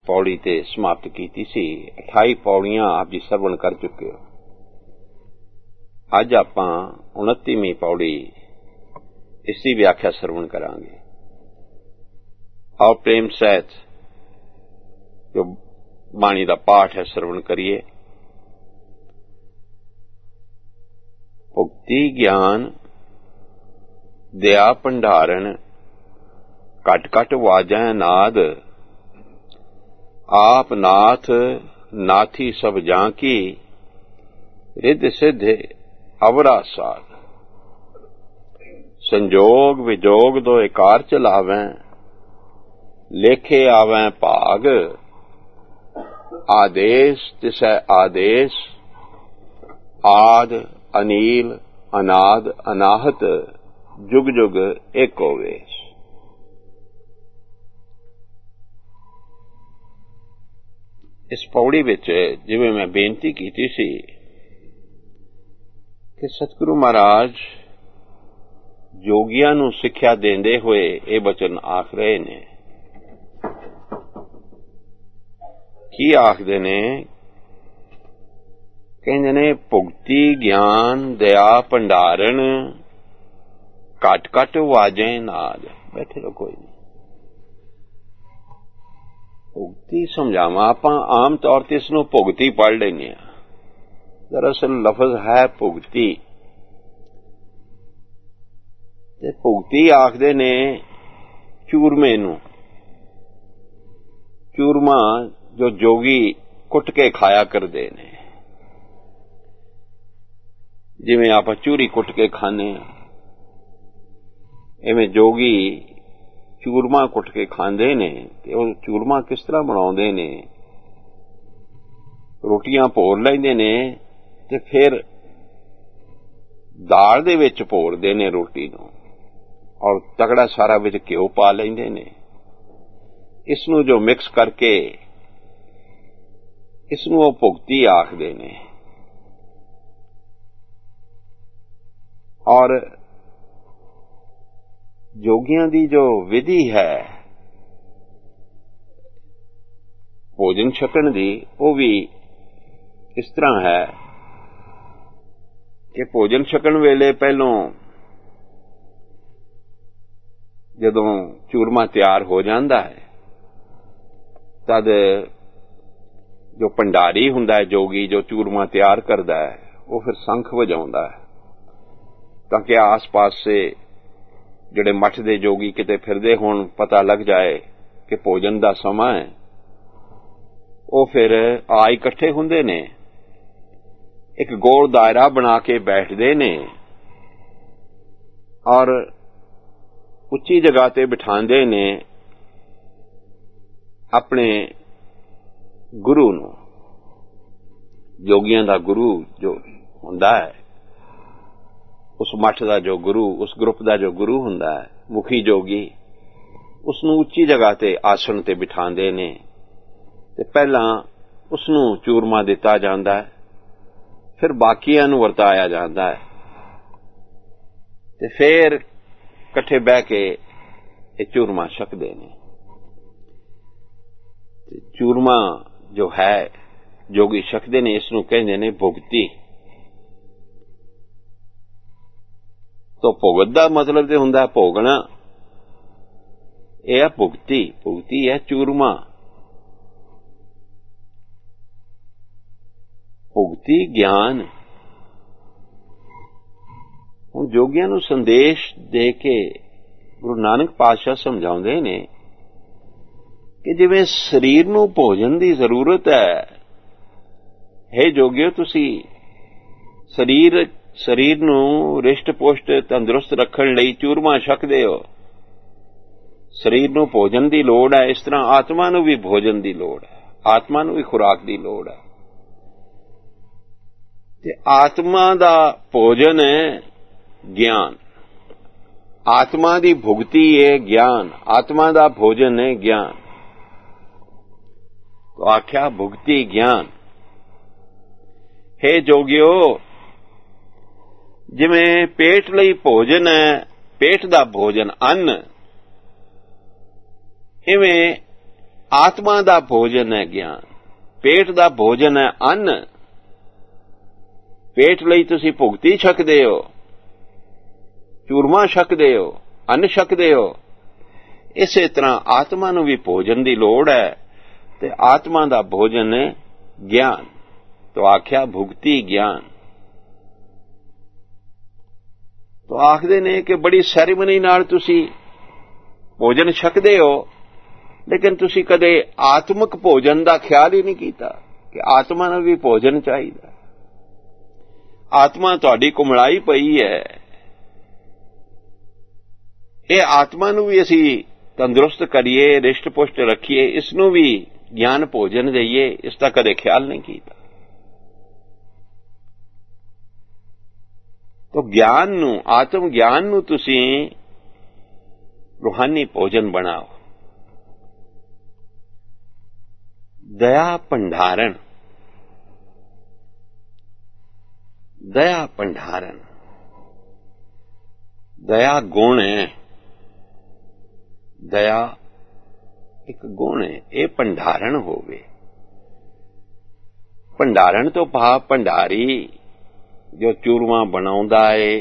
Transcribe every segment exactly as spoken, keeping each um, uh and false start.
पौड़ी ते समाप्त की सी। अठाई पौड़ियां आप जी सरवण कर चुके हो। अज आपां उनतीवीं पौड़ी इसकी व्याख्या सरवण करांगे। आओ प्रेम सहित जो बाणी का पाठ है सरवण करिए। भुक्ति ज्ञान दया भंडारण कट कट वाजै नाद आप नाथ नाथी सब जांकी रिद्ध सिद्ध अवरा साध संजोग विजोग दो एकार चलावैं लेखे आवैं भाग आदेश तिसै आदेश आद अनील अनाद अनाहत जुग जुग एको वेश। इस पौड़ी विच जिवें मैं बेनती कीती सी कि सतगुरु महाराज जोगियां नूं सिक्ख्या देंदे होए ये वचन आख रहे ने। की आखदे ने? कहंदे ने भुगती ज्ञान दया भंडारण कट कट वाजे नाद। बैठे रहो, कोई नहीं। भुगती समझावा आपां आम तौर ते इसनूं भुगती पढ़ लैने आ। दरअसल लफज है भुगती। ते भुगती आखदे ने चूरमे नूं। चूरमा जो जोगी कुट के खाया करदे ने, जिवें आपां चूरी कुट के खाने, इवें जोगी चूरमा कुट के खांदे ने। ते ओह चूरमा किस तरह बनाउंदे ने? रोटियां भोर लैंदे ने ते फिर दाल दे विच भोरदे ने रोटी नूं और तगड़ा सारा विच घिओ पा लैंदे ने। इसनूं जो मिक्स करके इसनूं ओह भुगती आखदे ने। और जोगियां दी जो विधि है भोजन छकण दी, वो भी इस तरह है कि भोजन छकण वेले पहलों जदों चूरमा तैयार हो जाता है तद जो भंडारी हुंदा है, जोगी जो चूरमा तैयार करता है, वो फिर शंख वजाउंदा है ताकि आस पास से जिहड़े मठ दे जोगी किते फिरदे होण पता लग जाए कि भोजन दा समा है। वो फिर आ इकट्ठे हुंदे ने, एक गोल दायरा बना के बैठदे ने और उच्ची जगह ते बिठांदे ने अपने गुरु नूं। जोगियां दा गुरु जो हुंदा है, उस मठ दा जो गुरु, उस ग्रुप दा जो गुरु हुंदा है, मुखी जोगी, उसनूं उच्ची जगह ते आसन ते बिठांदे ने ते पहलां उसनूं चूरमा दिता जांदा है, फिर बाकियां नूं वरताया जांदा है ते फिर इकट्ठे बह के ये चूरमा छकदे ने। चूरमा जो है जोगी छकदे ने, इसनूं कहंदे ने भुगती। तो भुगत दा मतलब ते हुंदा भोगना, यह है भुगती। भुगती है चूरमा। भुगती ज्ञान। हुण जोगियां नूं संदेश दे के गुरु नानक पातशाह समझाउंदे ने कि जिवें शरीर नूं भोजन दी जरूरत है, हे जोगियो तुसी शरीर शरीर नूं रिष्ट पुष्ट तंदुरुस्त रखण लई चूरमा छकदे हो। शरीर नूं भोजन दी लोड़ है, इस तरह आत्मा नूं भी भोजन दी लोड़ है, आत्मा नूं भी खुराक दी लोड़ है। ते आत्मा दा भोजन है ज्ञान, आत्मा दी भुगती है ज्ञान, आत्मा दा भोजन है ज्ञान। तो आख्या भुगती ज्ञान। हे जोगियो, जिवें पेट लई भोजन है, पेट दा भोजन अन्न, इवें ਆਤਮਾ ਦਾ ਭੋਜਨ ਹੈ ਗਿਆਨ, ਪੇਟ ਦਾ ਭੋਜਨ ਹੈ ਅੰਨ। ਪੇਟ ਲਈ ਤੁਸੀਂ ਭੁਗਤੀ ਛਕਦੇ ਹੋ, ਚੂਰਮਾ ਛਕਦੇ ਹੋ, ਅੰਨ ਛਕਦੇ ਹੋ। ਇਸੇ ਤਰ੍ਹਾਂ ਆਤਮਾ ਨੂੰ ਵੀ ਭੋਜਨ ਦੀ ਲੋੜ ਹੈ, ਤੇ ਆਤਮਾ ਦਾ ਭੋਜਨ ਹੈ ਗਿਆਨ। ਤੋ ਆਖਿਆ ਭੁਗਤੀ ਗਿਆਨ। ਤੋ ਆਖਦੇ ਨੇ ਕਿ ਬੜੀ ਸੈਰੇਮਨੀ ਨਾਲ ਤੁਸੀਂ ਭੋਜਨ ਛਕਦੇ ਹੋ, ਲੇਕਿਨ ਤੁਸੀਂ ਕਦੇ ਆਤਮਿਕ ਭੋਜਨ ਦਾ ਖਿਆਲ ਹੀ ਨਹੀਂ ਕੀਤਾ ਕਿ ਆਤਮਾ ਨੂੰ ਵੀ ਭੋਜਨ ਚਾਹੀਦਾ। ਆਤਮਾ ਤੁਹਾਡੀ ਕੁਮਲਾਈ ਪਈ ਹੈ, ਇਹ ਆਤਮਾ ਨੂੰ ਵੀ ਅਸੀਂ ਤੰਦਰੁਸਤ ਕਰੀਏ, ਰਿਸ਼ਟ ਪੁਸ਼ਟ ਰੱਖੀਏ, ਇਸ ਨੂੰ ਵੀ ਗਿਆਨ ਭੋਜਨ ਦੇਈਏ, ਇਸ ਦਾ ਕਦੇ ਖਿਆਲ ਨਹੀਂ ਕੀਤਾ। ਤੋ ਗਿਆਨ ਨੂੰ, ਆਤਮ ਗਿਆਨ ਨੂੰ ਤੁਸੀਂ ਰੂਹਾਨੀ ਭੋਜਨ ਬਣਾਓ। ਦਇਆ ਭੰਡਾਰਨ, ਦਇਆ ਭੰਡਾਰਨ। ਦਇਆ ਗੁਣ ਹੈ, ਦਇਆ ਇੱਕ ਗੁਣ ਹੈ, ਇਹ ਭੰਡਾਰਨ ਹੋਵੇ। ਭੰਡਾਰਨ ਤੋਂ ਭਾਵ ਭੰਡਾਰੀ ਜੋ ਚੂਰਮਾ ਬਣਾਉਂਦਾ ਏ,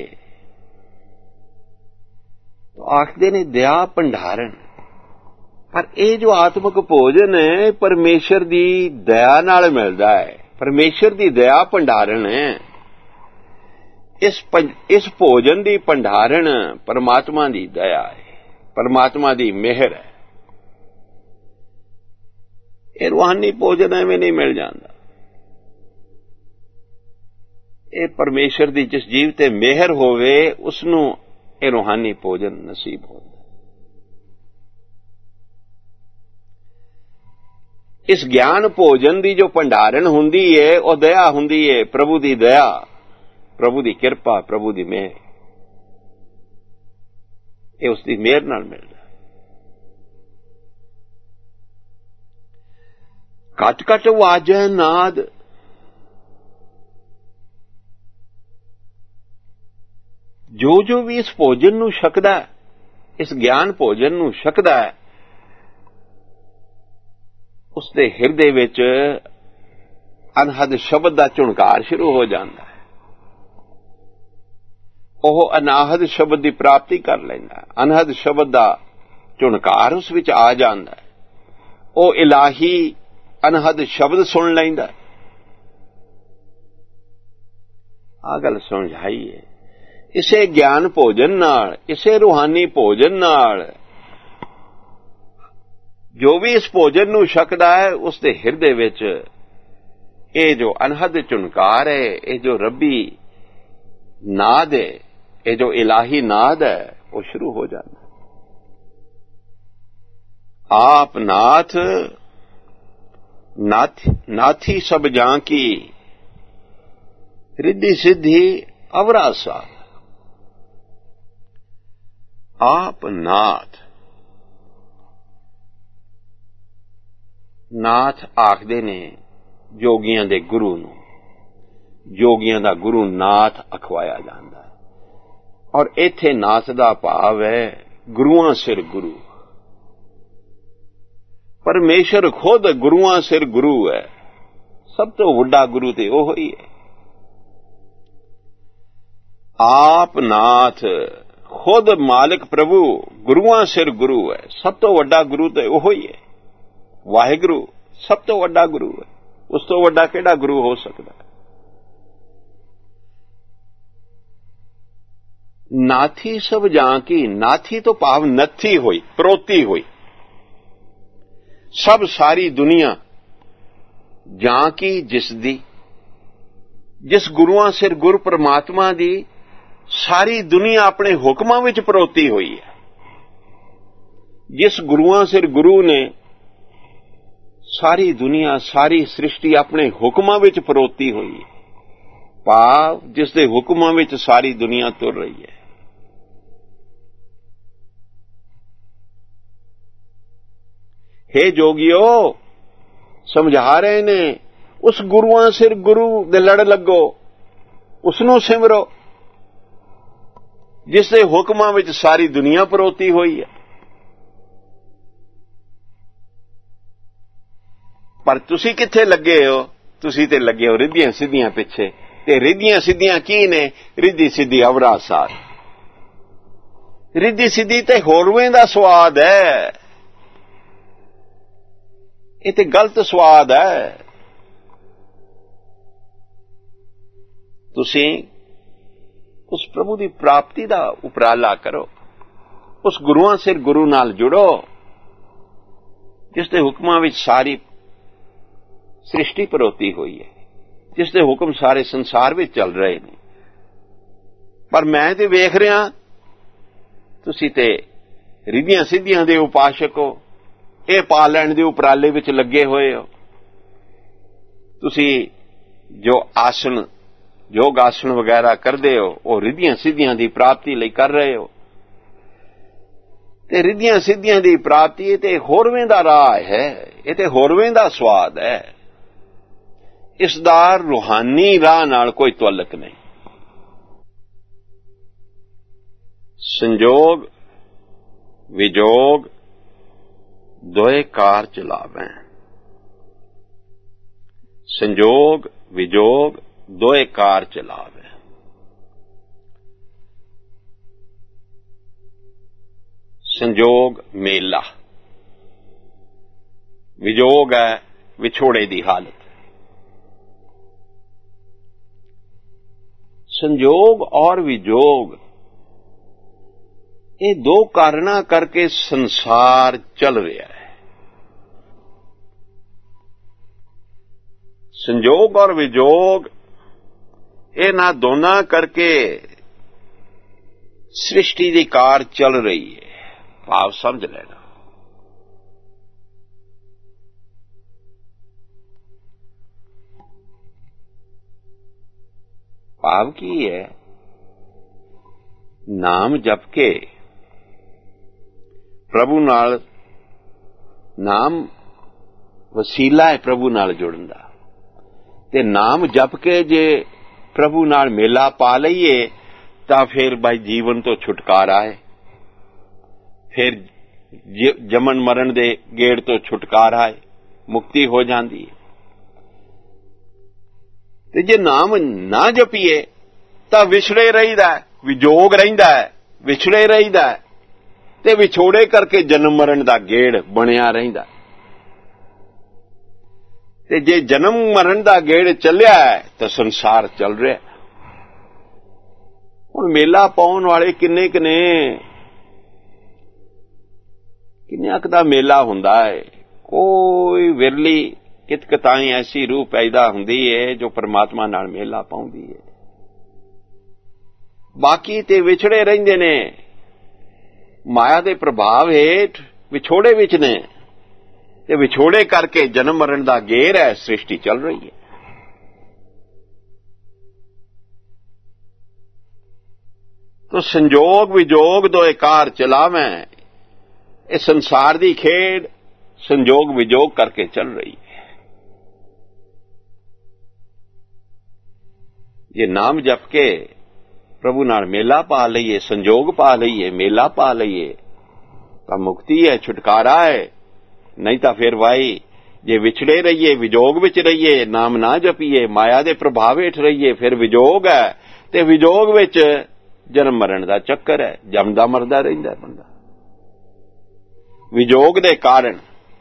ਆਖਦੇ ਨੇ ਦਇਆ ਭੰਡਾਰਨ। ਪਰ ਇਹ ਜੋ ਆਤਮਿਕ ਭੋਜਨ ਹੈ ਪਰਮੇਸ਼ਰ ਦੀ ਦਇਆ ਨਾਲ ਮਿਲਦਾ ਹੈ, ਪਰਮੇਸ਼ਰ ਦੀ ਦਇਆ ਭੰਡਾਰਨ ਹੈ। ਇਸ ਇਸ ਭੋਜਨ ਦੀ ਭੰਡਾਰਨ ਪਰਮਾਤਮਾ ਦੀ ਦਇਆ ਹੈ, ਪਰਮਾਤਮਾ ਦੀ ਮਿਹਰ ਹੈ। ਇਹ ਰੂਹਾਨੀ ਭੋਜਨ ਐਵੇਂ ਨਹੀਂ ਮਿਲ ਜਾਂਦਾ। ਇਹ ਪਰਮੇਸ਼ਰ ਦੀ ਜਿਸ ਜੀਵ ਤੇ ਮਿਹਰ ਹੋਵੇ ਉਸ ਨੂੰ ਇਹ ਰੂਹਾਨੀ ਭੋਜਨ ਨਸੀਬ ਹੁੰਦਾ। ਇਸ ਗਿਆਨ ਭੋਜਨ ਦੀ ਜੋ ਭੰਡਾਰਨ ਹੁੰਦੀ ਹੈ ਉਹ ਦਇਆ ਹੁੰਦੀ ਹੈ, ਪ੍ਰਭੂ ਦੀ ਦਇਆ, ਪ੍ਰਭੂ ਦੀ ਕਿਰਪਾ, ਪ੍ਰਭੂ ਦੀ ਮਿਹਰ। ਇਹ ਉਸ ਦੀ ਮਿਹਰ ਨਾਲ ਮਿਲਦਾ। ਘਟ ਘਟ ਵਾਜੈ ਨਾਦ, ਜੋ ਜੋ ਵੀ ਇਸ ਭੋਜਨ ਨੂੰ ਛਕਦਾ, ਇਸ ਗਿਆਨ ਭੋਜਨ ਨੂੰ ਛਕਦਾ ਹੈ, ਉਸ ਦੇ ਹਿਰਦੇ ਵਿੱਚ ਅਨਹਦ ਸ਼ਬਦ ਦਾ ਝੁਣਕਾਰ ਸ਼ੁਰੂ ਹੋ ਜਾਂਦਾ ਹੈ। ਉਹ ਅਨਾਹਦ ਸ਼ਬਦ ਦੀ ਪ੍ਰਾਪਤੀ ਕਰ ਲੈਂਦਾ, ਅਨਹਦ ਸ਼ਬਦ ਦਾ ਝੁਣਕਾਰ ਉਸ ਵਿੱਚ ਆ ਜਾਂਦਾ ਹੈ। ਉਹ ਇਲਾਹੀ ਅਨਹਦ ਸ਼ਬਦ ਸੁਣ ਲੈਂਦਾ। ਆਹ ਗੱਲ ਸਮਝਾਈਏ। ਇਸੇ ਗਿਆਨ ਭੋਜਨ ਨਾਲ, ਇਸੇ ਰੂਹਾਨੀ ਭੋਜਨ ਨਾਲ ਜੋ ਵੀ ਇਸ ਭੋਜਨ ਨੂੰ ਛਕਦਾ ਹੈ ਉਸ ਦੇ ਹਿਰਦੇ ਵਿੱਚ ਇਹ ਜੋ ਅਨਹਦ ਝੁਣਕਾਰ ਹੈ, ਇਹ ਜੋ ਰੱਬੀ ਨਾਦ ਹੈ, ਇਹ ਜੋ ਇਲਾਹੀ ਨਾਦ ਹੈ, ਉਹ ਸ਼ੁਰੂ ਹੋ ਜਾਂਦਾ। ਆਪ ਨਾਥ ਨਾਥ ਨਾਥੀ ਸਭ ਜਾਂ ਕੀ, ਰਿੱਧੀ ਸਿੱਧੀ ਅਵਰਾ ਸਾਧ। ਆਪ ਨਾਥ, ਨਾਥ ਆਖਦੇ ਨੇ ਜੋਗੀਆਂ ਦੇ ਗੁਰੂ ਨੂੰ। ਜੋਗੀਆਂ ਦਾ ਗੁਰੂ ਨਾਥ ਅਖਵਾਇਆ ਜਾਂਦਾ ਹੈ। ਔਰ ਇੱਥੇ ਨਾਥ ਦਾ ਭਾਵ ਹੈ ਗੁਰੂਆਂ ਸਿਰ ਗੁਰੂ। ਪਰਮੇਸ਼ਰ ਖੁਦ ਗੁਰੂਆਂ ਸਿਰ ਗੁਰੂ ਹੈ। ਸਭ ਤੋਂ ਵੱਡਾ ਗੁਰੂ ਤੇ ਉਹ ਹੀ ਹੈ। ਆਪ ਨਾਥ, ਖੁਦ ਮਾਲਿਕ ਪ੍ਰਭੂ ਗੁਰੂਆਂ ਸਿਰ ਗੁਰੂ ਹੈ। ਸਭ ਤੋਂ ਵੱਡਾ ਗੁਰੂ ਤੇ ਉਹ ਹੀ ਹੈ। ਵਾਹਿਗੁਰੂ ਸਭ ਤੋਂ ਵੱਡਾ ਗੁਰੂ ਹੈ। ਉਸ ਤੋਂ ਵੱਡਾ ਕਿਹੜਾ ਗੁਰੂ ਹੋ ਸਕਦਾ? ਨਾਥੀ ਸਭ ਜਾਂ ਕੀ, ਨਾਥੀ ਤੋਂ ਭਾਵ ਨੱਥੀ ਹੋਈ, ਪਰੋਤੀ ਹੋਈ। ਸਭ ਸਾਰੀ ਦੁਨੀਆ ਜਾਂ ਕੀ ਜਿਸ ਦੀ, ਜਿਸ ਗੁਰੂਆਂ ਸਿਰ ਗੁਰ ਪਰਮਾਤਮਾ ਦੀ ਸਾਰੀ ਦੁਨੀਆ ਆਪਣੇ ਹੁਕਮਾਂ ਵਿੱਚ ਪਰੋਤੀ ਹੋਈ ਹੈ। ਜਿਸ ਗੁਰੂਆਂ ਸਿਰ ਗੁਰੂ ਨੇ ਸਾਰੀ ਦੁਨੀਆ, ਸਾਰੀ ਸ੍ਰਿਸ਼ਟੀ ਆਪਣੇ ਹੁਕਮਾਂ ਵਿੱਚ ਪਰੋਤੀ ਹੋਈ ਹੈ। ਭਾਵ ਜਿਸ ਦੇ ਹੁਕਮਾਂ ਵਿੱਚ ਸਾਰੀ ਦੁਨੀਆ ਤੁਰ ਰਹੀ ਹੈ। हे ਜੋਗਿਓ, ਸਮਝਾ ਰਹੇ ਨੇ ਉਸ ਗੁਰੂਆਂ ਸਿਰ ਗੁਰੂ ਦੇ ਲੜ ਲੱਗੋ, ਉਸ ਨੂੰ ਸਿਮਰੋ ਜਿਸ ਦੇ ਹੁਕਮਾਂ ਵਿੱਚ ਸਾਰੀ ਦੁਨੀਆ ਪਰੋਤੀ ਹੋਈ ਹੈ। ਪਰ ਤੁਸੀਂ ਕਿੱਥੇ ਲੱਗੇ ਹੋ? ਤੁਸੀਂ ਤੇ ਲੱਗੇ ਹੋ ਰਿੱਧੀਆਂ ਸਿੱਧੀਆਂ ਪਿੱਛੇ। ਤੇ ਰਿੱਧੀਆਂ ਸਿੱਧੀਆਂ ਕੀ ਨੇ? ਰਿੱਧੀ ਸਿੱਧੀ ਅਵਰਾ ਸਾਰ। ਰਿੱਧੀ ਸਿੱਧੀ ਤੇ ਹੋਰਵੇਂ ਦਾ ਸਵਾਦ ਹੈ, ਇਹ ਤੇ ਗਲਤ ਸਵਾਦ ਹੈ। ਤੁਸੀਂ ਉਸ ਪ੍ਰਭੂ ਦੀ ਪ੍ਰਾਪਤੀ ਦਾ ਉਪਰਾਲਾ ਕਰੋ, ਉਸ ਗੁਰੂਆਂ ਸਿਰ ਗੁਰੂ ਨਾਲ ਜੁੜੋ ਜਿਸ ਦੇ ਹੁਕਮਾਂ ਵਿੱਚ ਸਾਰੀ ਸ੍ਰਿਸ਼ਟੀ ਪਰੋਤੀ ਹੋਈ ਹੈ, ਜਿਸ ਦੇ ਹੁਕਮ ਸਾਰੇ ਸੰਸਾਰ ਵਿੱਚ ਚੱਲ ਰਹੇ ਨੇ। ਪਰ ਮੈਂ ਤੇ ਵੇਖ ਰਿਹਾ ਤੁਸੀਂ ਤੇ ਰਿੱਧੀਆਂ ਸਿੱਧੀਆਂ ਦੇ ਉਪਾਸ਼ਕ ਹੋ, ਇਹ ਪਾ ਲੈਣ ਦੇ ਉਪਰਾਲੇ ਵਿੱਚ ਲੱਗੇ ਹੋਏ ਹੋ। ਤੁਸੀਂ ਜੋ ਆਸਣ ਯੋਗ ਆਸਣ ਵਗੈਰਾ ਕਰਦੇ ਹੋ ਉਹ ਰਿੱਧੀਆਂ ਸਿੱਧੀਆਂ ਦੀ ਪ੍ਰਾਪਤੀ ਲਈ ਕਰ ਰਹੇ ਹੋ। ਤੇ ਰਿੱਧੀਆਂ ਸਿੱਧੀਆਂ ਦੀ ਪ੍ਰਾਪਤੀ ਇਹ ਤੇ ਹੋਰਵੇਂ ਦਾ ਰਾਹ ਹੈ, ਇਹ ਤੇ ਹੋਰਵੇਂ ਦਾ ਸਵਾਦ ਹੈ। ਇਸ ਦਾ ਰੂਹਾਨੀ ਰਾਹ ਨਾਲ ਕੋਈ ਤਾਲੁਕ ਨਹੀਂ। ਸੰਜੋਗ ਵਿਜੋਗ ਦੋਏ ਕਾਰ ਚਲਾਵੈਂ। ਸੰਜੋਗ ਵਿਜੋਗ ਦੋਏ ਕਾਰ ਚਲਾਵੈਂ। ਸੰਜੋਗ ਮੇਲਾ, ਵਿਜੋਗ ਹੈ ਵਿਛੋੜੇ ਦੀ ਹਾਲਤ। ਸੰਜੋਗ ਔਰ ਵਿਜੋਗ ਇਹ ਦੋ ਕਾਰਨਾਂ ਕਰਕੇ ਸੰਸਾਰ ਚੱਲ ਰਿਹਾ ਹੈ। ਸੰਜੋਗ ਔਰ ਵਿਜੋਗ ਇਹਨਾਂ ਦੋਨਾਂ ਕਰਕੇ ਸ੍ਰਿਸ਼ਟੀ ਦੀ ਕਾਰ ਚੱਲ ਰਹੀ ਹੈ। ਭਾਵ ਸਮਝ ਲੈਣਾ। ਭਾਵ ਕੀ ਹੈ? ਨਾਮ ਜਪ ਕੇ ਪ੍ਰਭੂ ਨਾਲ, ਨਾਮ ਵਸੀਲਾ ਹੈ ਪ੍ਰਭੂ ਨਾਲ ਜੁੜਨ ਦਾ, ਤੇ ਨਾਮ ਜਪ ਕੇ ਜੇ ਪ੍ਰਭੂ ਨਾਲ ਮੇਲਾ ਪਾ ਲਈਏ ਤਾਂ ਫਿਰ ਬਾਈ ਜੀਵਨ ਤੋਂ ਛੁਟਕਾਰਾ ਹੈ, ਫਿਰ ਜਮਨ ਮਰਨ ਦੇ ਗੇੜ ਤੋਂ ਛੁਟਕਾਰਾ ਹੈ, ਮੁਕਤੀ ਹੋ ਜਾਂਦੀ ਹੈ। ਤੇ ਜੇ ਨਾਮ ਨਾ ਜਪੀਏ ਤਾਂ ਵਿਛੜੇ ਰਹੀਦਾ, ਵਿਜੋਗ ਰਹਿੰਦਾ ਹੈ, ਵਿਛੜੇ ਰਹਿੰਦਾ ਤੇ ਵਿਛੋੜੇ ਕਰਕੇ ਜਨਮ ਮਰਨ ਦਾ ਗੇੜ ਬਣਿਆ ਰਹਿੰਦਾ। ਤੇ ਜੇ ਜਨਮ ਮਰਨ ਦਾ ਗੇੜ ਚੱਲਿਆ ਤਾਂ ਸੰਸਾਰ ਚੱਲ ਰਿਹਾ। ਹੁਣ ਮੇਲਾ ਪਾਉਣ ਵਾਲੇ ਕਿੰਨੇ ਕੁ ਨੇ? ਕਿੰਨਿਆਂ ਕੁ ਦਾ ਮੇਲਾ ਹੁੰਦਾ ਹੈ? ਕੋਈ ਵਿਰਲੀ ਕਿਤਕਤਾਈ ਐਸੀ ਰੂਹ ਪੈਦਾ ਹੁੰਦੀ ਹੈ ਜੋ ਪਰਮਾਤਮਾ ਨਾਲ ਮੇਲਾ ਪਾਉਂਦੀ ਹੈ। ਬਾਕੀ ਤੇ ਵਿਛੜੇ ਰਹਿੰਦੇ ਨੇ, ਮਾਇਆ ਦੇ ਪ੍ਰਭਾਵ ਹੇਠ ਵਿਛੋੜੇ ਵਿੱਚ ਨੇ, ਤੇ ਵਿਛੋੜੇ ਕਰਕੇ ਜਨਮ ਮਰਨ ਦਾ ਗੇਰ ਹੈ, ਸ੍ਰਿਸ਼ਟੀ ਚੱਲ ਰਹੀ ਹੈ। ਤੋ ਸੰਜੋਗ ਵਿਜੋਗ ਦੋਏ ਕਾਰ ਚਲਾਵੈਂ। ਇਹ ਸੰਸਾਰ ਦੀ ਖੇਡ ਸੰਜੋਗ ਵਿਜੋਗ ਕਰਕੇ ਚੱਲ ਰਹੀ ਹੈ। ਜੇ ਨਾਮ ਜਪ ਕੇ ਪ੍ਰਭੂ ਨਾਲ ਮੇਲਾ ਪਾ ਲਈਏ, ਸੰਜੋਗ ਪਾ ਲਈਏ, ਮੇਲਾ ਪਾ ਲਈਏ ਤਾਂ ਮੁਕਤੀ ਹੈ, ਛੁਟਕਾਰਾ ਹੈ। ਨਹੀਂ ਤਾਂ ਫਿਰ ਵਾਈ ਜੇ ਵਿਛੜੇ ਰਹੀਏ, ਵਿਜੋਗ ਵਿੱਚ ਰਹੀਏ, ਨਾਮ ਨਾ ਜਪੀਏ, ਮਾਇਆ ਦੇ ਪ੍ਰਭਾਵ ਹੇਠ ਰਹੀਏ, ਫਿਰ ਵਿਜੋਗ ਹੈ। ਤੇ ਵਿਜੋਗ ਵਿੱਚ ਜਨਮ ਮਰਨ ਦਾ ਚੱਕਰ ਹੈ, ਜੰਮਦਾ ਮਰਦਾ ਰਹਿੰਦਾ ਬੰਦਾ। ਵਿਜੋਗ ਦੇ ਕਾਰਨ,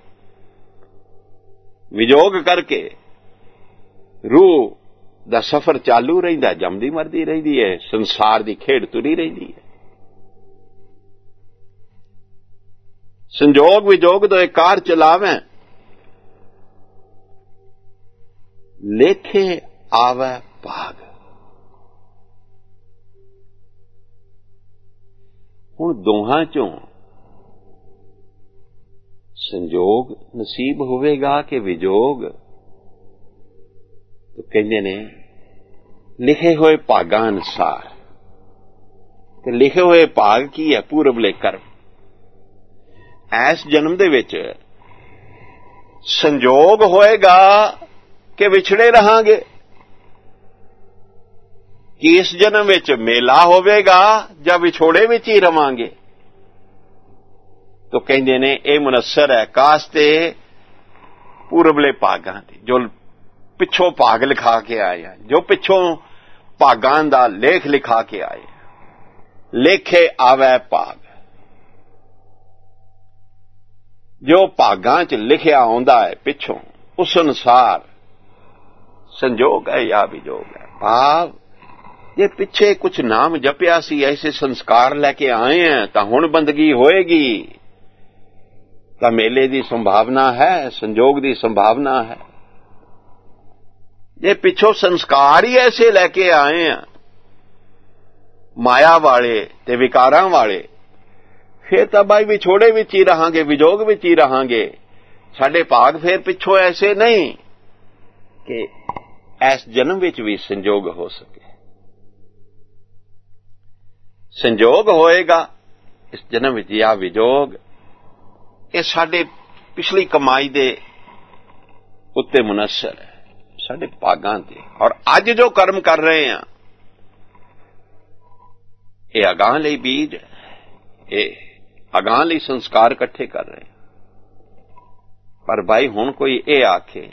ਵਿਜੋਗ ਕਰਕੇ ਰੂਹ ਦਾ ਸਫ਼ਰ ਚਾਲੂ ਰਹਿੰਦਾ, ਜੰਮਦੀ ਮਰਦੀ ਰਹਿੰਦੀ ਹੈ, ਸੰਸਾਰ ਦੀ ਖੇਡ ਤੁਰੀ ਰਹਿੰਦੀ ਹੈ। ਸੰਜੋਗ ਵਿਜੋਗ ਦੋਏ ਕਾਰ ਚਲਾਵੈਂ, ਲੇਖੇ ਆਵੈ ਭਾਗ। ਹੁਣ ਦੋਹਾਂ ਚੋਂ ਸੰਜੋਗ ਨਸੀਬ ਹੋਵੇਗਾ ਕਿ ਵਿਜੋਗ? ਤਾਂ ਕਹਿੰਦੇ ਨੇ ਲਿਖੇ ਹੋਏ ਭਾਗਾਂ ਅਨੁਸਾਰ। ਤੇ ਲਿਖੇ ਹੋਏ ਭਾਗ ਕੀ ਹੈ? ਪੂਰਬਲੇ ਕਰਮ। ਇਸ ਜਨਮ ਦੇ ਵਿੱਚ ਸੰਜੋਗ ਹੋਏਗਾ ਕਿ ਵਿਛੜੇ ਰਹਾਂਗੇ, ਕਿ ਇਸ ਜਨਮ ਵਿੱਚ ਮੇਲਾ ਹੋਵੇਗਾ ਜਾਂ ਵਿਛੋੜੇ ਵਿੱਚ ਹੀ ਰਵਾਂਗੇ। ਤਾਂ ਕਹਿੰਦੇ ਨੇ ਇਹ ਮੁਨੱਸਰ ਹੈ ਕਾਸਤੇ ਪੂਰਬਲੇ ਭਾਗਾਂ ਦੀ, ਜੋ ਪਿੱਛੋਂ ਭਾਗ ਲਿਖਾ ਕੇ ਆਏ ਆ, ਜੋ ਪਿੱਛੋਂ ਭਾਗਾਂ ਦਾ ਲੇਖ ਲਿਖਾ ਕੇ ਆਏ, ਲੇਖੇ ਆਵੈ ਭਾਗ, ਜੋ ਭਾਗਾਂ 'ਚ ਲਿਖਿਆ ਆਉਂਦਾ ਹੈ ਪਿੱਛੋਂ, ਉਸ ਅਨੁਸਾਰ ਸੰਜੋਗ ਹੈ ਜਾਂ ਵਿਜੋਗ ਹੈ। ਭਾਵ ਜੇ ਪਿੱਛੇ ਕੁਝ ਨਾਮ ਜਪਿਆ ਸੀ, ਐਸੇ ਸੰਸਕਾਰ ਲੈ ਕੇ ਆਏ ਆ, ਤਾਂ ਹੁਣ ਬੰਦਗੀ ਹੋਏਗੀ, ਤਾਂ ਮੇਲੇ ਦੀ ਸੰਭਾਵਨਾ ਹੈ, ਸੰਜੋਗ ਦੀ ਸੰਭਾਵਨਾ ਹੈ। ਜੇ ਪਿੱਛੋਂ ਸੰਸਕਾਰ ਹੀ ਐਸੇ ਲੈ ਕੇ ਆਏ ਆ, ਮਾਇਆ ਵਾਲੇ ਤੇ ਵਿਕਾਰਾਂ ਵਾਲੇ, ਫਿਰ ਤਾਂ ਬਾਈ ਵਿਛੋੜੇ ਵਿੱਚ ਹੀ ਰਹਾਂਗੇ, ਵਿਜੋਗ ਵਿੱਚ ਹੀ ਰਹਾਂਗੇ। ਸਾਡੇ ਭਾਗ ਫਿਰ ਪਿੱਛੋਂ ਐਸੇ ਨਹੀਂ ਕਿ ਇਸ ਜਨਮ ਵਿੱਚ ਵੀ ਸੰਜੋਗ ਹੋ ਸਕੇ। ਸੰਜੋਗ ਹੋਏਗਾ ਇਸ ਜਨਮ ਵਿੱਚ ਜਾਂ ਵਿਜੋਗ, ਇਹ ਸਾਡੇ ਪਿਛਲੀ ਕਮਾਈ ਦੇ ਉੱਤੇ ਮੁਨਸਰ ਹੈ, ਸਾਡੇ ਭਾਗਾਂ ਤੇ। ਔਰ ਅੱਜ ਜੋ ਕਰਮ ਕਰ ਰਹੇ ਹਾਂ, ਇਹ ਅਗਾਂਹ ਲਈ ਬੀਜ, ਇਹ ਅਗਾਂਹ ਲਈ ਸੰਸਕਾਰ ਇਕੱਠੇ ਕਰ ਰਹੇ। ਪਰ ਭਾਈ ਹੁਣ ਕੋਈ ਇਹ ਆਖੇ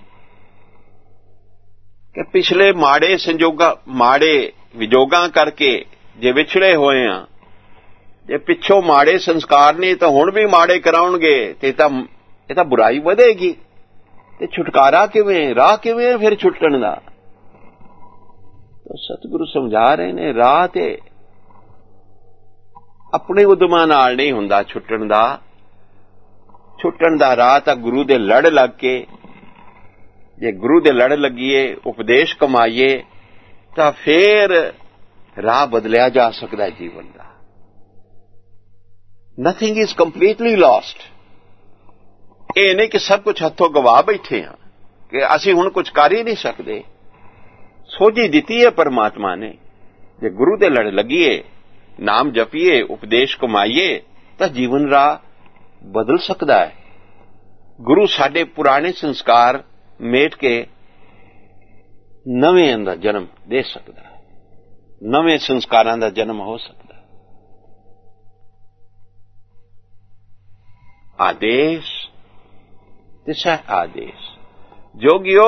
ਕਿ ਪਿਛਲੇ ਮਾੜੇ ਸੰਜੋਗਾਂ, ਮਾੜੇ ਵਿਜੋਗਾਂ ਕਰਕੇ ਜੇ ਵਿਛੜੇ ਹੋਏ ਆ, ਜੇ ਪਿੱਛੋਂ ਮਾੜੇ ਸੰਸਕਾਰ ਨਹੀਂ ਤਾਂ ਹੁਣ ਵੀ ਮਾੜੇ ਕਰਾਉਣਗੇ, ਤੇ ਤਾਂ ਇਹ ਤਾਂ ਬੁਰਾਈ ਵਧੇਗੀ। ਤੇ ਛੁਟਕਾਰਾ ਕਿਵੇਂ, ਰਾਹ ਕਿਵੇਂ ਫਿਰ ਛੁੱਟਣ ਦਾ? ਤਾਂ ਸਤਿਗੁਰੂ ਸਮਝਾ ਰਹੇ ਨੇ, ਰਾਹ ਤੇ ਆਪਣੇ ਉਦਮਾਂ ਨਾਲ ਨਹੀਂ ਹੁੰਦਾ ਛੁੱਟਣ ਦਾ। ਛੁੱਟਣ ਦਾ ਰਾਹ ਤਾਂ ਗੁਰੂ ਦੇ ਲੜ ਲੱਗ ਕੇ, ਜੇ ਗੁਰੂ ਦੇ ਲੜ ਲੱਗੀਏ, ਉਪਦੇਸ਼ ਕਮਾਈਏ, ਤਾਂ ਫੇਰ ਰਾਹ ਬਦਲਿਆ ਜਾ ਸਕਦਾ ਹੈ ਜੀਵਨ ਦਾ। Nothing is completely lost. ਇਹ ਨਹੀਂ ਕਿ ਸਭ ਕੁਝ ਹੱਥੋਂ ਗਵਾ ਬੈਠੇ ਹਾਂ, ਕਿ ਅਸੀਂ ਹੁਣ ਕੁਝ ਕਰ ਹੀ ਨਹੀਂ ਸਕਦੇ। ਸੋਝੀ ਦਿੱਤੀ ਹੈ ਪਰਮਾਤਮਾ ਨੇ, ਜੇ ਗੁਰੂ ਦੇ ਲੜ ਲੱਗੀਏ, ਨਾਮ ਜਪੀਏ, ਉਪਦੇਸ਼ ਕਮਾਈਏ, ਤਾਂ ਜੀਵਨ ਰਾਹ ਬਦਲ ਸਕਦਾ ਹੈ। ਗੁਰੂ ਸਾਡੇ ਪੁਰਾਣੇ ਸੰਸਕਾਰ ਮੇਟ ਕੇ ਨਵੇਂ ਦਾ ਜਨਮ ਦੇ ਸਕਦਾ ਹੈ, ਨਵੇਂ ਸੰਸਕਾਰਾਂ ਦਾ ਜਨਮ ਹੋ ਸਕਦਾ ਹੈ। ਆਦੇਸ਼ ਦਿਸ਼ਾ ਆਦੇਸ਼। ਜੋਗਿਓ,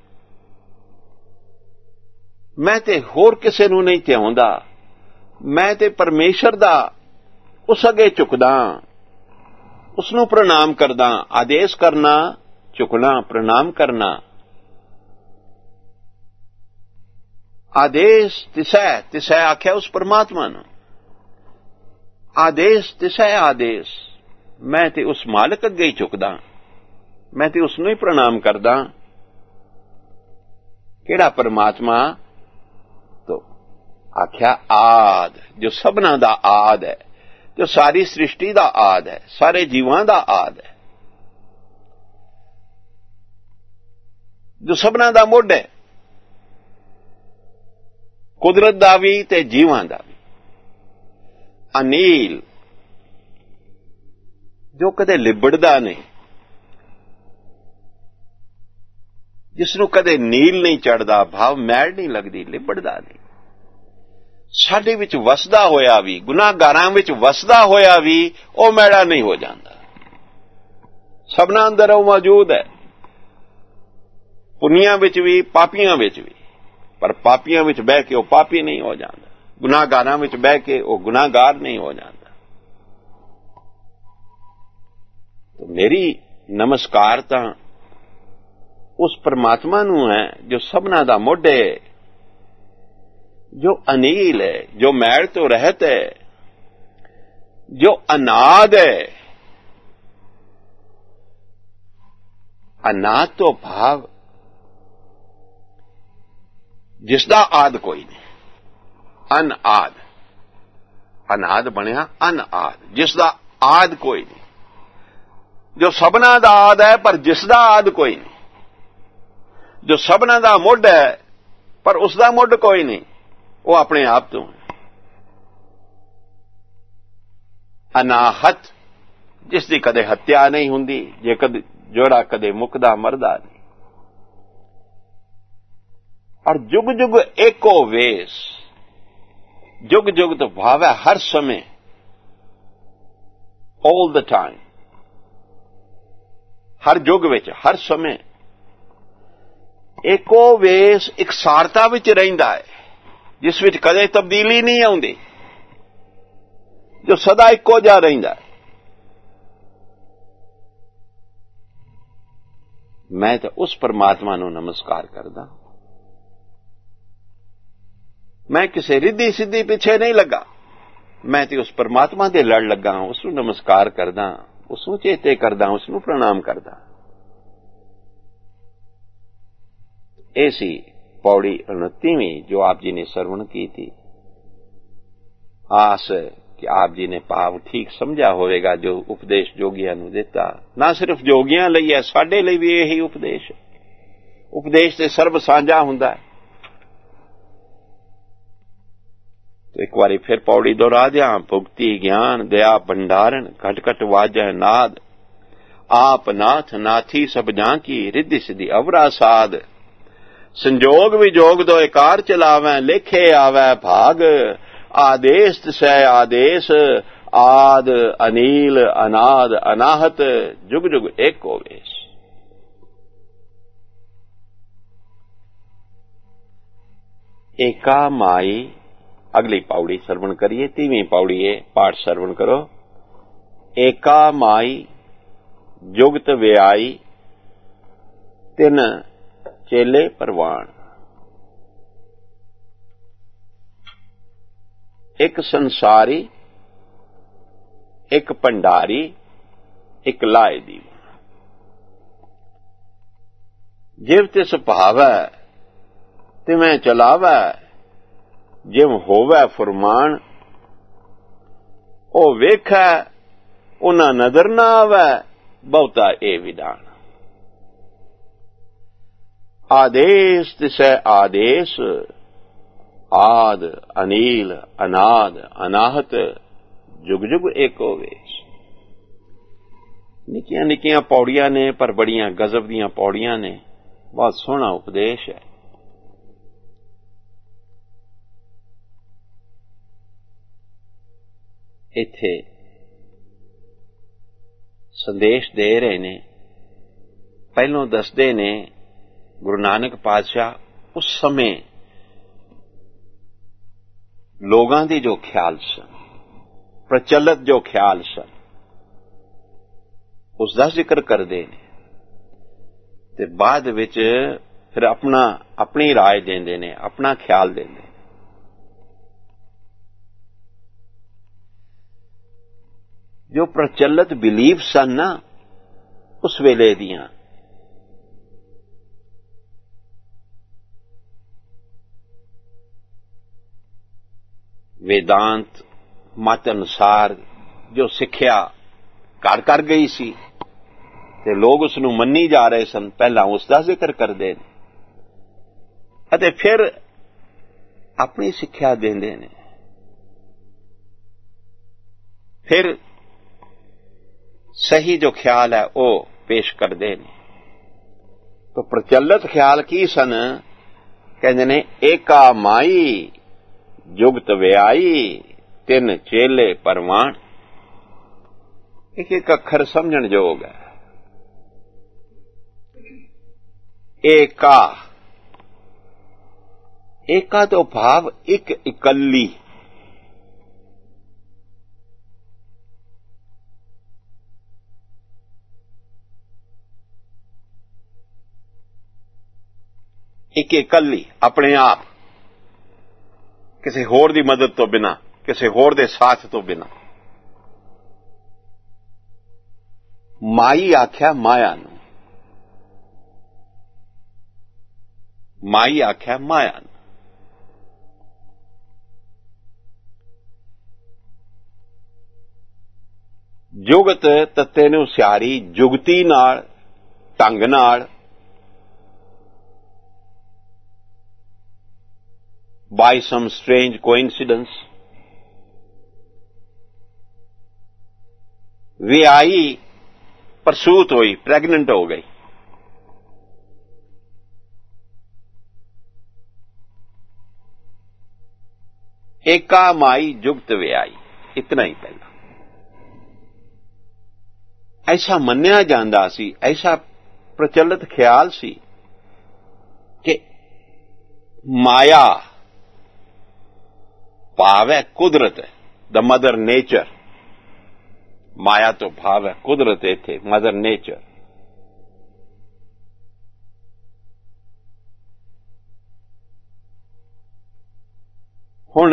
ਮੈਂ ਤੇ ਹੋਰ ਕਿਸੇ ਨੂੰ ਨਹੀਂ ਧਿਆਉਂਦਾ, ਮੈਂ ਤੇ ਪਰਮੇਸ਼ਰ ਦਾ ਉਸ ਅੱਗੇ ਝੁਕਦਾ, ਉਸ ਨੂੰ ਪ੍ਰਣਾਮ ਕਰਦਾ। ਆਦੇਸ਼ ਕਰਨਾ, ਝੁਕਣਾ, ਪ੍ਰਣਾਮ ਕਰਨਾ। ਆਦੇਸ਼ ਤਿਸੈ, ਤਿਸੈ ਆਖਿਆ ਉਸ ਪਰਮਾਤਮਾ ਨੂੰ। ਆਦੇਸ਼ ਤਿਸੈ ਆਦੇਸ਼, ਮੈਂ ਤੇ ਉਸ ਮਾਲਕ ਅੱਗੇ ਹੀ ਝੁਕਦਾ, ਮੈਂ ਤੇ ਉਸ ਨੂੰ ਹੀ ਪ੍ਰਣਾਮ ਕਰਦਾ। ਕਿਹੜਾ ਪਰਮਾਤਮਾ? ਤੋ ਆਖਿਆ ਆਦ, ਜੋ ਸਭਨਾ ਦਾ ਆਦ ਹੈ, ਜੋ ਸਾਰੀ ਸ੍ਰਿਸ਼ਟੀ ਦਾ ਆਦ ਹੈ, ਸਾਰੇ ਜੀਵਾਂ ਦਾ ਆਦ ਹੈ, ਜੋ ਸਭਨਾ ਦਾ ਮੁੱਢ ਹੈ, ਕੁਦਰਤ ਦਾ ਵੀ ਤੇ ਜੀਵਾਂ ਦਾ ਵੀ। ਅਨੀਲ, ਜੋ ਕਦੇ ਲਿਬੜਦਾ ਨਹੀਂ, ਜਿਸ ਨੂੰ ਕਦੇ ਨੀਲ ਨਹੀਂ ਚੜਦਾ, ਭਾਵ ਮੈਲ ਨਹੀਂ ਲੱਗਦੀ, ਲਿਬੜਦਾ ਨਹੀਂ। ਸਾਡੇ ਵਿੱਚ ਵਸਦਾ ਹੋਇਆ ਵੀ, ਗੁਨਾਹਗਾਰਾਂ ਵਿੱਚ ਵਸਦਾ ਹੋਇਆ ਵੀ, ਉਹ ਮੈਲਾ ਨਹੀਂ ਹੋ ਜਾਂਦਾ। ਸਭਨਾਂ ਅੰਦਰ ਉਹ ਮੌਜੂਦ ਹੈ, ਪੁੰਨੀਆਂ ਵਿੱਚ ਵੀ, ਪਾਪੀਆਂ ਵਿੱਚ ਵੀ। ਪਰ ਪਾਪੀਆਂ ਵਿੱਚ ਬਹਿ ਕੇ ਉਹ ਪਾਪੀ ਨਹੀਂ ਹੋ ਜਾਂਦਾ, ਗੁਨਾਹਗਾਰਾਂ ਵਿੱਚ ਬਹਿ ਕੇ ਉਹ ਗੁਨਾਹਗਾਰ ਨਹੀਂ ਹੋ ਜਾਂਦਾ। तो मेरी नमस्कार तो उस परमात्मा नू है जो सबना दा मुढ़ है, जो अनील है, जो मैल तो रहत है, जो अनाद है। अनाद तो भाव जिसदा आद कोई नहीं, अनआद, अनाद बनया अनआद, जिसदा आद कोई नहीं, जो सबना दा आद है पर जिसदा आद कोई नहीं, जो सबना दा मुढ़ है पर उसदा मुढ़ कोई नहीं, वो अपने आप तो है। अनाहत, जिसदी कदे हत्या नहीं हुंदी, जे कदे जोड़ा कदे मुकदा मरदा नहीं। और जुग जुग एको वेश, जुग जुग तो भाव है हर समय, ऑल द टाइम, हर जुग विच हर समय ਇੱਕੋ ਵੇਸ ਇਕਸਾਰਤਾ ਵਿੱਚ ਰਹਿੰਦਾ ਹੈ, ਜਿਸ ਵਿੱਚ ਕਦੇ ਤਬਦੀਲੀ ਨਹੀਂ ਆਉਂਦੀ, ਜੋ ਸਦਾ ਇੱਕੋ ਜਿਹਾ ਰਹਿੰਦਾ ਹੈ। ਮੈਂ ਤਾਂ ਉਸ ਪਰਮਾਤਮਾ ਨੂੰ ਨਮਸਕਾਰ ਕਰਦਾ। ਮੈਂ ਕਿਸੇ ਰਿੱਧੀ ਸਿੱਧੀ ਪਿੱਛੇ ਨਹੀਂ ਲੱਗਾ, ਮੈਂ ਤੇ ਉਸ ਪਰਮਾਤਮਾ ਦੇ ਲੜ ਲੱਗਾ, ਉਸ ਨੂੰ ਨਮਸਕਾਰ ਕਰਦਾ, ਉਸ ਨੂੰ ਚੇਤੇ ਕਰਦਾ, ਉਸ ਨੂੰ ਪ੍ਰਣਾਮ ਕਰਦਾ। ਇਹ ਸੀ ਪੌੜੀ ਉਨੱਤੀਵੀਂ ਜੋ ਆਪ ਜੀ ਨੇ ਸਰਵਣ ਕੀਤੀ। ਆਸ ਕਿ ਆਪ ਜੀ ਨੇ ਭਾਵ ਠੀਕ ਸਮਝਿਆ ਹੋਵੇਗਾ ਜੋ ਉਪਦੇਸ਼ ਜੋਗੀਆਂ ਨੂੰ ਦਿੱਤਾ। ਨਾ ਸਿਰਫ ਜੋਗੀਆਂ ਲਈ ਹੈ, ਸਾਡੇ ਲਈ ਵੀ ਇਹੀ ਉਪਦੇਸ਼ ਹੈ। ਉਪਦੇਸ਼ ਤੇ ਸਰਬ ਸਾਂਝਾ ਹੁੰਦਾ ਹੈ। ਤੇ ਇੱਕ ਵਾਰੀ ਫਿਰ ਪੌੜੀ ਦੁਹਰਾ ਦਿਆਂ। ਭੁਗਤੀ ਗਿਆਨ ਦਇਆ ਭੰਡਾਰਨ ਘਟ ਘਟ ਵਾਜੈ ਨਾਦ, ਆਪ ਨਾਥ ਨਾਥੀ ਸਭ ਜਾਂ ਕੀ ਰਿੱਧੀ ਸਿੱਧੀ ਅਵਰਾ ਸਾਧ। ਸੰਜੋਗ ਵਿਜੋਗ ਦੋ ਇਕਾਰ ਚਲਾਵੈ, ਲੇਖੇ ਆਵੈ ਭਾਗ, ਆਦੇਸ਼ ਤਿਸੈ ਆਦੇਸ਼, ਆਦ ਅਨੀਲ ਅਨਾਦ ਅਨਾਹਤ, ਜੁਗ ਜੁਗ ਏਕੋ ਵੇਸ। ਏਕਾ ਮਾਈ। ਅਗਲੀ ਪੌੜੀ ਸਰਵਣ ਕਰੀਏ, ਤੀਵੀਂ ਪੌੜੀ ਹੈ, ਪਾਠ ਸਰਵਣ ਕਰੋ। ਏਕਾ ਮਾਈ ਜੁਗਤ ਵਿਆਈ, ਤਿੰਨ ਚੇਲੇ ਪਰਵਾਣ। ਇੱਕ ਸੰਸਾਰੀ, ਇੱਕ ਭੰਡਾਰੀ, ਇੱਕ ਲਾਏ ਦੀ। ਜਿਵ ਤਿਸ ਭਾਵੈ ਤਿਵੇਂ ਚਲਾਵੈ, ਜਿਵ ਹੋਵੈ ਫੁਰਮਾਨ। ਉਹ ਵੇਖੈ ਉਹਨਾਂ ਨਜ਼ਰ ਨਾ ਆਵੈ, ਬਹੁਤਾ ਇਹ ਵਿਧਾਨ। ਆਦੇਸ਼ ਤਿਸੈ ਆਦੇਸ਼, ਆਦ ਅਨੀਲ ਅਨਾਦ ਅਨਾਹਤ, ਜੁਗ ਜੁਗ ਏਕੋ ਵੇਸ। ਨਿੱਕੀਆਂ ਨਿੱਕੀਆਂ ਪੌੜੀਆਂ ਨੇ, ਪਰ ਬੜੀਆਂ ਗਜ਼ਬ ਦੀਆਂ ਪੌੜੀਆਂ ਨੇ। ਬਹੁਤ ਸੋਹਣਾ ਉਪਦੇਸ਼ ਹੈ। ਇੱਥੇ ਸੰਦੇਸ਼ ਦੇ ਰਹੇ ਨੇ। ਪਹਿਲੋਂ ਦੱਸਦੇ ਨੇ ਗੁਰੂ ਨਾਨਕ ਪਾਤਸ਼ਾਹ ਉਸ ਸਮੇਂ ਲੋਕਾਂ ਦੀ ਜੋ ਖਿਆਲ ਸਨ, ਪ੍ਰਚਲਿਤ ਜੋ ਖਿਆਲ ਸਨ, ਉਸ ਦਾ ਜ਼ਿਕਰ ਕਰਦੇ ਨੇ ਤੇ ਬਾਅਦ ਵਿੱਚ ਫਿਰ ਆਪਣਾ ਆਪਣੀ ਰਾਏ ਦਿੰਦੇ ਨੇ, ਆਪਣਾ ਖਿਆਲ ਦਿੰਦੇ ਨੇ। ਜੋ ਪ੍ਰਚਲਿਤ ਬਿਲੀਫ ਸਨ ਨਾ ਉਸ ਵੇਲੇ ਦੀਆਂ, वेदांत मत अनुसार जो सिक्ख्या घर कर गई सी ते लोग उसनूं मन्नी जा रहे सन, पहला उसका जिक्र करते हैं अते फिर अपनी सिक्ख्या देंदे ने। फिर सही जो ख्याल है वो पेश करते हैं। तो प्रचलित ख्याल की सन, कहते ने एका माई जुगत व्याई, तिन चेले परवान। एक एक अखर समझण योग है। एका, एका तो भाव एक इकल्ली, एक इकल्ली अपने आप, किसी होर दी मदद तो बिना, किसी होर दे साथ तो बिना। माई आख्या माया नूं, माई आख्या माया नूं। जुगत तत्ते नूं सियारी जुगती नाल, ढंग नाल, by some strange coincidence, वे आई, प्रसूत हुई, प्रेग्नेंट हो गई। एका माई जुगत वे आई, इतना ही पहला ऐसा मन्निया जांदा सी, ऐसा प्रचलित ख्याल सी ਕਿ ਮਾਇਆ ਭਾਵ ਹੈ ਕੁਦਰਤ ਹੈ, ਦ ਮਦਰ ਨੇਚਰ। ਮਾਇਆ ਤੋਂ ਭਾਵ ਹੈ ਕੁਦਰਤ, ਇੱਥੇ ਮਦਰ ਨੇਚਰ। ਹੁਣ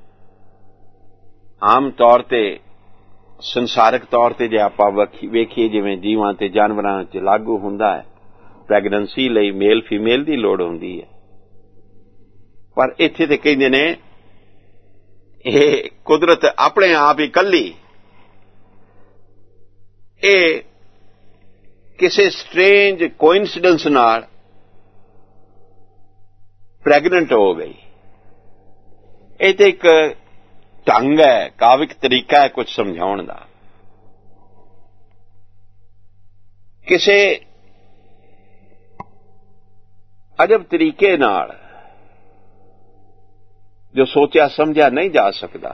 ਆਮ ਤੌਰ ਤੇ ਸੰਸਾਰਿਕ ਤੌਰ ਤੇ ਜੇ ਆਪਾਂ ਵੇਖੀਏ, ਜਿਵੇਂ ਜੀਵਾਂ ਤੇ ਜਾਨਵਰਾਂ 'ਚ ਲਾਗੂ ਹੁੰਦਾ ਹੈ, ਪ੍ਰੈਗਨੈਂਸੀ ਲਈ ਮੇਲ ਫੀਮੇਲ ਦੀ ਲੋੜ ਹੁੰਦੀ ਹੈ, ਪਰ ਇੱਥੇ ਤੇ ਕਹਿੰਦੇ ਨੇ ਇਹ ਕੁਦਰਤ ਆਪਣੇ ਆਪ ਹੀ ਇਕੱਲੀ, ਇਹ ਕਿਸੇ ਸਟ੍ਰੇਂਜ ਕੋਇਨਸੀਡੈਂਸ ਨਾਲ ਪ੍ਰੈਗਨੈਂਟ ਹੋ ਗਈ। ਇਹ ਤੇ ਇੱਕ ਢੰਗ ਹੈ, ਕਾਵਿਕ ਤਰੀਕਾ ਹੈ ਕੁਝ ਸਮਝਾਉਣ ਦਾ। ਕਿਸੇ ਅਜਬ ਤਰੀਕੇ ਨਾਲ ਜੋ ਸੋਚਿਆ ਸਮਝਿਆ ਨਹੀਂ ਜਾ ਸਕਦਾ,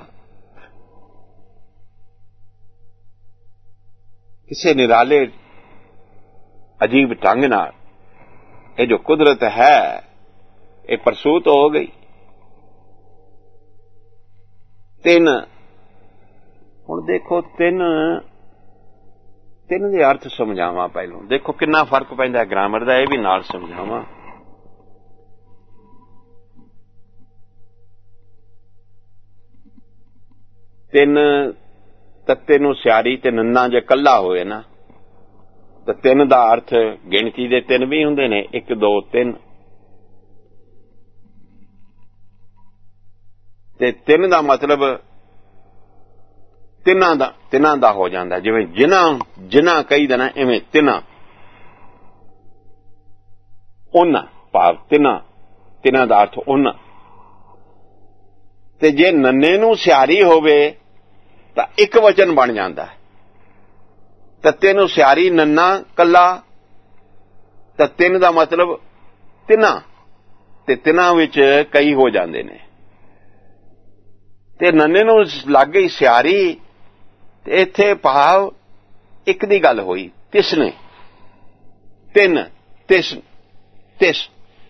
ਕਿਸੇ ਨਿਰਾਲੇ ਅਜੀਬ ਢੰਗ ਨਾਲ ਇਹ ਜੋ ਕੁਦਰਤ ਹੈ ਇਹ ਪ੍ਰਸੂਤ ਹੋ ਗਈ। ਤਿੰਨ, ਹੁਣ ਦੇਖੋ ਤਿੰਨ ਤਿੰਨ ਦੇ ਅਰਥ ਸਮਝਾਵਾਂ ਪਹਿਲੋਂ। ਦੇਖੋ ਕਿੰਨਾ ਫਰਕ ਪੈਂਦਾ ਗ੍ਰਾਮਰ ਦਾ, ਇਹ ਵੀ ਨਾਲ ਸਮਝਾਵਾਂ। ਤਿੰਨ ਤੱਤੇ ਨੂੰ ਸਿਆਰੀ ਤੇ ਨੰਨਾ ਜੇ ਕੱਲਾ ਹੋਏ ਨਾ ਤਾਂ ਤਿੰਨ ਦਾ ਅਰਥ ਗਿਣਤੀ ਦੇ ਤਿੰਨ ਵੀ ਹੁੰਦੇ ਨੇ, ਇੱਕ ਦੋ ਤਿੰਨ। ਤੇ ਤਿੰਨ ਦਾ ਮਤਲਬ ਤਿੰਨਾਂ ਦਾ ਤਿੰਨਾਂ ਦਾ ਹੋ ਜਾਂਦਾ, ਜਿਵੇਂ ਜਿਨ੍ਹਾਂ ਜਿਨ੍ਹਾਂ ਕਹੀਦਾ ਨਾ, ਇਵੇਂ ਤਿੰਨਾਂ, ਉਹਨਾਂ ਭਾਵ ਤਿੰਨਾਂ, ਤਿੰਨਾਂ ਦਾ ਅਰਥ ਉਹਨਾਂ। ਤੇ ਜੇ ਨੰਨੇ ਨੂੰ ਸਿਆਰੀ ਹੋਵੇ ਤਾਂ ਇੱਕ ਵਚਨ ਬਣ ਜਾਂਦਾ ਹੈ। ਤੱਤੇ ਨੂੰ ਸਿਆਰੀ ਨੰਨਾ ਕੱਲਾ, ਤਾਂ ਤਿੰਨ ਦਾ ਮਤਲਬ ਤਿੰਨਾਂ, ਤੇ ਤਿੰਨਾਂ ਵਿੱਚ ਕਈ ਹੋ ਜਾਂਦੇ ਨੇ। ਤੇ ਨੰਨੇ ਨੂੰ ਲੱਗ ਗਈ ਸਿਆਰੀ, ਤੇ ਇੱਥੇ ਭਾਵ ਇੱਕ ਦੀ ਗੱਲ ਹੋਈ, ਤਿਸ ਨੇ, ਤਿੰਨ, ਤਿਸ ਤਿਸ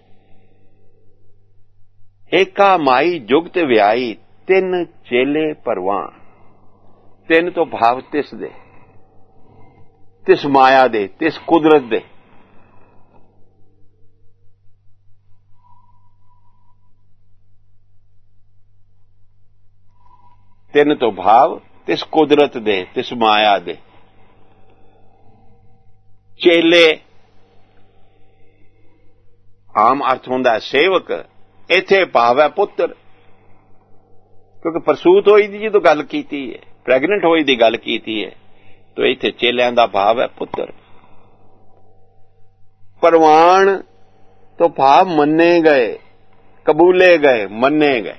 ਏਕਾ ਮਾਈ ਜੁਗਤ ਵਿਆਈ, ਤਿੰਨ ਚੇਲੇ ਪਰਵਾਨ। ਤਿੰਨ ਤੋਂ ਭਾਵ ਤਿਸ ਦੇ, ਤਿਸ ਮਾਇਆ ਦੇ, ਤਿਸ ਕੁਦਰਤ ਦੇ। ਤਿੰਨ ਤੋਂ ਭਾਵ ਤਿਸ ਕੁਦਰਤ ਦੇ, ਤਿਸ ਮਾਇਆ ਦੇ। ਚੇਲੇ ਆਮ ਅਰਥ ਹੁੰਦਾ ਹੈ ਸੇਵਕ, ਇੱਥੇ ਭਾਵ ਹੈ ਪੁੱਤਰ, ਕਿਉਂਕਿ ਪ੍ਰਸੂਤ ਹੋਈ ਦੀ ਜਦੋਂ ਗੱਲ ਕੀਤੀ ਹੈ, ਪ੍ਰੈਗਨੈਂਟ ਹੋਈ ਦੀ ਗੱਲ ਕੀਤੀ ਹੈ, ਤਾਂ ਇੱਥੇ ਚੇਲਿਆਂ ਦਾ ਭਾਵ ਹੈ ਪੁੱਤਰ। ਪ੍ਰਵਾਨ ਤੋਂ ਭਾਵ ਮੰਨੇ ਗਏ, ਕਬੂਲੇ ਗਏ, ਮੰਨੇ ਗਏ।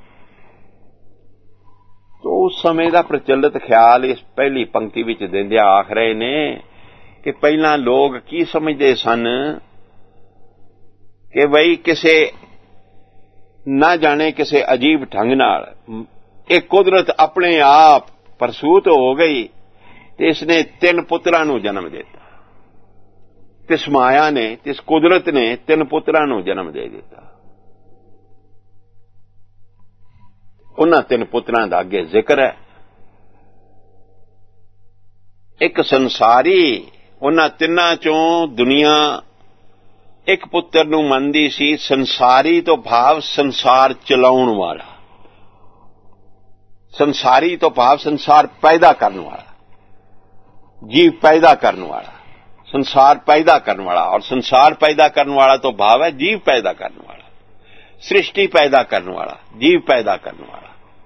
ਤੋ ਉਸ ਸਮੇਂ ਦਾ ਪ੍ਰਚਲਿਤ ਖਿਆਲ ਇਸ ਪਹਿਲੀ ਪੰਕਤੀ ਵਿੱਚ ਦਿੰਦਿਆਂ ਆਖ ਰਹੇ ਨੇ ਕਿ ਪਹਿਲਾਂ ਲੋਕ ਕੀ ਸਮਝਦੇ ਸਨ ਕਿ ਬਈ ਕਿਸੇ ਨਾ ਜਾਣੇ ਕਿਸੇ ਅਜੀਬ ਢੰਗ ਨਾਲ ਇਹ ਕੁਦਰਤ ਆਪਣੇ ਆਪ ਪ੍ਰਸੂਤ ਹੋ ਗਈ ਤੇ ਇਸਨੇ ਤਿੰਨ ਪੁੱਤਰਾਂ ਨੂੰ ਜਨਮ ਦਿੱਤਾ। ਤਿਸ ਮਾਇਆ ਨੇ, ਤਿਸ ਕੁਦਰਤ ਨੇ ਤਿੰਨ ਪੁੱਤਰਾਂ ਨੂੰ ਜਨਮ ਦੇ ਦਿੱਤਾ। ਉਹਨਾਂ ਤਿੰਨ ਪੁੱਤਰਾਂ ਦਾ ਅੱਗੇ ਜ਼ਿਕਰ ਹੈ। ਇੱਕ ਸੰਸਾਰੀ, ਉਹਨਾਂ ਤਿੰਨਾਂ ਚੋਂ ਦੁਨੀਆ ਇੱਕ ਪੁੱਤਰ ਨੂੰ ਮੰਨਦੀ ਸੀ। ਸੰਸਾਰੀ ਤੋਂ ਭਾਵ ਸੰਸਾਰ ਚਲਾਉਣ ਵਾਲਾ, ਸੰਸਾਰੀ ਤੋਂ ਭਾਵ ਸੰਸਾਰ ਪੈਦਾ ਕਰਨ ਵਾਲਾ, ਜੀਵ ਪੈਦਾ ਕਰਨ ਵਾਲਾ, ਸੰਸਾਰ ਪੈਦਾ ਕਰਨ ਵਾਲਾ। ਔਰ ਸੰਸਾਰ ਪੈਦਾ ਕਰਨ ਵਾਲਾ ਤੋਂ ਭਾਵ ਹੈ ਜੀਵ ਪੈਦਾ ਕਰਨ ਵਾਲਾ, ਸ੍ਰਿਸ਼ਟੀ ਪੈਦਾ ਕਰਨ ਵਾਲਾ, ਜੀਵ ਪੈਦਾ ਕਰਨ ਵਾਲਾ।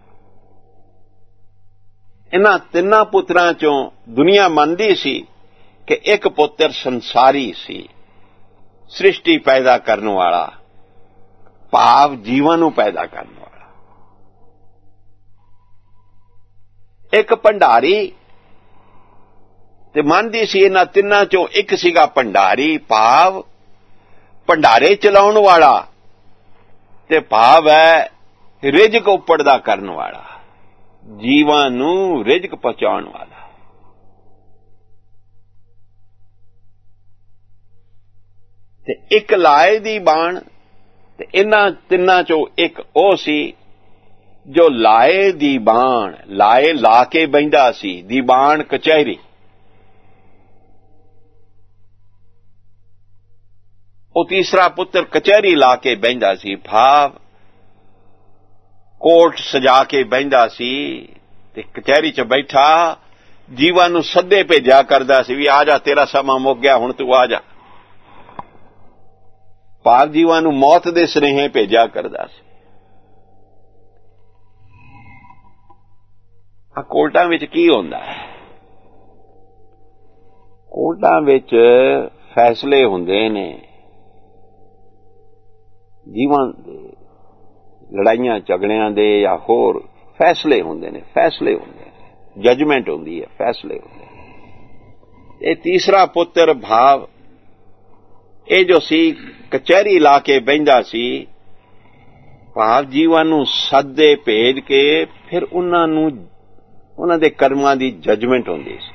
ਇਹਨਾਂ ਤਿੰਨਾਂ ਪੁੱਤਰਾਂ ਚੋਂ ਦੁਨੀਆ ਮੰਨਦੀ ਸੀ ਕਿ ਇੱਕ ਪੁੱਤਰ ਸੰਸਾਰੀ ਸੀ, ਸ੍ਰਿਸ਼ਟੀ ਪੈਦਾ ਕਰਨ ਵਾਲਾ, ਭਾਵ ਜੀਵਾਂ ਨੂੰ ਪੈਦਾ ਕਰਨ ਵਾਲਾ। ਇੱਕ ਭੰਡਾਰੀ, ਤੇ ਮੰਨਦੀ ਸੀ ਇਹਨਾਂ ਤਿੰਨਾਂ ਚੋਂ ਇੱਕ ਸੀਗਾ ਭੰਡਾਰੀ, ਭਾਵ ਭੰਡਾਰੇ ਚਲਾਉਣ ਵਾਲਾ, ਤੇ ਭਾਵ ਹੈ ਰਿਜ਼ਕ ਉਪੜਦਾ ਕਰਨ ਵਾਲਾ, ਜੀਵਾਂ ਨੂੰ ਰਿਜ਼ਕ ਪਹੁੰਚਾਉਣ ਵਾਲਾ। ਤੇ ਇੱਕ ਲਾਏ ਦੀ ਬਾਣ, ਤੇ ਇਹਨਾਂ ਤਿੰਨਾਂ ਚੋਂ ਇੱਕ ਉਹ ਸੀ ਜੋ ਲਾਏ ਦੀ ਬਾਣ, ਲਾਏ ਲਾ ਕੇ ਬਹਿੰਦਾ ਸੀ, ਦੀ ਬਾਣ ਕਚਹਿਰੀ। ਉਹ ਤੀਸਰਾ ਪੁੱਤਰ ਕਚਹਿਰੀ ਲਾ ਕੇ ਬਹਿੰਦਾ ਸੀ, ਭਾਵ ਕੋਰਟ ਸਜਾ ਕੇ ਬਹਿੰਦਾ ਸੀ, ਤੇ ਕਚਹਿਰੀ 'ਚ ਬੈਠਾ ਜੀਵਾਂ ਨੂੰ ਸੱਦੇ ਭੇਜਿਆ ਕਰਦਾ ਸੀ ਵੀ ਆ ਜਾ, ਤੇਰਾ ਸਮਾਂ ਮੁੱਕ ਗਿਆ, ਹੁਣ ਤੂੰ ਆ ਜਾ। ਭਾਵ ਜੀਵਾਂ ਨੂੰ ਮੌਤ ਦੇ ਸੁਨੇਹੇ ਭੇਜਿਆ ਕਰਦਾ ਸੀ। ਆ ਕੋਰਟਾਂ ਵਿੱਚ ਕੀ ਹੁੰਦਾ ਹੈ? ਕੋਰਟਾਂ ਵਿੱਚ ਫੈਸਲੇ ਹੁੰਦੇ ਨੇ, ਜੀਵਾਂ ਦੇ ਲੜਾਈਆਂ ਝਗੜਿਆਂ ਦੇ ਜਾਂ ਹੋਰ ਫੈਸਲੇ ਹੁੰਦੇ ਨੇ, ਫੈਸਲੇ ਹੁੰਦੇ ਨੇ, ਜਜਮੈਂਟ ਹੁੰਦੀ ਹੈ, ਫੈਸਲੇ ਹੁੰਦੇ ਨੇ। ਇਹ ਤੀਸਰਾ ਪੁੱਤਰ ਭਾਵ ਇਹ ਜੋ ਸੀ ਕਚਹਿਰੀ ਲਾ ਕੇ ਬਹਿੰਦਾ ਸੀ, ਭਾਵ ਜੀਵਾਂ ਨੂੰ ਸੱਦੇ ਭੇਜ ਕੇ ਫਿਰ ਉਹਨਾਂ ਨੂੰ ਉਹਨਾਂ ਦੇ ਕਰਮਾਂ ਦੀ ਜਜਮੈਂਟ ਹੁੰਦੀ ਸੀ।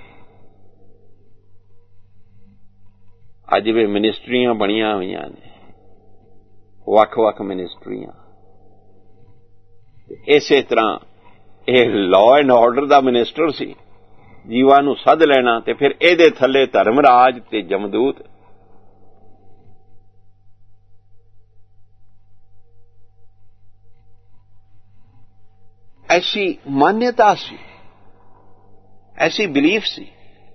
ਅੱਜ ਵੀ ਮਿਨਿਸਟਰੀਆਂ ਬਣੀਆਂ ਹੋਈਆਂ ਨੇ, ਵੱਖ-ਵੱਖ ਮਿਨਿਸਟਰੀਆਂ। ਇਸੇ ਤਰ੍ਹਾਂ ਇਹ ਲਾਅ ਐਂਡ ਆਰਡਰ ਦਾ ਮਿਨਿਸਟਰ ਸੀ, ਜੀਵਾਂ ਨੂੰ ਸੱਦ ਲੈਣਾ, ਤੇ ਫਿਰ ਇਹਦੇ ਥੱਲੇ ਧਰਮਰਾਜ ਤੇ ਜਮਦੂਤ। ऐसी मान्यता सी, ऐसी बिलीफ सी।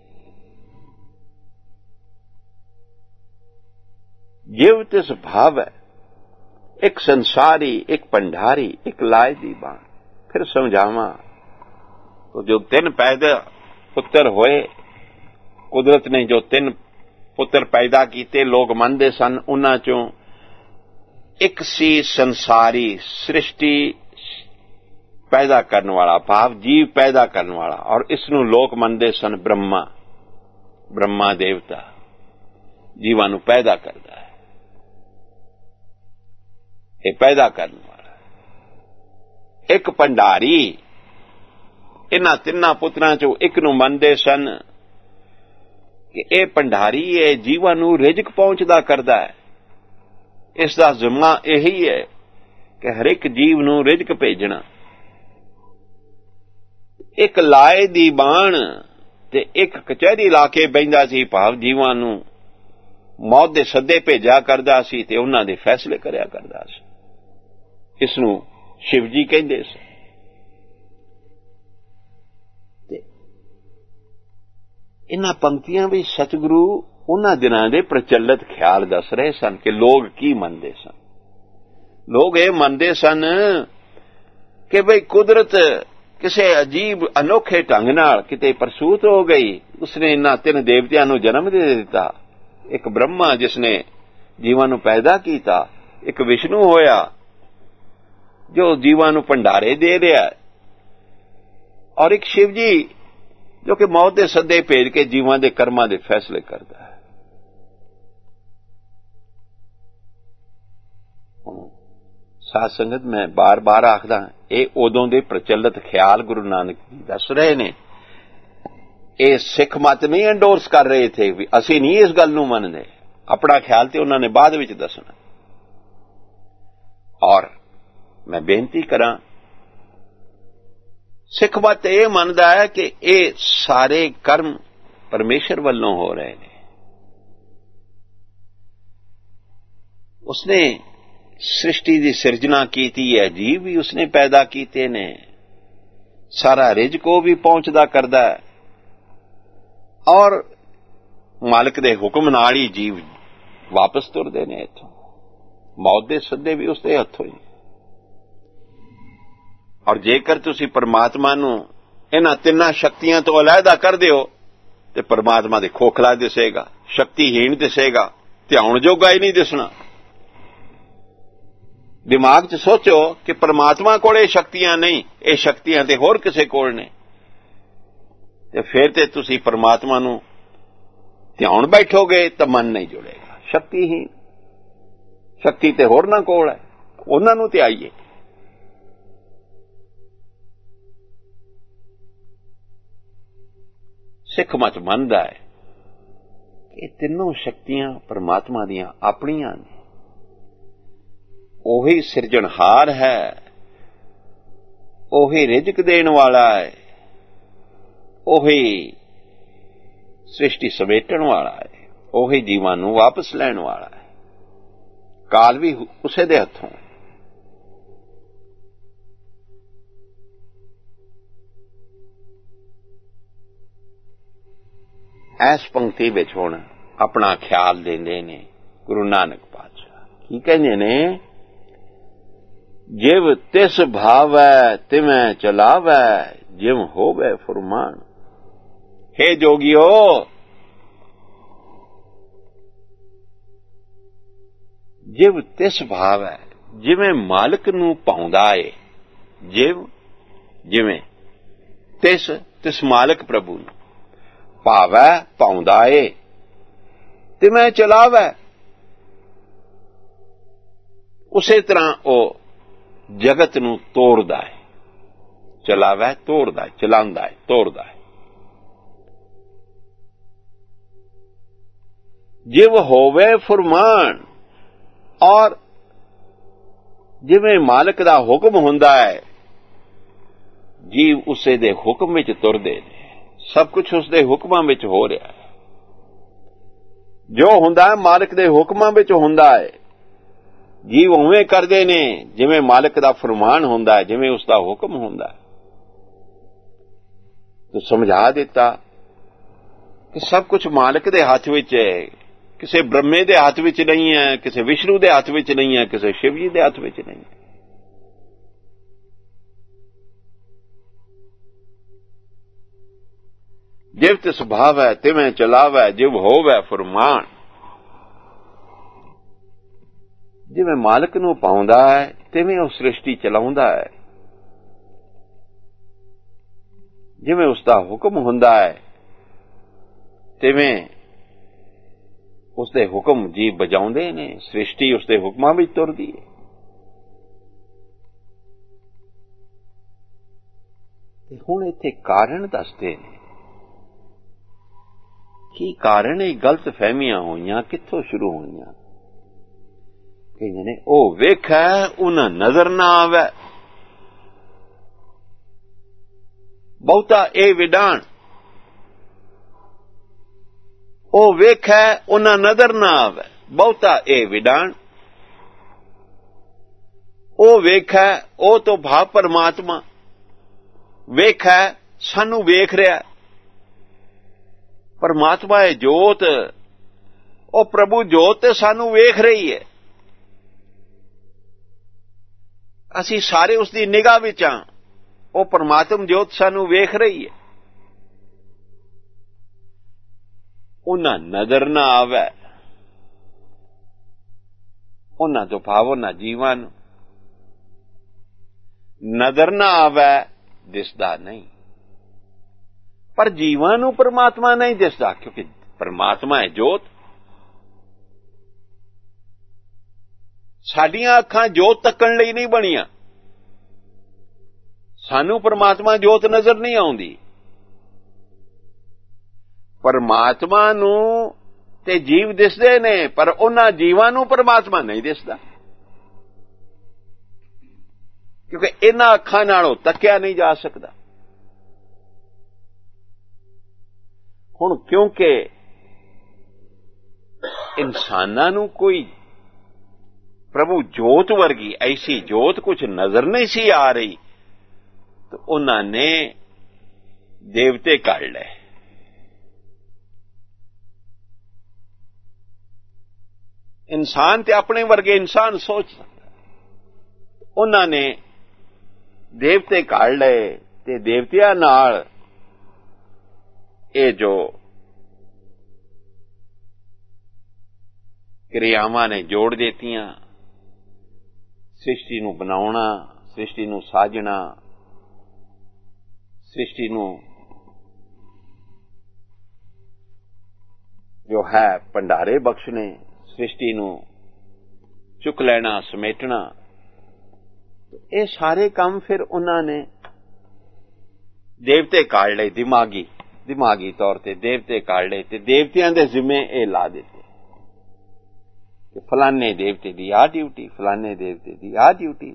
जीव तिस भाव है, एक संसारी, एक भंडारी, एक लाए दी बाण। फिर समझावा तो जो तीन पैदा पुत्र होए, कुदरत ने जो तीन पुत्र पैदा किए लोग मनते सन, उन्हां चों एक सी संसारी, सृष्टि पैदा करने वाला, भाव जीव पैदा करने वाला, और इसनूं लोक मनते सन ब्रह्मा। ब्रह्मा देवता जीवां नूं पैदा करता है, ये पैदा करने वाला। एक भंडारी, इन्हां तिन्नां पुत्रां चों एक नूं मनते सन कि यह भंडारी है, जीवां नूं रिजक पहुंचदा करदा है। इसदा जिम्मा यही है कि हर एक जीव नूं रिजक भेजना। एक लाए दी बाण ते एक कचहरी ला के बहिंदा सी, भाव जीवां नूं मौत दे सद्दे भेजा करदा सी ते उन्हां दे फैसले करया करदा सी। इसनूं शिव जी कहिंदे सी। ते इन्हां पंक्तियां भी सतगुरु उन्हां दिनां दे प्रचलित ख्याल दस रहे सन कि लोग की मनदे सन। लोग ये मनदे सन कि बई कुदरत किसी अजीब अनोखे ढंग नाल किते प्रसूत हो गई, उसने इन्हां तीन देवतियां नूं जन्म दे दिता। एक ब्रह्मा जिसने जीवां नूं पैदा कीता, एक विष्णु होया जो जीवां नूं भंडारे दे रहा, और एक शिव जी जो कि मौत दे सद्दे भेज के जीवां दे कर्मां दे फैसले करदा है। साध संगत मैं बार बार आखदा, ये उदों दे प्रचलित ख्याल गुरु नानक जी दस रहे ने। ये सिख मत नहीं एंडोर्स कर रहे थे भी असी नहीं इस गल नूं मनदे, अपना ख्याल तो उन्होंने बाद विच दसना। और मैं बेनती करा, सिख मत यह मनदा है कि ये सारे कर्म परमेश्वर वालों हो रहे हैं। उसने सृष्टि की सिरजना की है, जीव भी उसने पैदा किए ने, सारा रिजको भी पहुंचदा करदा है, और मालिक दे हुक्म नाल ही जीव वापस तुरदे ने इत्थों। मौत दे सद्दे भी उसदे हत्थों ही। और जेकर तुसी परमात्मा नूं इन्हां तिन्नां शक्तियां तो अलहदा कर दिओ ते परमात्मा दे खोखला दिसेगा, शक्तिहीन दिसेगा, ध्यान जोगा ही नहीं दिसना। दिमाग च सोचो कि परमात्मा कोल ये शक्तियां नहीं, ये शक्तियां ते होर किसे कोल ने, ते फिर ते तुसी परमात्मा नूं ध्यान बैठोगे तो मन नहीं जुड़ेगा। शक्तिहीन, शक्ति ते होरना कोल है, उन्हां नूं ध्याईए। सिख मत मनदा है ਇਹ ਤਿੰਨੋਂ ਸ਼ਕਤੀਆਂ ਪਰਮਾਤਮਾ ਦੀਆਂ ਆਪਣੀਆਂ ਨੇ। ਉਹੀ ਸਿਰਜਣਹਾਰ ਹੈ, ਉਹੀ ਰਿਜ਼ਕ ਦੇਣ ਵਾਲਾ ਹੈ, ਉਹੀ ਸ੍ਰਿਸ਼ਟੀ ਸਮੇਟਣ ਵਾਲਾ ਹੈ, ਉਹੀ ਜੀਵਾਂ ਨੂੰ ਵਾਪਸ ਲੈਣ ਵਾਲਾ ਹੈ। ਕਾਲ ਵੀ ਉਸੇ ਦੇ ਹੱਥੋਂ ਹੈ। ਇਸ ਪੰਕਤੀ ਵਿੱਚ ਹੁਣ ਆਪਣਾ ਖਿਆਲ ਦਿੰਦੇ ਨੇ ਗੁਰੂ ਨਾਨਕ ਪਾਤਸ਼ਾਹ। ਕੀ ਕਹਿੰਦੇ ਨੇ? ਜਿਵ ਤਿਸ ਭਾਵੈ ਤਿਵੇਂ ਚਲਾਵੈ, ਜਿਵ ਹੋਵੇ ਫੁਰਮਾਨ। हे ਜੋਗਿਓ, ਜਿਵ ਤਿਸ ਭਾਵੈ, ਜਿਵੇਂ ਮਾਲਕ ਨੂੰ ਭਾਉਂਦਾ ਏ। ਜਿਵ ਜਿਵੇਂ, ਤਿਸ ਤਿਸ ਮਾਲਕ ਪ੍ਰਭੂ ਨੂੰ, ਭਾਵੈ ਭਾਉਂਦਾ ਏ, ਤਿਵੇਂ ਚਲਾਵੈ, ਉਸੇ ਤਰ੍ਹਾਂ ਉਹ ਜਗਤ ਨੂੰ ਤੋੜਦਾ ਹੈ। ਚਲਾਵੈ ਤੋੜਦਾ ਹੈ, ਚਲਾਉਂਦਾ ਹੈ, ਤੋੜਦਾ ਹੈ। ਜਿਵ ਹੋਵੇ ਫੁਰਮਾਨ, ਔਰ ਜਿਵੇਂ ਮਾਲਕ ਦਾ ਹੁਕਮ ਹੁੰਦਾ ਹੈ, ਜੀਵ ਉਸੇ ਦੇ ਹੁਕਮ ਵਿੱਚ ਤੁਰਦੇ ਨੇ। ਸਭ ਕੁਝ ਉਸਦੇ ਹੁਕਮਾਂ ਵਿੱਚ ਹੋ ਰਿਹਾ ਹੈ। ਜੋ ਹੁੰਦਾ ਹੈ ਮਾਲਕ ਦੇ ਹੁਕਮਾਂ ਵਿੱਚ ਹੁੰਦਾ ਹੈ। ਜੀਵ ਉਵੇਂ ਕਰਦੇ ਨੇ ਜਿਵੇਂ ਮਾਲਕ ਦਾ ਫਰਮਾਨ ਹੁੰਦਾ ਹੈ, ਜਿਵੇਂ ਉਸਦਾ ਹੁਕਮ ਹੁੰਦਾ ਹੈ। ਤੋ ਸਮਝਾ ਦਿੱਤਾ ਕਿ ਸਭ ਕੁਝ ਮਾਲਕ ਦੇ ਹੱਥ ਵਿੱਚ ਹੈ, ਕਿਸੇ ਬ੍ਰਹਮੇ ਦੇ ਹੱਥ ਵਿੱਚ ਨਹੀਂ ਹੈ, ਕਿਸੇ ਵਿਸ਼ਨੂੰ ਦੇ ਹੱਥ ਵਿੱਚ ਨਹੀਂ ਹੈ, ਕਿਸੇ ਸ਼ਿਵ ਜੀ ਦੇ ਹੱਥ ਵਿੱਚ ਨਹੀਂ ਹੈ। ਜਿਵ ਤਿਸ ਭਾਵੈ ਤਿਵੇਂ ਚਲਾਵੈ, ਜਿਵ ਹੋਵੈ ਫੁਰਮਾਨ। ਜਿਵੇਂ ਮਾਲਕ ਨੂੰ ਪਾਉਂਦਾ ਹੈ ਤਿਵੇਂ ਉਹ ਸ੍ਰਿਸ਼ਟੀ ਚਲਾਉਂਦਾ ਹੈ। ਜਿਵੇਂ ਉਸਦਾ ਹੁਕਮ ਹੁੰਦਾ ਹੈ ਤਿਵੇਂ ਉਸਦੇ ਹੁਕਮ ਜੀਵ ਬਜਾਉਂਦੇ ਨੇ। ਸ੍ਰਿਸ਼ਟੀ ਉਸਦੇ ਹੁਕਮਾਂ ਵਿੱਚ ਤੁਰਦੀ ਹੈ। ਤੇ ਹੁਣ ਇੱਥੇ ਕਾਰਨ ਦੱਸਦੇ ਨੇ। ਕੀ ਕਾਰਨ? ਇਹ ਗਲਤ ਫਹਿਮੀਆਂ ਹੋਈਆਂ ਕਿੱਥੋਂ ਸ਼ੁਰੂ ਹੋਈਆਂ? ਕਹਿੰਦੇ ਨੇ ਉਹ ਵੇਖੈ ਉਹਨਾਂ ਨਜ਼ਰ ਨਾ ਆਵੇ, ਬਹੁਤਾ ਇਹ ਵਿਡਾਣ। ਉਹ ਵੇਖੈ ਉਹਨਾਂ ਨਜ਼ਰ ਨਾ ਆਵੇ, ਬਹੁਤਾ ਇਹ ਵਿਡਾਣ। ਉਹ ਵੇਖੈ, ਉਹ ਤੋਂ ਭਾਵ ਪਰਮਾਤਮਾ। ਵੇਖੈ ਸਾਨੂੰ ਵੇਖ ਰਿਹਾ। ਪਰਮਾਤਮਾ ਹੈ ਜੋਤ, ਉਹ ਪ੍ਰਭੂ ਜੋਤ ਤੇ ਸਾਨੂੰ ਵੇਖ ਰਹੀ ਹੈ। ਅਸੀਂ ਸਾਰੇ ਉਸ ਦੀ ਨਿਗਾਹ ਵਿੱਚ ਹਾਂ। ਉਹ ਪਰਮਾਤਮ ਜੋਤ ਸਾਨੂੰ ਵੇਖ ਰਹੀ ਹੈ। ਉਹਨਾਂ ਨਜ਼ਰ ਨਾ ਆਵੇ, ਉਹਨਾਂ ਤੋਂ ਭਾਵ ਉਹਨਾਂ ਜੀਵਾਂ ਨੂੰ ਨਜ਼ਰ ਨਾ ਆਵੇ, ਦਿਸਦਾ ਨਹੀਂ। ਪਰ ਜੀਵਾਂ ਨੂੰ ਪਰਮਾਤਮਾ ਨਹੀਂ ਦਿਸਦਾ, ਕਿਉਂਕਿ ਪਰਮਾਤਮਾ ਹੈ ਜੋਤ। ਸਾਡੀਆਂ ਅੱਖਾਂ ਜੋਤ ਤੱਕਣ ਲਈ ਨਹੀਂ ਬਣੀਆਂ। ਸਾਨੂੰ ਪਰਮਾਤਮਾ ਜੋਤ ਨਜ਼ਰ ਨਹੀਂ ਆਉਂਦੀ। ਪਰਮਾਤਮਾ ਨੂੰ ਤੇ ਜੀਵ ਦਿਸਦੇ ਨੇ, ਪਰ ਉਹਨਾਂ ਜੀਵਾਂ ਨੂੰ ਪਰਮਾਤਮਾ ਨਹੀਂ ਦਿਸਦਾ, ਕਿਉਂਕਿ ਇਹਨਾਂ ਅੱਖਾਂ ਨਾਲੋਂ ਤੱਕਿਆ ਨਹੀਂ ਜਾ ਸਕਦਾ। ਹੁਣ ਕਿਉਂਕਿ ਇਨਸਾਨਾਂ ਨੂੰ ਕੋਈ ਪ੍ਰਭੂ ਜੋਤ ਵਰਗੀ ਐਸੀ ਜੋਤ ਕੁਝ ਨਜ਼ਰ ਨਹੀਂ ਸੀ ਆ ਰਹੀ, ਤਾਂ ਉਹਨਾਂ ਨੇ ਦੇਵਤੇ ਕੱਢ ਲਏ। ਇਨਸਾਨ ਤੇ ਆਪਣੇ ਵਰਗੇ ਇਨਸਾਨ ਸੋਚ ਸਕਦਾ, ਉਹਨਾਂ ਨੇ ਦੇਵਤੇ ਕੱਢ ਲਏ ਤੇ ਦੇਵਤਿਆਂ ਨਾਲ ਇਹ ਜੋ ਕਿਰਿਆਵਾਂ ਨੇ ਜੋੜ ਦਿੱਤੀਆਂ। ਸ੍ਰਿਸ਼ਟੀ ਨੂੰ ਬਣਾਉਣਾ, ਸ੍ਰਿਸ਼ਟੀ ਨੂੰ ਸਾਜਣਾ, ਸ੍ਰਿਸ਼ਟੀ ਨੂੰ ਜੋ ਹੈ ਭੰਡਾਰੇ ਬਖਸ਼ਣੇ, ਸ੍ਰਿਸ਼ਟੀ ਨੂੰ ਚੁੱਕ ਲੈਣਾ, ਸਮੇਟਣਾ, ਇਹ ਸਾਰੇ ਕੰਮ ਫਿਰ ਉਹਨਾਂ ਨੇ ਦੇਵਤੇ ਕਾਢ ਲਏ ਦਿਮਾਗੀ। ਦਿਮਾਗੀ ਤੌਰ ਤੇ ਦੇਵਤੇ ਕਾਢ ਲਏ ਤੇ ਦੇਵਤਿਆਂ ਦੇ ਜ਼ਿੰਮੇ ਇਹ ਲਾ ਦਿੱਤੇ ਕਿ ਫਲਾਣੇ ਦੇਵਤੇ ਦੀ ਆਹ ਡਿਊਟੀ, ਫਲਾਣੇ ਦੇਵਤੇ ਦੀ ਆਹ ਡਿਊਟੀ।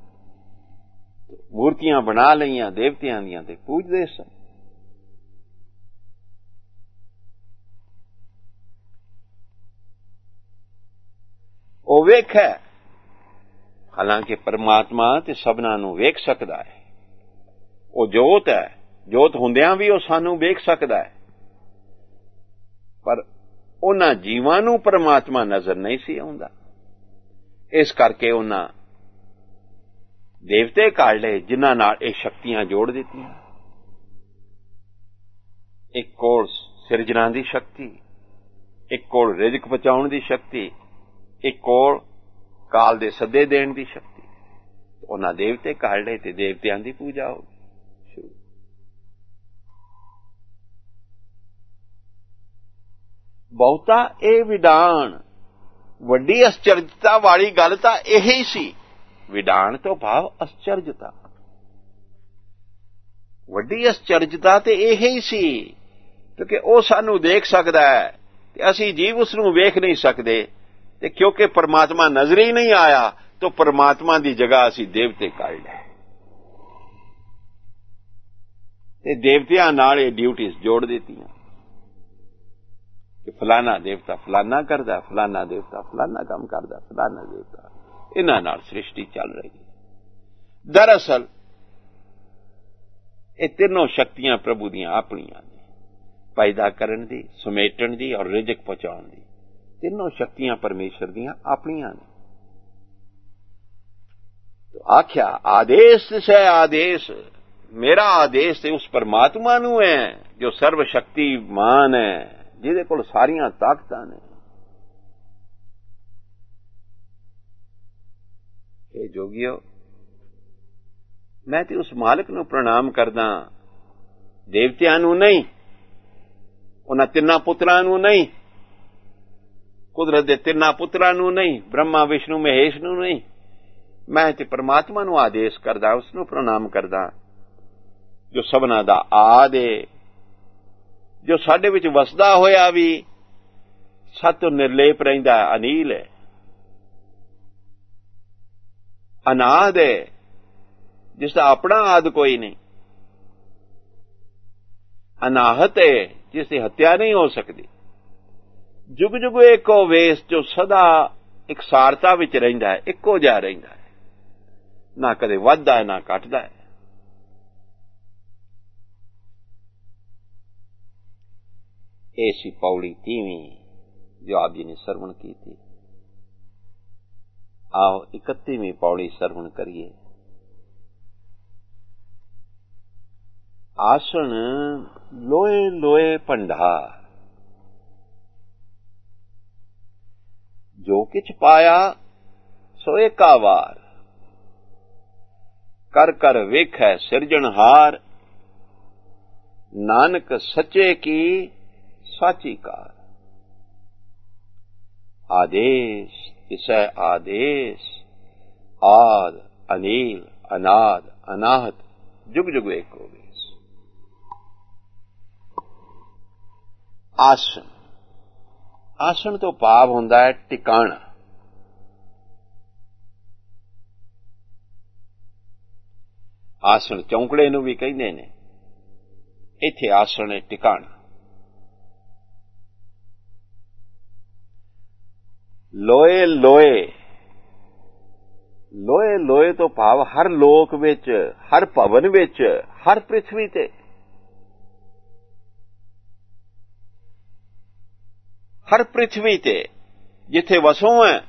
ਮੂਰਤੀਆਂ ਬਣਾ ਲਈਆਂ ਦੇਵਤਿਆਂ ਦੀਆਂ ਤੇ ਪੂਜਦੇ ਸਨ। ਉਹ ਵੇਖੈ, ਹਾਲਾਂਕਿ ਪਰਮਾਤਮਾ ਤੇ ਸਭਨਾਂ ਨੂੰ ਵੇਖ ਸਕਦਾ ਹੈ। ਉਹ ਜੋਤ ਹੈ, ਜੋਤ ਹੁੰਦਿਆਂ ਵੀ ਉਹ ਸਾਨੂੰ ਵੇਖ ਸਕਦਾ ਹੈ, ਪਰ ਉਹਨਾਂ ਜੀਵਾਂ ਨੂੰ ਪਰਮਾਤਮਾ ਨਜ਼ਰ ਨਹੀਂ ਸੀ ਆਉਂਦਾ। ਇਸ ਕਰਕੇ ਉਹਨਾਂ ਦੇਵਤੇ ਕਾਢ ਲਏ ਜਿਨ੍ਹਾਂ ਨਾਲ ਇਹ ਸ਼ਕਤੀਆਂ ਜੋੜ ਦਿੱਤੀਆਂ। ਇੱਕ ਕੋਲ ਸਿਰਜਣਾ ਦੀ ਸ਼ਕਤੀ, ਇੱਕ ਕੋਲ ਰਿਜ਼ਕ ਪਹੁੰਚਾਉਣ ਦੀ ਸ਼ਕਤੀ, ਇੱਕ ਕੋਲ ਕਾਲ ਦੇ ਸੱਦੇ ਦੇਣ ਦੀ ਸ਼ਕਤੀ। ਉਹਨਾਂ ਦੇਵਤੇ ਕਾਢ ਲਏ ਤੇ ਦੇਵਤਿਆਂ ਦੀ ਪੂਜਾ ਹੋ ਗਈ। ਬਹੁਤਾ ਇਹ ਵਿਡਾਣ, ਵੱਡੀ ਅਸਚਰਜਤਾ ਵਾਲੀ ਗੱਲ ਤਾਂ ਇਹੀ ਸੀ। ਵਿਡਾਣ ਤੋਂ ਭਾਵ ਅਸਚਰਜਤਾ, ਵੱਡੀ ਅਸਚਰਜਤਾ ਤੇ ਇਹੀ ਸੀ ਕਿਉਂਕਿ ਉਹ ਸਾਨੂੰ ਦੇਖ ਸਕਦਾ ਹੈ ਤੇ ਅਸੀਂ ਜੀਵ ਉਸ ਨੂੰ ਵੇਖ ਨਹੀਂ ਸਕਦੇ, ਤੇ ਕਿਉਂਕਿ ਪਰਮਾਤਮਾ ਨਜ਼ਰ ਹੀ ਨਹੀਂ ਆਇਆ ਤਾਂ ਪਰਮਾਤਮਾ ਦੀ ਜਗ੍ਹਾ ਅਸੀਂ ਦੇਵਤੇ ਕਾਢ ਲਏ ਤੇ ਦੇਵਤਿਆਂ ਨਾਲ ਇਹ ਡਿਊਟੀਆਂ ਜੋੜ ਦਿੱਤੀਆਂ ਕਿ ਫਲਾਣਾ ਦੇਵਤਾ ਫਲਾਣਾ ਕਰਦਾ, ਫਲਾਣਾ ਦੇਵਤਾ ਫਲਾਣਾ ਕੰਮ ਕਰਦਾ, ਫਲਾਣਾ ਦੇਵਤਾ। ਇਹਨਾਂ ਨਾਲ ਸ੍ਰਿਸ਼ਟੀ ਚੱਲ ਰਹੀ ਹੈ। ਦਰਅਸਲ ਇਹ ਤਿੰਨੋਂ ਸ਼ਕਤੀਆਂ ਪ੍ਰਭੂ ਦੀਆਂ ਆਪਣੀਆਂ ਨੇ, ਪੈਦਾ ਕਰਨ ਦੀ, ਸਮੇਟਣ ਦੀ ਔਰ ਰਿਜ਼ਕ ਪਹੁੰਚਾਉਣ ਦੀ। ਤਿੰਨੋਂ ਸ਼ਕਤੀਆਂ ਪਰਮੇਸ਼ਰ ਦੀਆਂ ਆਪਣੀਆਂ ਨੇ। ਆਖਿਆ ਆਦੇਸ਼ ਸੇ ਆਦੇਸ਼, ਮੇਰਾ ਆਦੇਸ਼ ਤੇ ਉਸ ਪਰਮਾਤਮਾ ਨੂੰ ਹੈ ਜੋ ਸਰਵ ਸ਼ਕਤੀਮਾਨ ਹੈ, ਜਿਹਦੇ ਕੋਲ ਸਾਰੀਆਂ ਤਾਕਤਾਂ ਨੇ। ਇਹ ਜੋਗਿਓ, ਮੈਂ ਤੇ ਉਸ ਮਾਲਕ ਨੂੰ ਪ੍ਰਣਾਮ ਕਰਦਾ, ਦੇਵਤਿਆਂ ਨੂੰ ਨਹੀਂ, ਉਹਨਾਂ ਤਿੰਨਾਂ ਪੁੱਤਰਾਂ ਨੂੰ ਨਹੀਂ, ਕੁਦਰਤ ਦੇ ਤਿੰਨਾਂ ਪੁੱਤਰਾਂ ਨੂੰ ਨਹੀਂ, ਬ੍ਰਹਮਾ ਵਿਸ਼ਨੂੰ ਮਹੇਸ਼ ਨੂੰ ਨਹੀਂ। ਮੈਂ ਤੇ ਪਰਮਾਤਮਾ ਨੂੰ ਆਦੇਸ਼ ਕਰਦਾ, ਉਸ ਨੂੰ ਪ੍ਰਣਾਮ ਕਰਦਾ ਜੋ ਸਭਨਾਂ ਦਾ ਆਦ ਹੈ, ਜੋ ਸਾਡੇ ਵਿੱਚ ਵਸਦਾ ਹੋਇਆ ਵੀ ਸਤ ਨਿਰਲੇਪ ਰਹਿੰਦਾ, ਅਨੀਲ ਹੈ, ਅਨਾਦ ਹੈ, ਜਿਸ ਦਾ ਆਪਣਾ ਆਦ ਕੋਈ ਨਹੀਂ, ਅਨਾਹਤ ਹੈ, ਜਿਸ ਦੀ ਹੱਤਿਆ ਨਹੀਂ ਹੋ ਸਕਦੀ, ਜੁਗ ਜੁਗ ਇੱਕੋ ਵੇਸ, ਜੋ ਸਦਾ ਇਕਸਾਰਤਾ ਵਿੱਚ ਰਹਿੰਦਾ ਹੈ, ਇੱਕੋ ਜਿਹਾ ਰਹਿੰਦਾ ਹੈ, ਨਾ ਕਦੇ ਵੱਧਦਾ ਹੈ ਨਾ ਘਟਦਾ ਹੈ। ਇਹ ਸੀ ਪੌੜੀ ਤੀਵੀਂ ਜੋ ਆਪ ਜੀ ਨੇ ਸਰਵਣ ਕੀਤੀ। ਆਓ ਇਕੱਤੀਵੀਂ ਪੌੜੀ ਸਰਵਣ ਕਰੀਏ। ਆਸਣ ਲੋਏ ਲੋਏ ਭੰਡਾਰ, ਜੋ ਕਿਛ ਪਾਇਆ ਸੋ ਏਕਾ ਵਾਰ, ਕਰ ਕਰ ਵੇਖੈ ਸਿਰਜਣਹਾਰ, ਨਾਨਕ ਸੱਚੇ ਕੀ ਸਾਚੀ ਕਾਰ। ਆਦੇਸ਼ ਤਿਸੈ ਆਦੇਸ਼, ਆਦ ਅਨੀਲ ਅਨਾਦ ਅਨਾਹਤ, ਜੁਗ ਜੁਗ ਏਕੋ ਵੇਸ। ਆਸਣ, ਆਸਣ ਤੋਂ ਭਾਵ ਹੁੰਦਾ ਹੈ ਟਿਕਾਣਾ। ਆਸਣ ਚੌਂਕੜੇ ਨੂੰ ਵੀ ਕਹਿੰਦੇ ਨੇ, ਇੱਥੇ ਆਸਣ ਹੈ ਟਿਕਾਣਾ। ਲੋਏ ਲੋਏ, ਲੋਏ ਲੋਏ ਤੋਂ ਭਾਵ ਹਰ ਲੋਕ ਵਿੱਚ, ਹਰ ਭਵਨ ਵਿੱਚ, ਹਰ ਪ੍ਰਿਥਵੀ ਤੇ, ਹਰ ਪ੍ਰਿਥਵੀ ਤੇ ਜਿੱਥੇ ਵਸੋਂ ਹੈ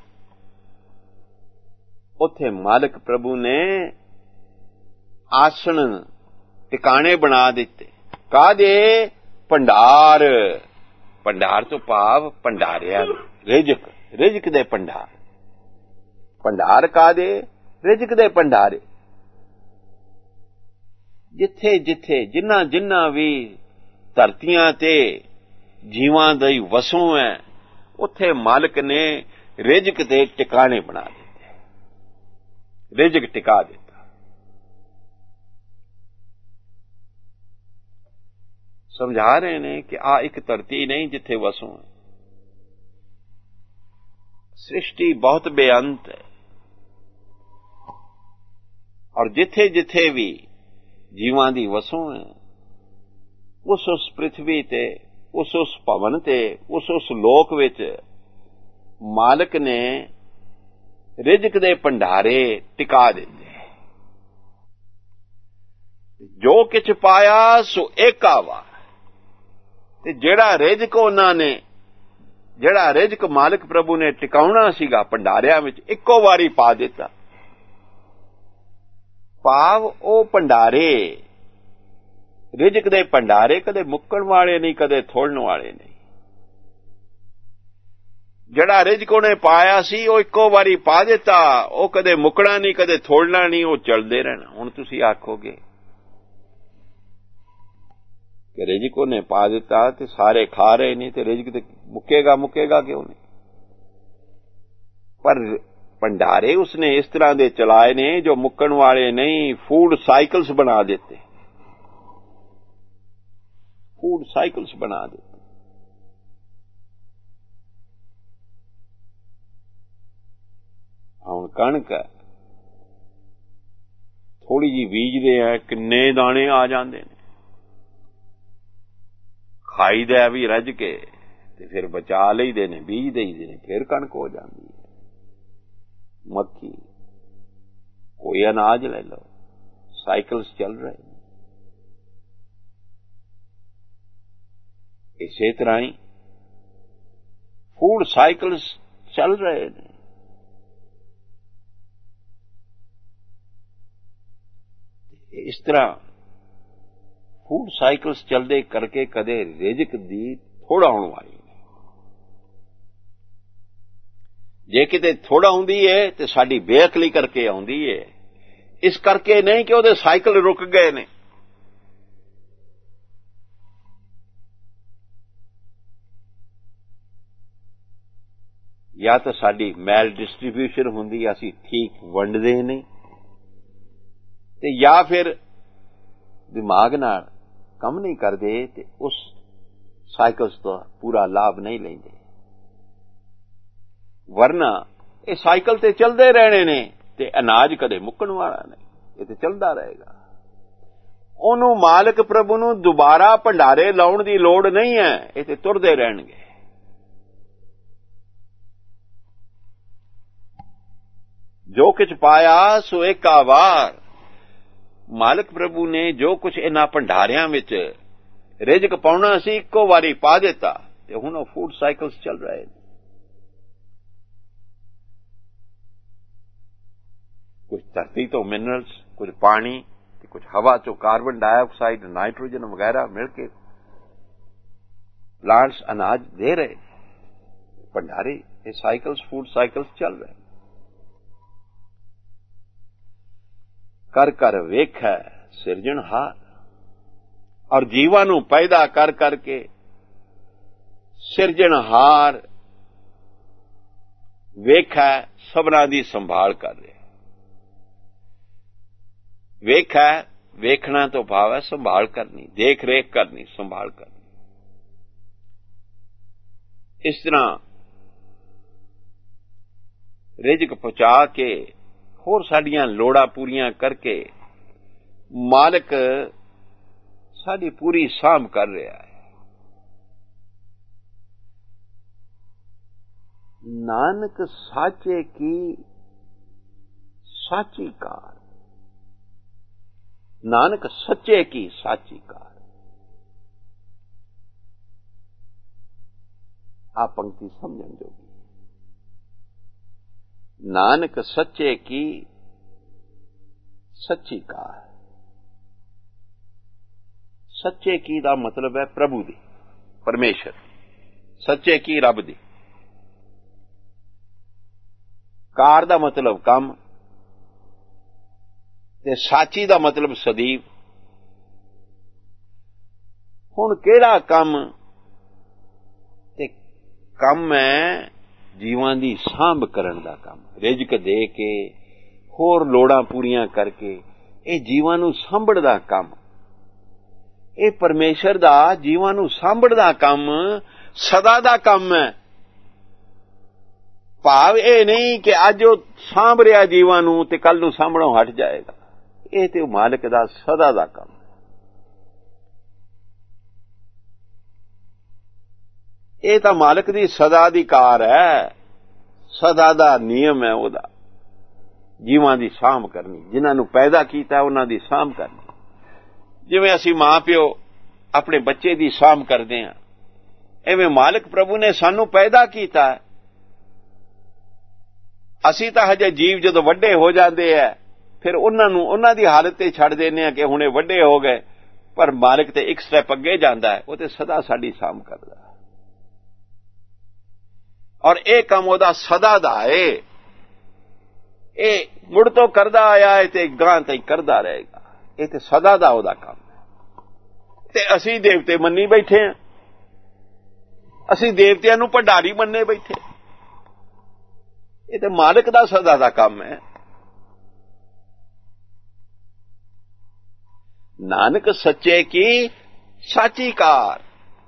ਉੱਥੇ ਮਾਲਕ ਪ੍ਰਭੂ ਨੇ ਆਸਣ ਟਿਕਾਣੇ ਬਣਾ ਦਿੱਤੇ। ਕਾਹਦੇ? ਭੰਡਾਰ। ਭੰਡਾਰ ਤੋਂ ਭਾਵ ਭੰਡਾਰਿਆ ਰਿਜ਼ਕ, ਰਿਜ਼ਕ ਦੇ ਭੰਡਾਰ। ਭੰਡਾਰ ਕਾਹਦੇ? ਰਿਜ਼ਕ ਦੇ ਭੰਡਾਰੇ। ਜਿੱਥੇ ਜਿੱਥੇ ਜਿੰਨਾ ਜਿੰਨਾ ਵੀ ਧਰਤੀਆਂ ਤੇ ਜੀਵਾਂ ਦੀ ਵਸੋਂ ਹੈ, ਉੱਥੇ ਮਾਲਕ ਨੇ ਰਿਜ਼ਕ ਦੇ ਟਿਕਾਣੇ ਬਣਾ ਦਿੱਤੇ, ਰਿਜ਼ਕ ਟਿਕਾ ਦਿੱਤਾ। ਸਮਝਾ ਰਹੇ ਨੇ ਕਿ ਆ ਇੱਕ ਧਰਤੀ ਨਹੀਂ ਜਿੱਥੇ ਵਸੋਂ। ਸ੍ਰਿਸ਼ਟੀ ਬਹੁਤ ਬੇਅੰਤ ਹੈ ਔਰ ਜਿੱਥੇ ਜਿੱਥੇ ਵੀ ਜੀਵਾਂ ਦੀ ਵਸੋਂ ਹੈ, ਉਸ ਉਸ ਪ੍ਰਿਥਵੀ ਤੇ, ਉਸ ਉਸ ਭਵਨ ਤੇ, ਉਸ ਉਸ ਲੋਕ ਵਿੱਚ ਮਾਲਕ ਨੇ ਰਿਜ਼ਕ ਦੇ ਭੰਡਾਰੇ ਟਿਕਾ ਦਿੱਤੇ। ਜੋ ਕਿਛ ਪਾਇਆ ਸੋ ਏਕਾ ਵਾਰ, ਤੇ ਜਿਹੜਾ ਰਿਜ਼ਕ ਉਹਨਾਂ ਨੇ, ਜਿਹੜਾ ਰਿਜ਼ਕ ਮਾਲਕ ਪ੍ਰਭੂ ਨੇ ਟਿਕਾਉਣਾ ਸੀਗਾ ਭੰਡਾਰਿਆਂ ਵਿੱਚ, ਇੱਕੋ ਵਾਰੀ ਪਾ ਦਿੱਤਾ। ਭਾਵ ਉਹ ਭੰਡਾਰੇ, ਰਿਜ਼ਕ ਦੇ ਭੰਡਾਰੇ ਕਦੇ ਮੁੱਕਣ ਵਾਲੇ ਨਹੀਂ, ਕਦੇ ਥੋੜਨ ਵਾਲੇ ਨਹੀਂ। ਜਿਹੜਾ ਰਿਜ਼ਕ ਉਹਨੇ ਪਾਇਆ ਸੀ ਉਹ ਇੱਕੋ ਵਾਰੀ ਪਾ ਦਿੱਤਾ, ਉਹ ਕਦੇ ਮੁੱਕਣਾ ਨਹੀਂ, ਕਦੇ ਥੋੜਨਾ ਨਹੀਂ, ਉਹ ਚੱਲਦੇ ਰਹਿਣਾ। ਹੁਣ ਤੁਸੀਂ ਆਖੋਗੇ ਕਿ ਰਿਜ਼ਕ ਉਹਨੇ ਪਾ ਦਿੱਤਾ ਤੇ ਸਾਰੇ ਖਾ ਰਹੇ ਨੇ, ਤੇ ਰਿਜ਼ਕ ਤੇ ਮੁੱਕੇਗਾ ਮੁੱਕੇਗਾ ਕਿਉਂ ਨਹੀਂ? ਪਰ ਭੰਡਾਰੇ ਉਸਨੇ ਇਸ ਤਰ੍ਹਾਂ ਦੇ ਚਲਾਏ ਨੇ ਜੋ ਮੁੱਕਣ ਵਾਲੇ ਨਹੀਂ। ਫੂਡ ਸਾਈਕਲਸ ਬਣਾ ਦਿੱਤੇ, ਫੂਡ ਸਾਈਕਲਸ ਬਣਾ ਦਿੱਤੇ। ਹੁਣ ਕਣਕ ਹੈ, ਥੋੜੀ ਜਿਹੀ ਬੀਜਦੇ ਆ, ਕਿੰਨੇ ਦਾਣੇ ਆ ਜਾਂਦੇ ਨੇ। ਖਾਈਦਾ ਵੀ ਰੱਜ ਕੇ ਤੇ ਫਿਰ ਬਚਾ ਲਈਦੇ ਨੇ, ਬੀਜ ਦੇਈਦੇ ਨੇ, ਫਿਰ ਕਣਕ ਹੋ ਜਾਂਦੀ ਹੈ। ਮੱਕੀ, ਕੋਈ ਅਨਾਜ ਲੈ ਲਓ, ਸਾਈਕਲਸ ਚੱਲ ਰਹੇ ਨੇ। ਇਸੇ ਤਰ੍ਹਾਂ ਹੀ ਫੂਡ ਸਾਈਕਲਸ ਚੱਲ ਰਹੇ ਨੇ। ਇਸ ਤਰ੍ਹਾਂ ਫੂਡ ਸਾਈਕਲਸ ਚੱਲਦੇ ਕਰਕੇ ਕਦੇ ਰਿਜ਼ਕ ਦੀ ਥੋੜਾ ਹੋਣ ਵਾਲੀ ਨਹੀਂ। ਜੇ ਕਿਤੇ ਥੋੜਾ ਹੁੰਦੀ ਹੈ ਤੇ ਸਾਡੀ ਬੇਅਕਲੀ ਕਰਕੇ ਆਉਂਦੀ ਹੈ, ਇਸ ਕਰਕੇ ਨਹੀਂ ਕਿ ਉਹਦੇ ਸਾਈਕਲ ਰੁਕ ਗਏ ਨੇ। ਜਾਂ ਤਾਂ ਸਾਡੀ ਮੈਲ ਡਿਸਟ੍ਰੀਬਿਊਸ਼ਨ ਹੁੰਦੀ, ਅਸੀਂ ਠੀਕ ਵੰਡਦੇ ਨਹੀਂ, ਤੇ ਜਾਂ ਫਿਰ ਦਿਮਾਗ ਨਾਲ ਕੰਮ ਨਹੀਂ ਕਰਦੇ ਤੇ ਉਸ ਸਾਈਕਲਸ ਤੋਂ ਪੂਰਾ ਲਾਭ ਨਹੀਂ ਲੈਂਦੇ। ਵਰਨਾ ਇਹ ਸਾਈਕਲ ਤੇ ਚੱਲਦੇ ਰਹਿਣੇ ਨੇ ਤੇ ਅਨਾਜ ਕਦੇ ਮੁੱਕਣ ਵਾਲਾ ਨਹੀਂ, ਇਹ ਤੇ ਚੱਲਦਾ ਰਹੇਗਾ। ਉਹਨੂੰ ਮਾਲਕ ਪ੍ਰਭੂ ਨੂੰ ਦੁਬਾਰਾ ਭੰਡਾਰੇ ਲਾਉਣ ਦੀ ਲੋੜ ਨਹੀਂ ਹੈ, ਇਹ ਤੇ ਤੁਰਦੇ ਰਹਿਣਗੇ। ਜੋ ਕੁਝ ਪਾਇਆ ਸੋ ਏਕਾ ਵਾਰ, ਮਾਲਕ ਪ੍ਰਭੂ ਨੇ ਜੋ ਕੁਝ ਇਹਨਾਂ ਭੰਡਾਰਿਆਂ ਵਿੱਚ ਰਿਜ਼ਕ ਪਾਉਣਾ ਸੀ ਇੱਕੋ ਵਾਰੀ ਪਾ ਦਿੱਤਾ, ਤੇ ਹੁਣ ਉਹ ਫੂਡ ਸਾਈਕਲਸ ਚੱਲ ਰਹੇ ਨੇ। ਕੁਝ ਧਰਤੀ ਤੋਂ ਮਿਨਰਲਸ, ਕੁਝ ਪਾਣੀ, ਤੇ ਕੁਝ ਹਵਾ ਚੋਂ ਕਾਰਬਨ ਡਾਈਆਕਸਾਈਡ, ਨਾਈਟ੍ਰੋਜਨ ਵਗੈਰਾ ਮਿਲ ਕੇ ਪਲਾਂਟਸ ਅਨਾਜ ਦੇ ਰਹੇ। ਭੰਡਾਰੇ, ਇਹ ਸਾਈਕਲਸ, ਫੂਡ ਸਾਈਕਲਸ ਚੱਲ ਰਹੇ। ਕਰ ਕਰ ਵੇਖੈ ਸਿਰਜਣਹਾਰ, ਔਰ ਜੀਵਾਂ ਨੂੰ ਪੈਦਾ ਕਰ ਕਰਕੇ ਸਿਰਜਣਹਾਰ ਵੇਖੈ ਸਭਨਾਂ ਦੀ ਸੰਭਾਲ ਕਰ ਰਿਹਾ। ਵੇਖੈ, ਵੇਖਣਾ ਤੋਂ ਭਾਵ ਹੈ ਸੰਭਾਲ ਕਰਨੀ, ਦੇਖ ਰੇਖ ਕਰਨੀ, ਸੰਭਾਲ ਕਰਨੀ। ਇਸ ਤਰ੍ਹਾਂ ਰਿਜ਼ਕ ਪਹੁੰਚਾ ਕੇ, ਹੋਰ ਸਾਡੀਆਂ ਲੋੜਾਂ ਪੂਰੀਆਂ ਕਰਕੇ ਮਾਲਕ ਸਾਡੀ ਪੂਰੀ ਸਾਂਭ ਕਰ ਰਿਹਾ ਹੈ। ਨਾਨਕ ਸਾਚੇ ਕੀ ਸਾਚੀ ਕਾਰ, ਨਾਨਕ ਸੱਚੇ ਕੀ ਸਾਚੀ ਕਾਰ। ਆ ਪੰਕਤੀ ਸਮਝਣ ਜੋਗੀ। ਨਾਨਕ ਸੱਚੇ ਕੀ ਸੱਚੀ ਕਾਰ। ਸੱਚੇ ਕੀ ਦਾ ਮਤਲਬ ਹੈ ਪ੍ਰਭੂ ਦੀ, ਪਰਮੇਸ਼ਰ। ਸੱਚੇ ਕੀ ਰੱਬ ਦੀ। ਕਾਰ ਦਾ ਮਤਲਬ ਕੰਮ, ਤੇ ਸਾਚੀ ਦਾ ਮਤਲਬ ਸਦੀਵ। ਹੁਣ ਕਿਹੜਾ ਕੰਮ? ਤੇ ਕੰਮ ਹੈ ਜੀਵਾਂ ਦੀ ਸਾਂਭ ਕਰਨ ਦਾ ਕੰਮ। ਰਿਜ਼ਕ ਦੇ ਕੇ, ਹੋਰ ਲੋੜਾਂ ਪੂਰੀਆਂ ਕਰਕੇ ਇਹ ਜੀਵਾਂ ਨੂੰ ਸਾਂਭਣ ਦਾ ਕੰਮ। ਇਹ ਪਰਮੇਸ਼ਰ ਦਾ ਜੀਵਾਂ ਨੂੰ ਸਾਂਭਣ ਦਾ ਕੰਮ ਸਦਾ ਦਾ ਕੰਮ ਹੈ। ਭਾਵ ਇਹ ਨਹੀਂ ਕਿ ਅੱਜ ਉਹ ਸਾਂਭ ਰਿਹਾ ਜੀਵਾਂ ਨੂੰ ਤੇ ਕੱਲ ਨੂੰ ਸਾਂਭਣੋਂ ਹਟ ਜਾਏਗਾ। ਇਹ ਤੇ ਮਾਲਕ ਦਾ ਸਦਾ ਦਾ ਕੰਮ। ਇਹ ਤਾਂ ਮਾਲਕ ਦੀ ਸਦਾ ਦੀ ਕਾਰ ਹੈ, ਸਦਾ ਦਾ ਨਿਯਮ ਹੈ ਉਹਦਾ, ਜੀਵਾਂ ਦੀ ਸਾਂਭ ਕਰਨੀ, ਜਿਨ੍ਹਾਂ ਨੂੰ ਪੈਦਾ ਕੀਤਾ ਉਹਨਾਂ ਦੀ ਸਾਂਭ ਕਰਨੀ। ਜਿਵੇਂ ਅਸੀਂ ਮਾਂ ਪਿਓ ਆਪਣੇ ਬੱਚੇ ਦੀ ਸਾਂਭ ਕਰਦੇ ਹਾਂ, ਐਵੇਂ ਮਾਲਕ ਪ੍ਰਭੂ ਨੇ ਸਾਨੂੰ ਪੈਦਾ ਕੀਤਾ। ਅਸੀਂ ਤਾਂ ਹਜੇ ਜੀਵ ਜਦੋਂ ਵੱਡੇ ਹੋ ਜਾਂਦੇ ਆ ਫਿਰ ਉਹਨਾਂ ਨੂੰ ਉਹਨਾਂ ਦੀ ਹਾਲਤ ਤੇ ਛੱਡ ਦਿੰਦੇ ਆ ਕਿ ਹੁਣੇ ਵੱਡੇ ਹੋ ਗਏ, ਪਰ ਮਾਲਕ ਤੇ ਇੱਕ ਸਟੈਪ ਅੱਗੇ ਜਾਂਦਾ ਹੈ, ਉਹ ਤੇ ਸਦਾ ਸਾਡੀ ਸਾਂਭ ਕਰਦਾ ਹੈ। ਔਰ ਇਹ ਕੰਮ ਉਹਦਾ ਸਦਾ ਦਾ ਹੈ, ਇਹ ਮੁੜ ਤੋਂ ਕਰਦਾ ਆਇਆ ਹੈ ਤੇ ਗਾਂ ਤਾਈਂ ਕਰਦਾ ਰਹੇਗਾ। ਇਹ ਤੇ ਸਦਾ ਦਾ ਉਹਦਾ ਕੰਮ ਹੈ। ਤੇ ਅਸੀਂ ਦੇਵਤੇ ਮੰਨੀ ਬੈਠੇ ਹਾਂ, ਅਸੀਂ ਦੇਵਤਿਆਂ ਨੂੰ ਭੰਡਾਰੀ ਮੰਨੇ ਬੈਠੇ। ਇਹ ਤੇ ਮਾਲਕ ਦਾ ਸਦਾ ਦਾ ਕੰਮ ਹੈ। ਨਾਨਕ ਸੱਚੇ ਕੀ ਸਾਚੀ ਕਾਰ,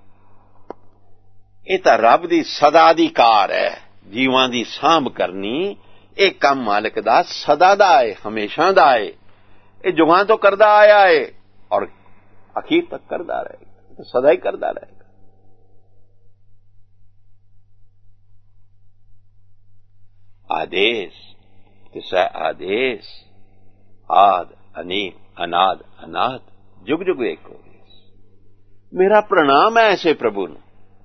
ਇਹ ਤਾਂ ਰੱਬ ਦੀ ਸਦਾ ਦੀ ਕਾਰ ਹੈ, ਜੀਵਾਂ ਦੀ ਸਾਂਭ ਕਰਨੀ। ਇਹ ਕੰਮ ਮਾਲਕ ਦਾ ਸਦਾ ਦਾ ਹੈ, ਹਮੇਸ਼ਾ ਦਾ ਹੈ। ਇਹ ਜੁਗਾਂ ਤੋਂ ਕਰਦਾ ਆਇਆ ਹੈ ਔਰ ਅਖੀਰ ਤੱਕ ਕਰਦਾ ਰਹੇਗਾ, ਸਦਾ ਹੀ ਕਰਦਾ ਰਹੇਗਾ। आदेश तिसै आदेश, आद अनीम अनाद अनाथ, जुग जुग एक हो। मेरा प्रणाम है ऐसे प्रभु ਨੂੰ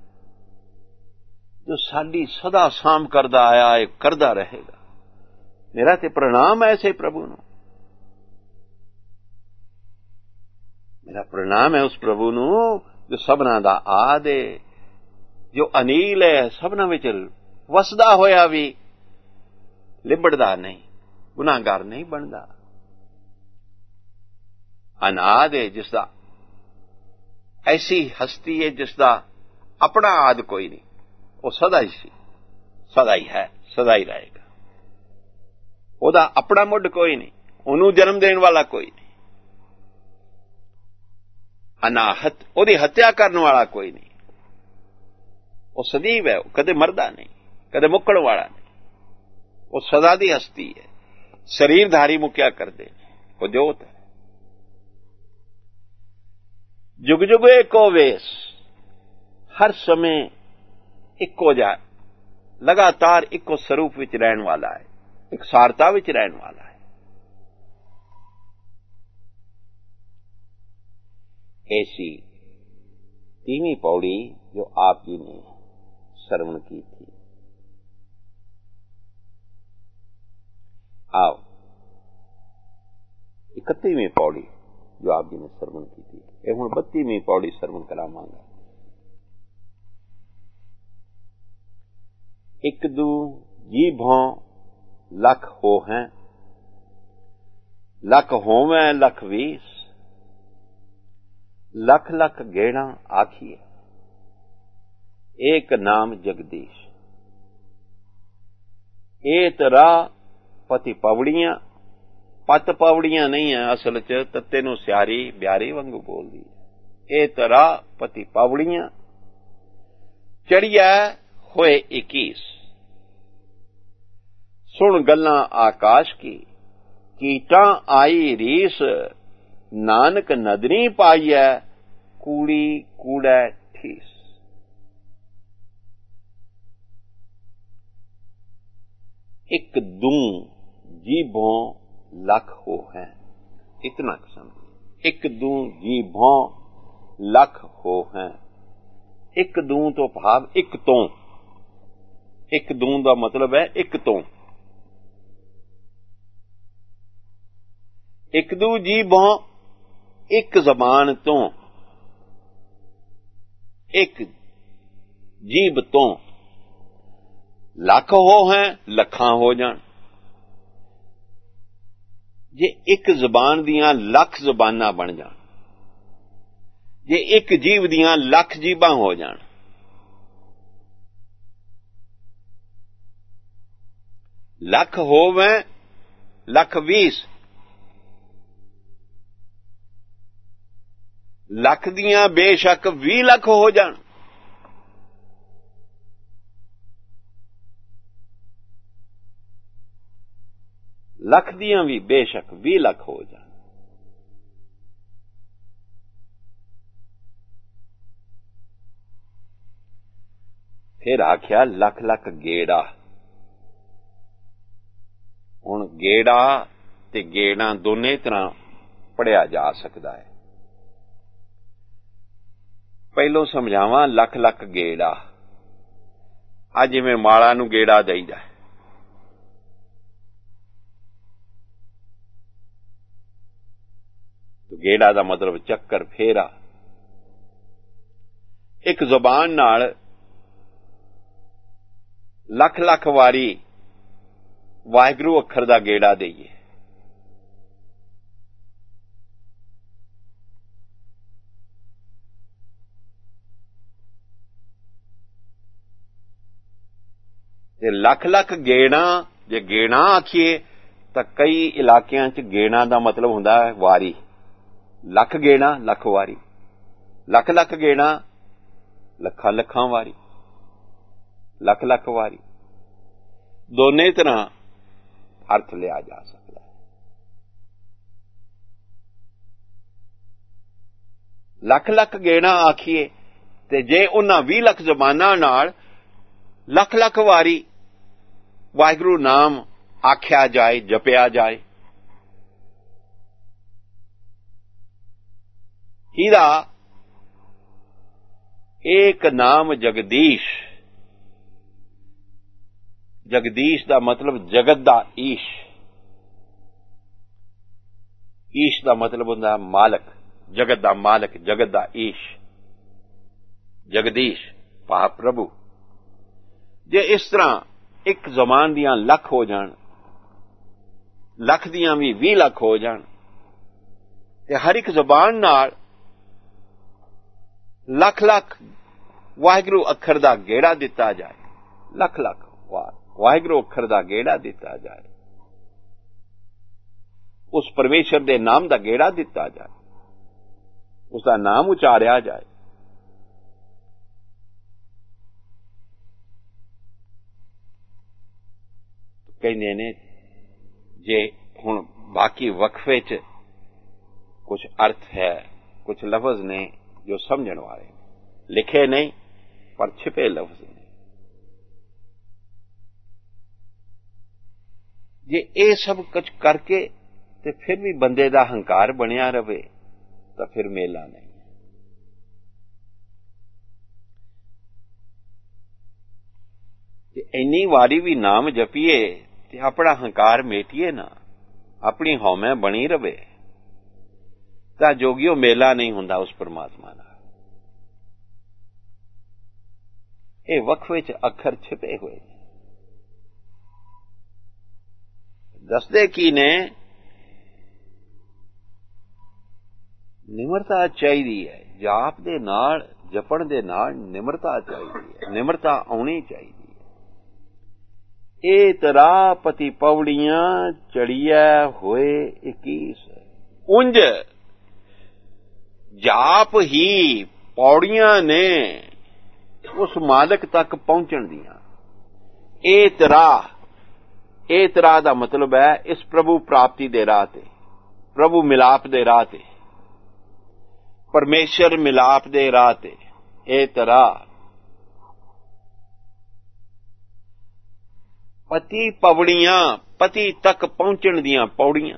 जो साडी सदा साम करदा आया है, करदा रहेगा। मेरा ते प्रणाम है ऐसे प्रभु ਨੂੰ, मेरा प्रणाम है उस प्रभु ਨੂੰ जो सबना ਦਾ आद है, जो अनील है, सबना विच वसदा होया भी लिबड़दा नहीं, गुनाहगार नहीं बनदा। अनाद है जिसदा, ऐसी हस्ती है जिसदा अपना आद कोई नहीं, वो सदा ही सी, सदा ही है, सदा ही रहेगा। ओदा अपना मुढ़ कोई नहीं, ओनू जन्म देने वाला कोई नहीं। अनाहत, ओदी हत्या करने वाला कोई नहीं। वो सदैव है, कदे मरदा नहीं, कदे मुक्कण वाला नहीं। वो सदा दी हस्ती है। शरीरधारी मुक्या कर दे, वो जोत है। जुग जुग एको वेश, हर समय इको जाए, लगातार इको स्वरूप विच रहन वाला है, एक सारता विच रहन वाला है। ऐसी तीवीं पौड़ी जो आप जी ने श्रवण की थी। आओ इकतीवीं पौड़ी जो आप जी ने श्रवण की थी, ये हुण बत्तीवीं पौड़ी श्रवण करावांगा। एक दू जी भों लख हो हैं, लख होवें लख वीस, लख लख गेड़ा आखिए, एक नाम जगदीश। ए तरा पति पवड़ियां, पत पवड़ियां नहीं है असल च, तत्ते नूं सियारी ब्यारी वांगू बोलदी है। ए तरा पति पवड़ियां, चढ़िया होए इक्कीस, सुन गल्लां आकाश की, कीटां आई रीस, नानक नदनी पाईऐ, कूड़ी कूड़ै ठीस। एक दूं जीभों लख हो हैं, इतना समझ। एक दूं जीभों लख हो हैं, एक दूं तो भाव एक तो, एक दूं का मतलब है एक तो। एक दू जीभों एक जबान तो, एक जीभ तो, लख हो हैं लखां हो जान। जे एक जबान दियां लख जबानां बन जान, जे एक जीव दियां लख जीभां हो जान, लख होवें लख वीस, ਲੱਖ ਦੀਆਂ ਬੇਸ਼ੱਕ ਵੀਹ ਲੱਖ ਹੋ ਜਾਣ, ਲੱਖ ਦੀਆਂ ਵੀ ਬੇਸ਼ੱਕ ਵੀਹ ਲੱਖ ਹੋ ਜਾਣ। ਫਿਰ ਆਖਿਆ ਲੱਖ ਲੱਖ ਗੇੜਾ। ਹੁਣ ਗੇੜਾ ਤੇ ਗੇੜਾ ਦੋਨੇ ਤਰ੍ਹਾਂ ਪੜਿਆ ਜਾ ਸਕਦਾ ਹੈ। ਪਹਿਲੋਂ ਸਮਝਾਵਾਂ ਲੱਖ ਲੱਖ ਗੇੜਾ। ਆ ਜਿਵੇਂ ਮਾਲਾ ਨੂੰ ਗੇੜਾ ਦੇਈਦਾ, ਗੇੜਾ ਦਾ ਮਤਲਬ ਚੱਕਰ ਫੇਰਾ। ਇੱਕ ਜ਼ੁਬਾਨ ਨਾਲ ਲੱਖ ਲੱਖ ਵਾਰੀ ਵਾਹਿਗੁਰੂ ਅੱਖਰ ਦਾ ਗੇੜਾ ਦੇਈਏ। ਤੇ ਲੱਖ ਲੱਖ ਗੇੜਾ, ਜੇ ਗੇੜਾ ਆਖੀਏ ਤਾਂ ਕਈ ਇਲਾਕਿਆਂ 'ਚ ਗੇੜਾ ਦਾ ਮਤਲਬ ਹੁੰਦਾ ਹੈ ਵਾਰੀ। ਲੱਖ ਗੇੜਾ ਲੱਖ ਵਾਰੀ, ਲੱਖ ਲੱਖ ਗੇੜਾ ਲੱਖਾਂ ਲੱਖਾਂ ਵਾਰੀ, ਲੱਖ ਲੱਖ ਵਾਰੀ। ਦੋਨੇ ਤਰ੍ਹਾਂ ਅਰਥ ਲਿਆ ਜਾ ਸਕਦਾ ਹੈ। ਲੱਖ ਲੱਖ ਗੇੜਾ ਆਖੀਏ ਤੇ ਜੇ ਉਹਨਾਂ ਵੀਹ ਲੱਖ ਜ਼ਬਾਨਾਂ ਨਾਲ ਲੱਖ ਲੱਖ ਵਾਰੀ ਵਾਹਿਗੁਰੂ ਨਾਮ ਆਖਿਆ ਜਾਏ, ਜਪਿਆ ਜਾਏ, ਹੀਰਾ ਏਕ ਨਾਮ ਜਗਦੀਸ਼। ਜਗਦੀਸ਼ ਦਾ ਮਤਲਬ ਜਗਤ ਦਾ ਈਸ਼। ਈਸ਼ ਦਾ ਮਤਲਬ ਹੁੰਦਾ ਮਾਲਕ, ਜਗਤ ਦਾ ਮਾਲਕ, ਜਗਤ ਦਾ ਈਸ਼। ਜਗਦੀਸ਼ ਭਾਵ ਪ੍ਰਭੂ। ਜੇ ਇਸ ਤਰ੍ਹਾਂ ਇੱਕ ਜ਼ਮਾਨ ਦੀਆਂ ਲੱਖ ਹੋ ਜਾਣ, ਲੱਖ ਦੀਆਂ ਵੀ ਵੀਹ ਲੱਖ ਹੋ ਜਾਣ, ਤੇ ਹਰ ਇੱਕ ਜ਼ਬਾਨ ਨਾਲ ਲੱਖ ਲੱਖ ਵਾਹਿਗੁਰੂ ਅੱਖਰ ਦਾ ਗੇੜਾ ਦਿੱਤਾ ਜਾਏ, ਲੱਖ ਲੱਖ ਵਾਰ ਵਾਹਿਗੁਰੂ ਅੱਖਰ ਦਾ ਗੇੜਾ ਦਿੱਤਾ ਜਾਏ, ਉਸ ਪਰਮੇਸ਼ਰ ਦੇ ਨਾਮ ਦਾ ਗੇੜਾ ਦਿੱਤਾ ਜਾਏ, ਉਸ ਦਾ ਨਾਮ ਉਚਾਰਿਆ ਜਾਏ। ਕਹਿੰਦੇ ਨੇ ਜੇ ਹੁਣ ਬਾਕੀ ਵਕਫੇ 'ਚ ਕੁਝ ਅਰਥ ਹੈ, ਕੁਝ ਲਫ਼ਜ਼ ਨੇ ਜੋ ਸਮਝਣ ਵਾਲੇ, ਲਿਖੇ ਨਹੀਂ ਪਰ ਛਿਪੇ ਲਫ਼ਜ਼ ਨੇ। ਜੇ ਇਹ ਸਭ ਕੁਝ ਕਰਕੇ ਤੇ ਫਿਰ ਵੀ ਬੰਦੇ ਦਾ ਹੰਕਾਰ ਬਣਿਆ ਰਵੇ ਤਾਂ ਫਿਰ ਮੇਲਾ ਨਹੀਂ। ਜੇ ਇੰਨੀ ਵਾਰੀ ਵੀ ਨਾਮ ਜਪੀਏ ਤੇ ਆਪਣਾ ਹੰਕਾਰ ਮੇਟੀਏ ਨਾ, ਆਪਣੀ ਹਉਮੈ ਬਣੀ ਰਵੇ, ਤਾਂ ਜੋਗੀਓ ਮੇਲਾ ਨਹੀਂ ਹੁੰਦਾ ਉਸ ਪਰਮਾਤਮਾ ਨਾਲ। ਇਹ ਵਕਫੇ 'ਚ ਅੱਖਰ ਛਿਪੇ ਹੋਏ ਨੇ। ਦੱਸਦੇ ਕੀ ਨੇ? ਨਿਮਰਤਾ ਚਾਹੀਦੀ ਹੈ। ਜਾਪ ਦੇ ਨਾਲ, ਜਪਣ ਦੇ ਨਾਲ ਨਿਮਰਤਾ ਚਾਹੀਦੀ ਹੈ, ਨਿਮਰਤਾ ਆਉਣੀ ਚਾਹੀਦੀ ਹੈ। ਇਹ ਤਰਾ ਪਤੀ ਪੌੜੀਆਂ ਚੜੀਐ ਹੋਏ ਇਕੀਸ। ਉਂਝ ਜਾਪ ਹੀ ਪੌੜੀਆਂ ਨੇ ਉਸ ਮਾਲਕ ਤੱਕ ਪਹੁੰਚਣ ਦੀਆਂ। ਇਹ ਤਰਾ, ਇਹ ਤਰਾ ਦਾ ਮਤਲਬ ਹੈ ਇਸ ਪ੍ਰਭੂ ਪ੍ਰਾਪਤੀ ਦੇ ਰਾਹ ਤੇ, ਪ੍ਰਭੂ ਮਿਲਾਪ ਦੇ ਰਾਹ ਤੇ, ਪਰਮੇਸ਼ਰ ਮਿਲਾਪ ਦੇ ਰਾਹ ਤੇ। ਇਹ ਤਰਾ ਪਤੀ ਪੌੜੀਆਂ, ਪਤੀ ਤੱਕ ਪਹੁੰਚਣ ਦੀਆਂ ਪੌੜੀਆਂ।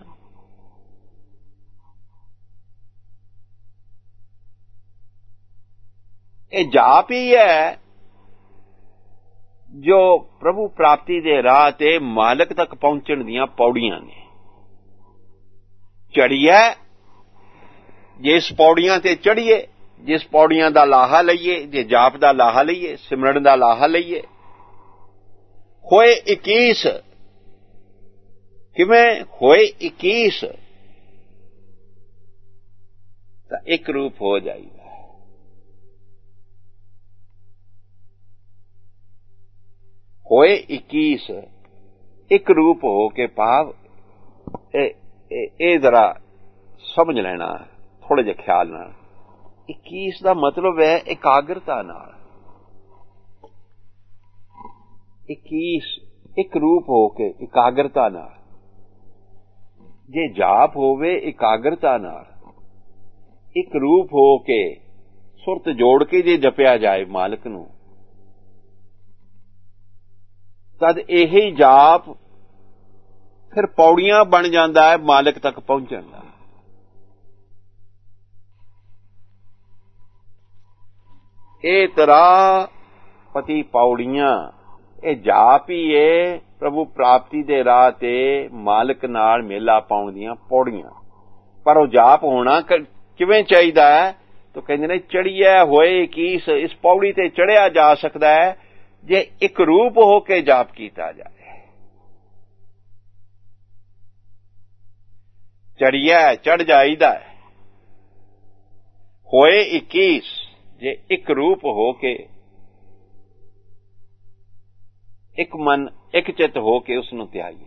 ਇਹ ਜਾਪ ਹੀ ਹੈ ਜੋ ਪ੍ਰਭੂ ਪ੍ਰਾਪਤੀ ਦੇ ਰਾਹ ਤੇ ਮਾਲਕ ਤੱਕ ਪਹੁੰਚਣ ਦੀਆਂ ਪੌੜੀਆਂ ਨੇ। ਚੜੀਏ, ਜਿਸ ਪੌੜੀਆਂ ਤੇ ਚੜੀਏ, ਜਿਸ ਪੌੜੀਆਂ ਦਾ ਲਾਹਾ ਲਈਏ, ਜੇ ਜਾਪ ਦਾ ਲਾਹਾ ਲਈਏ, ਸਿਮਰਨ ਦਾ ਲਾਹਾ ਲਈਏ। ਹੋਏ ਇਕੀਸ, ਕਿਵੇਂ ਹੋਏ ਇਕੀਸ? ਤਾਂ ਇੱਕ ਰੂਪ ਹੋ ਜਾਈਦਾ। ਹੋਏ ਇਕੀਸ, ਇੱਕ ਰੂਪ ਹੋ ਕੇ ਭਾਵ ਇਹ ਇਹ ਜ਼ਰਾ ਸਮਝ ਲੈਣਾ ਥੋੜੇ ਜਿਹੇ ਖਿਆਲ ਨਾਲ। इक्कीस का मतलब है एकाग्रता नाल। इक्कीस एक रूप होके एकाग्रता नाल, जे जाप होवे एकाग्रता नाल, एक रूप होके सुरत जोड़ के जे जपिया जाए मालिक नूं, तद यही जाप फिर पौड़ियां बन जाता है मालिक तक पहुंचण दा। ए तरा पति पौड़ियां, ये जाप ही है प्रभु प्राप्ति दे राह ते मालिक नाल मेला पाउण दीआं पौड़ियां। पर वो जाप होना किवें चाहीदा है? तो कहंदे ने चढ़िया होए कि इस पौड़ी ते चढ़िया जा सकदा है जे एक रूप होके जाप कीता जाए। चढ़िया चढ़ जाईदा है, होए इक्कीस जे एक रूप होके, एक मन एक चित होके उसनूं त्यागीए।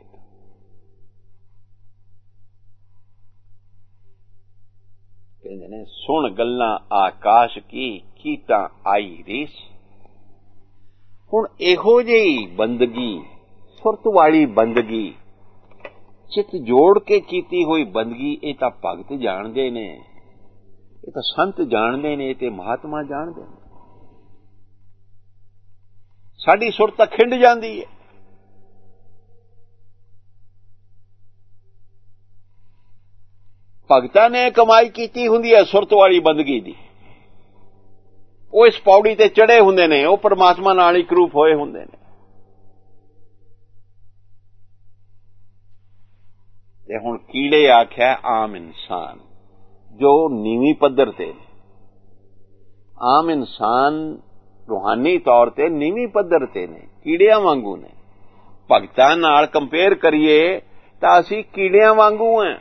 कहंदे ने सुन गल्लां आकाश की कीता आई रीस। हुण इहो जी बंदगी, सुरत वाली बंदगी, चित जोड़ के कीती हुई बंदगी, ये तां भगत जाणदे ने, ये तां संत जाणदे ने, ते महात्मा जाणदे ने। साडी सुरत तां खिंड जांदी है। भगतां ने कमाई कीती हुंदी है सुरत वाली बंदगी दी। वो इस पौड़ी ते चढ़े हुंदे ने, वो परमात्मा नाल एक रूप होए हुंदे ने। ते हुण कीड़े आख्या आम इंसान जो नीवी पद्धर ते, आम इंसान रूहानी तौर ते नीवी पद्धर ते ने, कीड़ियां वांगू ने। भगतां नाल कंपेयर करिए तां असीं कीड़ियां वांगू हैं।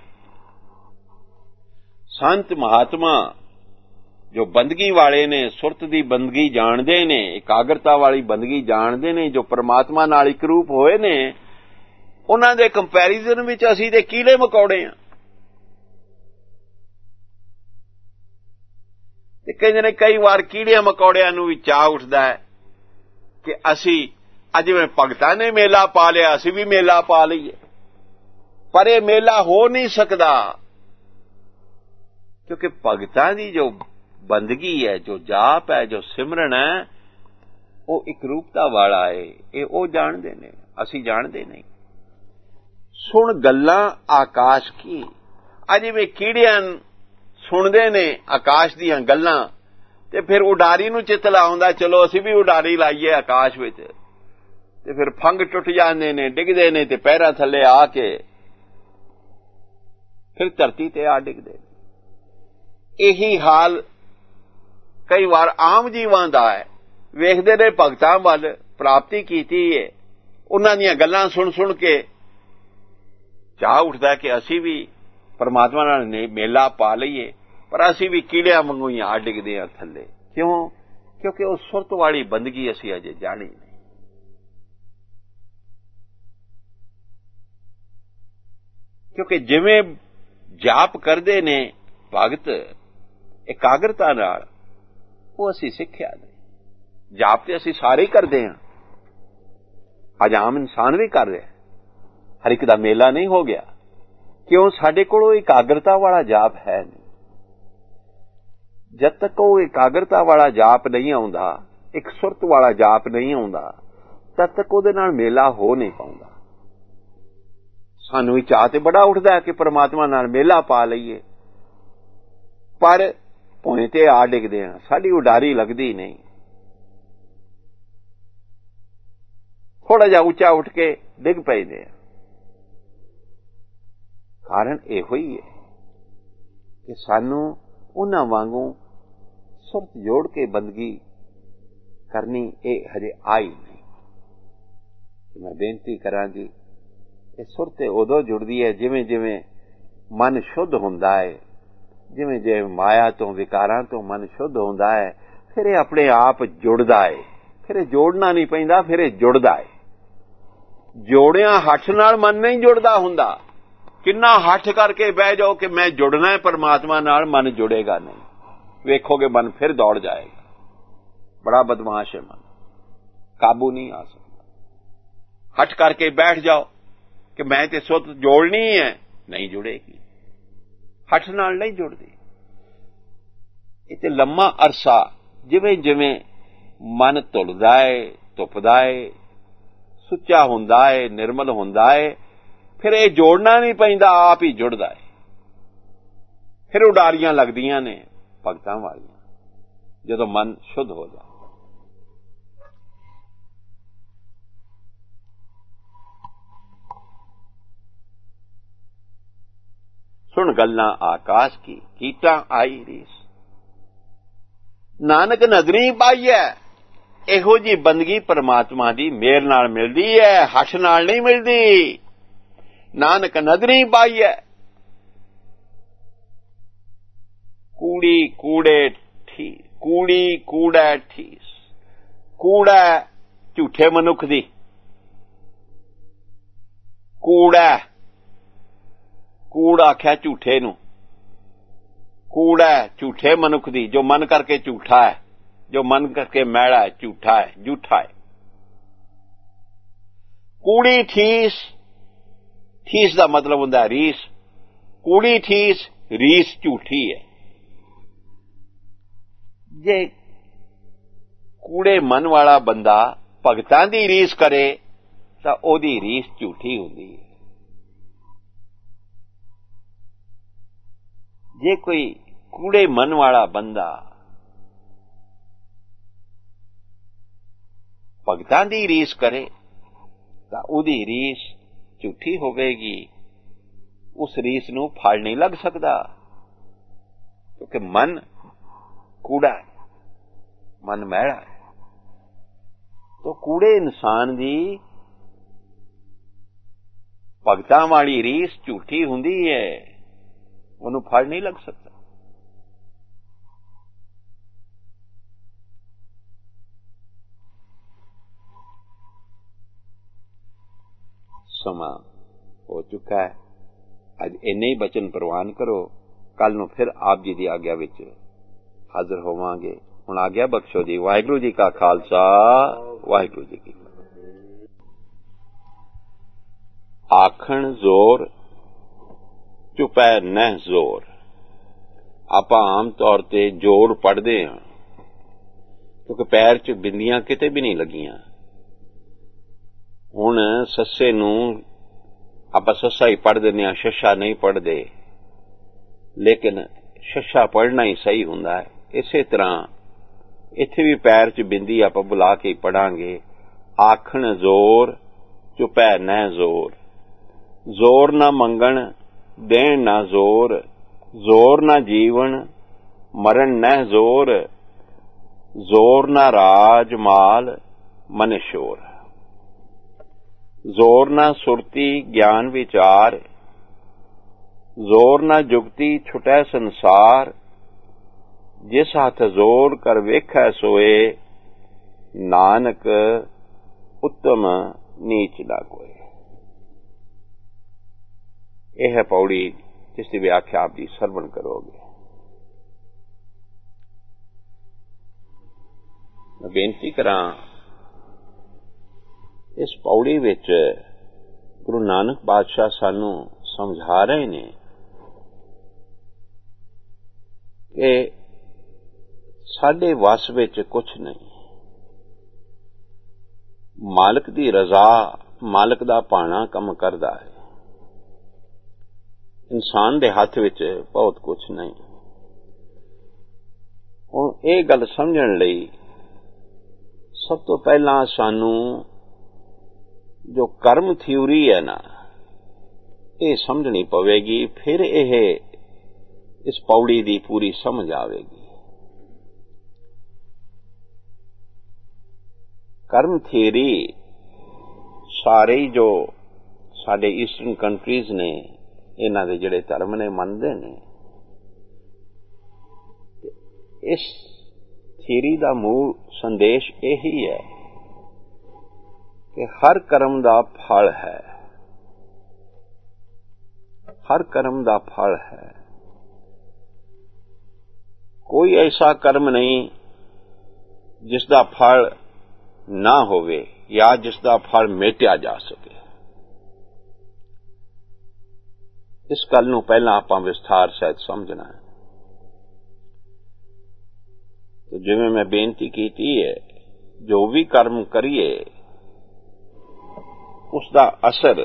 संत महात्मा जो बंदगी वाले ने, सुरत दी बंदगी जाणदे ने, एकाग्रता वाली बंदगी जाणदे ने, जो परमात्मा नाल एक रूप होए ने, उन्हां दे कंपैरिजन विच असीं ते कीड़े मकौड़े हां। ते कहंदे ने कई वार कीड़ियां मकौड़ियां नूं भी चाह उठदा है कि असीं अज जिवें भगतां ने मेला पा लिया, असीं भी मेला पा लईए। पर यह मेला हो नहीं सकदा, क्योंकि भगतां दी जो बंदगी है, जो जाप है, जो सिमरन है, वो एक रूपता वाला है। ये वो जानते ने, असी जानते नहीं। सुन गल्लां आकाश की, अज वे कीड़ियां सुनते ने आकाश दीयां गल्लां, ते फिर उडारी नूं चित लाउंदा, चलो असी भी उडारी लाइए आकाश विच, ते फिर फंग टुट जांदे ने, डिगदे ने, ते पैरां थल्ले आके फिर धरती ते आ डिगदे ने। यही हाल कई बार आम जीवां दा है। वेखदे ने भगतां वल, प्राप्ति कीती है, उन्हां दीयां गल्लां सुन सुन के चाह उठदा कि असी भी परमात्मा नाल मेला पा लईए, पर असी भी कीड़ियां वांगू ही आ डिगदे हां थल्ले। क्यों? क्योंकि वो सुरत वाली बंदगी असी अजे जाणी नहीं। क्योंकि जिवें जाप करदे ने भगत एकाग्रता नाल, वो असी सिक्ख्या नहीं। जाप ते असी सारे ही करदे हां, अज आम इंसान भी कर रहा, हर एक दा मेला नहीं हो गया। क्यों? साडे कोल एकाग्रता वाला जाप है नहीं। जब तक वो एकाग्रता वाला जाप नहीं आउंदा, एक सुरत वाला जाप नहीं आउंदा, तद तक उहदे नाल मेला हो नहीं पाउंदा। सानू चाह ते बड़ा उठदा है कि परमात्मा नाल मेला पा लईए, पर भोए ते आ डिगदे हां, साडी उडारी लगदी नहीं। थोड़ा जिहा उच्चा उठ के डिग पैंदे हां। कारण इहो ही है कि सानू उन्हां वांगू सुरत जोड़ के बंदगी करनी ये हजे आई नहीं। मैं बेनती करा जी, ये सुरत उदों जुड़दी है जिवें जिवें मन शुद्ध हुंदा है, जिवें जिवें माया तो विकारां तो मन शुद्ध हुंदा है, फिर ये अपने आप जुड़दा है। फिर ये जोड़ना नहीं पैंदा, फिर ये जुड़दा है। जोड़िया हठ नाल मन नहीं जुड़दा हुंदा। किन्ना हठ करके बह जाओ कि मैं जुड़ना है परमात्मा नाल, मन जुड़ेगा नहीं। वेखोगे मन फिर दौड़ जाएगा। बड़ा बदमाश है मन, काबू नहीं आ सकता। हट करके बैठ जाओ कि मैं ते सुत जोड़नी है, नहीं जुड़ेगी। हट नाल नहीं जुड़दी। इते लम्मा अरसा जिवें जिवें मन धुलदा है, धुपदा है, सुच्चा हुंदा है, निर्मल हुंदा है, फिर ये जोड़ना नहीं पैंदा, आप ही जुड़दा है। फिर उडारियां लगदियां ने भगतां वालियां जदों मन शुद्ध हो जाए। सुन गल्लां आकाश की, कीटां आई रीस। नानक नदरी पाई है। इहो जी बंदगी परमात्मा दी मेर नाल मिलदी है, हठ नाल नहीं मिलदी। नानक नदरी पाई है। कूड़ी कूड़े ठी, कूड़ी कूड़ा ठीस। कूड़ा झूठे मनुख दी, कूड़ा कूड़ आख्या झूठे नूं, कूड़ा झूठे मनुख दी, जो मन करके झूठा है, जो मन करके मैड़ा है, झूठा है, झूठा है। कूड़ी ठीस, ठीस का मतलब हुंदा रीस। कूड़ी ठीस, रीस झूठी है। जे कूड़े मन वाला बंदा भगतां दी रीस करे तां ओदी रीस झूठी हुंदी है। जे कोई कूड़े मन वाला बंदा भगतां दी रीस करे तां ओदी रीस झूठी होवेगी। उस रीस नूं फल नहीं लग सकदा, क्योंकि मन कूड़ा है, मन मैला है। तो कूड़े इंसान दी भगतां वाली रीस झूठी हुंदी है, उन्होंने फल नहीं लग सकता। समा हो चुका है। अज इन्ने ही बचन प्रवान करो। कल नूं फिर आप जी की आग्या विच हाजिर होवांगे। हुण आग्या बख्शो जी। वाहिगुरू जी का खालसा, वाहिगुरू जी की फतेह। आखण जोर चुपै नह जोर। आपां आम तौर ते जोर पढ़दे हां, क्योंकि पैर च बिंदियां किते भी नहीं लगियां। हुण सस्से नूं आपां सस्सा ही पढ़ दिंदे हां, शशा नहीं पढ़दे, लेकिन शशा पढ़ना ही सही हुंदा है। इसे तरह इत्थे भी पैर च बिंदी आपां बुला के पढ़ांगे। आखण जोर चुपै नह जोर। जोर ना मंगण देण ना जोर। जोर ना जीवन मरण नह जोर। जोर ना राज माल मन शोर। जोर ना सुरती ज्ञान विचार। जोर ना जुगती छुटै संसार। जिस हथ जोर कर वेखै सोए। नानक उत्तम नीच ना कोय। यह है पौड़ी जिसकी व्याख्या आप जी सरवण करोगे। मैं बेनती करां, इस पौड़ी विच गुरु नानक पातशाह सानू समझा रहे ने कि साडे वस विच कुछ नहीं। मालिक दी रजा, मालिक दा भाणा कम करदा है। इंसान दे हथ विच बहुत कुछ नहीं। हुण ये गल समझण लई सब तो पहला सानू जो कर्म थ्योरी है ना, ये समझनी पवेगी, फिर यह इस पौड़ी दी पूरी समझ आवेगी। कर्म थ्योरी सारे जो साडे ईस्टर्न कंट्रीज ने, इन्हां दे जिहड़े धर्म ने मनदे ने, इस थ्योरी दा मूल संदेश यही है कि हर कर्म दा फल है। हर कर्म दा फल है। कोई ऐसा कर्म नहीं जिसका फल ना होवे या जिसका फल मेटिया जा सके। इस गल नूं पहलां आपां विस्तार सहित समझना है। तो जिवें मैं बेनती कीती है, जो भी कर्म करिए उसका असर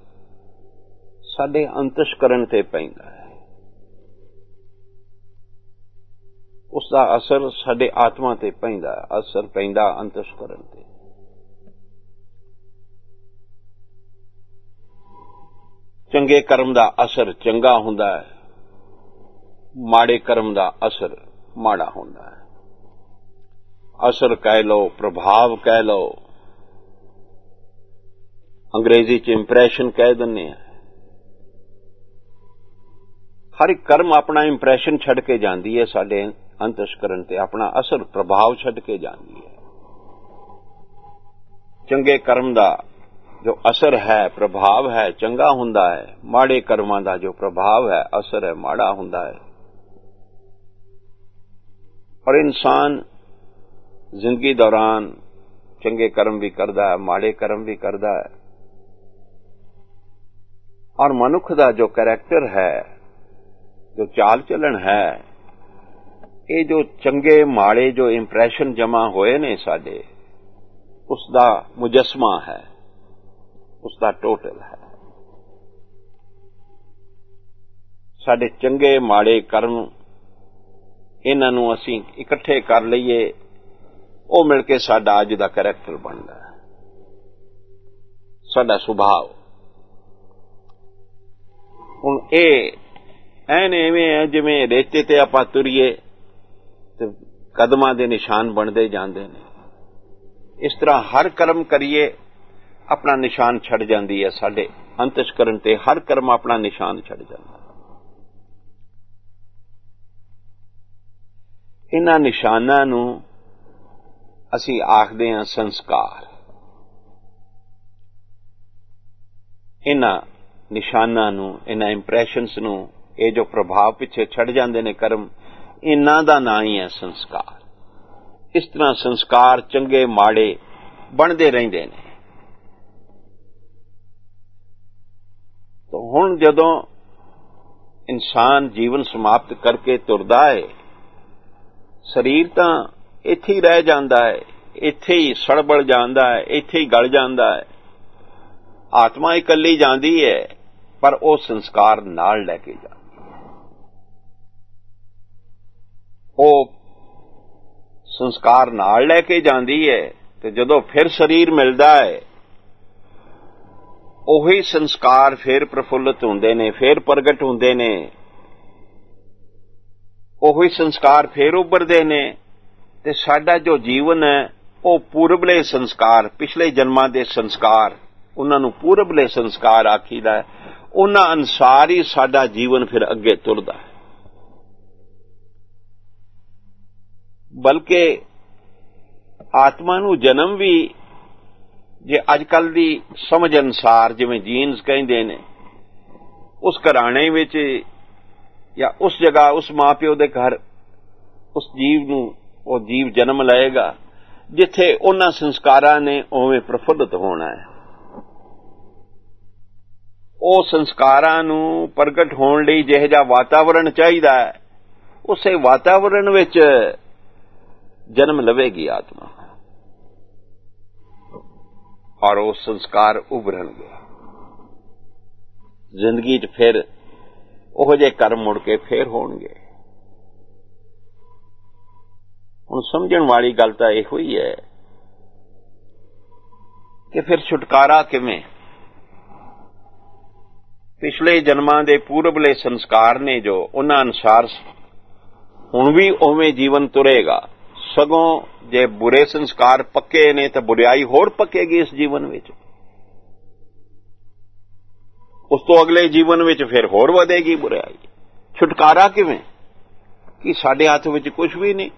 साडे अंतस्करण ते पैंदा है, उसका असर साडे आत्मा ते पैंदा है, असर पैंदा अंतस्करण ते। चंगे कर्म का असर चंगा हुंदा है, माड़े कर्म का असर माड़ा हुंदा है। असर कह लो, प्रभाव कह लो, अंग्रेजी च इंप्रैशन कह दिंदे हैं। हर एक कर्म अपना इंप्रैशन छड़ के जांदी है, साडे अंतस्करण ते अपना असर प्रभाव छड़ के जांदी है। चंगे कर्म का जो असर है, प्रभाव है, चंगा हुंदा है। माड़े कर्मां दा जो प्रभाव है, असर है, माड़ा हुंदा है। और इंसान जिंदगी दौरान चंगे कर्म भी करदा है, माड़े कर्म भी करदा है। और मनुख का जो कैरेक्टर है, जो चाल चलन है, ये जो चंगे माड़े जो इंप्रैशन जमा होए ने साडे, उसका मुजस्मा है, उसका टोटल है। साडे चंगे माड़े कर्म इन्हां नूं असीं इकट्ठे कर लईए, ਉਹ मिल के साडा अज दा करैक्टर बनदा है, साडा सुभाव। हुण ਇਹ ਐਨ ਇਵੇਂ ਹੈ ਜਿਵੇਂ ਰੇਤੇ ਤੇ ਆਪਾਂ ਤੁਰੀਏ ਤੇ ਕਦਮਾਂ ਦੇ ਨਿਸ਼ਾਨ ਬਣਦੇ ਜਾਂਦੇ ਨੇ। ਇਸ ਤਰ੍ਹਾਂ ਹਰ ਕਰਮ ਕਰੀਏ अपना निशान छड़ जाती है, साडे अंतस्करण ते हर कर्म अपना निशान छड़ जाता। इन्हां निशानां नूं असीं आखदे हां संस्कार। इन्हां निशानां नूं, इन्हां इंप्रैशनस नूं, ये जो प्रभाव पिछे छड़ जांदे ने कर्म, इन्हां दा नां ही है संस्कार। इस तरह संस्कार चंगे माड़े बनदे रहिंदे ने। तो हुण जदों इंसान जीवन समाप्त करके तुरदा है, शरीर तां इत्थे ही रह जांदा है, इत्थे ही सड़बड़ जांदा है, इत्थे ही गल जांदा है। आत्मा इकल्ली जांदी है, पर वो संस्कार नाल लैके जांदी है। वो संस्कार नाल लैके जांदी है, ते जदों फिर शरीर मिलदा है, ਉਹੀ संस्कार फिर प्रफुल्लित हुंदे ने, फिर प्रगट हुंदे ने, ਉਹੀ संस्कार फिर उभरदे ने। ते साडा जो जीवन है वो पूरबले संस्कार, पिछले जन्मां दे संस्कार, उन्हां नूं पूरबले संस्कार आखीदा है। उन्हां अनुसार ही साडा जीवन फिर अगे तुरदा है। बल्कि आत्मा नूं जन्म भी जे अजकल दी समझ अनुसार जिवें जीन्स कहिंदे ने, उस घराणे विच या उस जगह, उस मां प्यो दे घर उस जीव नूं वो जीव जन्म लएगा जिथे उन्हां संस्कारां ने उवें प्रफुल्लित होना है। ਉਹ ਸੰਸਕਾਰਾਂ ਨੂੰ ਪ੍ਰਗਟ ਹੋਣ ਲਈ ਜਿਹੋ ਜਿਹਾ ਵਾਤਾਵਰਣ ਚਾਹੀਦਾ ਹੈ, ਉਸੇ ਵਾਤਾਵਰਣ ਵਿੱਚ ਜਨਮ ਲਵੇਗੀ ਆਤਮਾ और वो संस्कार उभरनगे। जिंदगी च फिर ओहो जे कर्म मुड़ के फिर होणगे। हुण समझण वाली गल तां इहो ही है कि फिर छुटकारा किवें? पिछले जन्मां दे पूरबले संस्कार ने जो उन्हां अनुसार हुण भी उवें जीवन तुरेगा। सगों जे बुरे संस्कार पक्के ने तो बुराई होर पक्केगी इस जीवन विच, उस तो अगले जीवन विच फिर होर वधेगी बुराई। छुटकारा किवें? कि साडे हत्थ विच कुछ भी नहीं,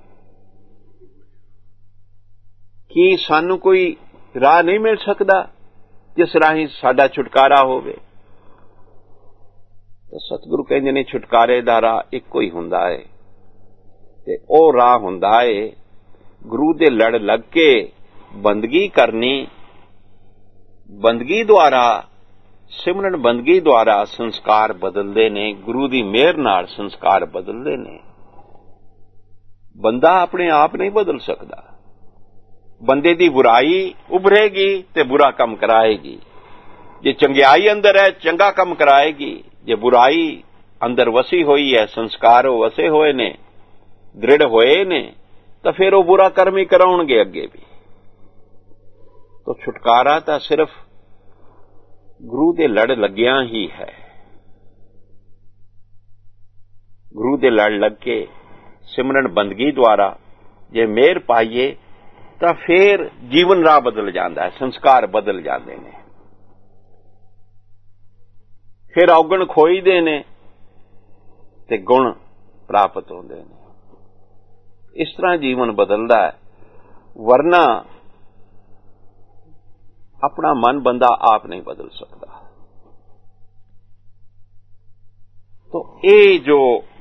कि सानू कोई राह नहीं मिल सकदा जिस राही साडा छुटकारा होवे। तो सतगुरु कहंदे ने छुटकारे दा राह इक्को ही हुंदा है, ਤੇ ਉਹ ਰਾਹ ਹੁੰਦਾ ਏ ਗੁਰੂ ਦੇ ਲੜ ਲੱਗ ਕੇ ਬੰਦਗੀ ਕਰਨੀ, ਬੰਦਗੀ ਦੁਆਰਾ, ਸਿਮਰਨ ਬੰਦਗੀ ਦੁਆਰਾ ਸੰਸਕਾਰ ਬਦਲਦੇ ਨੇ। ਗੁਰੂ ਦੀ ਮਿਹਰ ਨਾਲ ਸੰਸਕਾਰ ਬਦਲਦੇ ਨੇ। ਬੰਦਾ ਆਪਣੇ ਆਪ ਨਹੀਂ ਬਦਲ ਸਕਦਾ। ਬੰਦੇ ਦੀ ਬੁਰਾਈ ਉਭਰੇਗੀ ਤੇ ਬੁਰਾ ਕੰਮ ਕਰਾਏਗੀ। ਜੇ ਚੰਗਿਆਈ ਅੰਦਰ ਹੈ ਚੰਗਾ ਕੰਮ ਕਰਾਏਗੀ। ਜੇ ਬੁਰਾਈ ਅੰਦਰ ਵਸੀ ਹੋਈ ਹੈ, ਸੰਸਕਾਰ ਉਹ ਵਸੇ ਹੋਏ ਨੇ, ਦ੍ਰਿੜ ਹੋਏ ਨੇ, ਤਾਂ ਫਿਰ ਉਹ ਬੁਰਾ ਕਰਮ ਹੀ ਕਰਾਉਣਗੇ ਅੱਗੇ ਵੀ। ਤਾਂ ਛੁਟਕਾਰਾ ਤਾਂ ਸਿਰਫ ਗੁਰੂ ਦੇ ਲੜ ਲੱਗਿਆਂ ਹੀ ਹੈ। ਗੁਰੂ ਦੇ ਲੜ ਲੱਗ ਕੇ ਸਿਮਰਨ ਬੰਦਗੀ ਦੁਆਰਾ ਜੇ ਮਿਹਰ ਪਾਈਏ ਤਾਂ ਫਿਰ ਜੀਵਨ ਰਾਹ ਬਦਲ ਜਾਂਦਾ ਹੈ, ਸੰਸਕਾਰ ਬਦਲ ਜਾਂਦੇ ਨੇ, ਫਿਰ ਔਗਣ ਖੋਈਦੇ ਨੇ ਤੇ ਗੁਣ ਪ੍ਰਾਪਤ ਹੁੰਦੇ ਨੇ। ਇਸ ਤਰ੍ਹਾਂ ਜੀਵਨ ਬਦਲਦਾ ਹੈ। ਵਰਨਾ ਆਪਣਾ ਮਨ ਬੰਦਾ ਆਪ ਨਹੀਂ ਬਦਲ ਸਕਦਾ। तो ये जो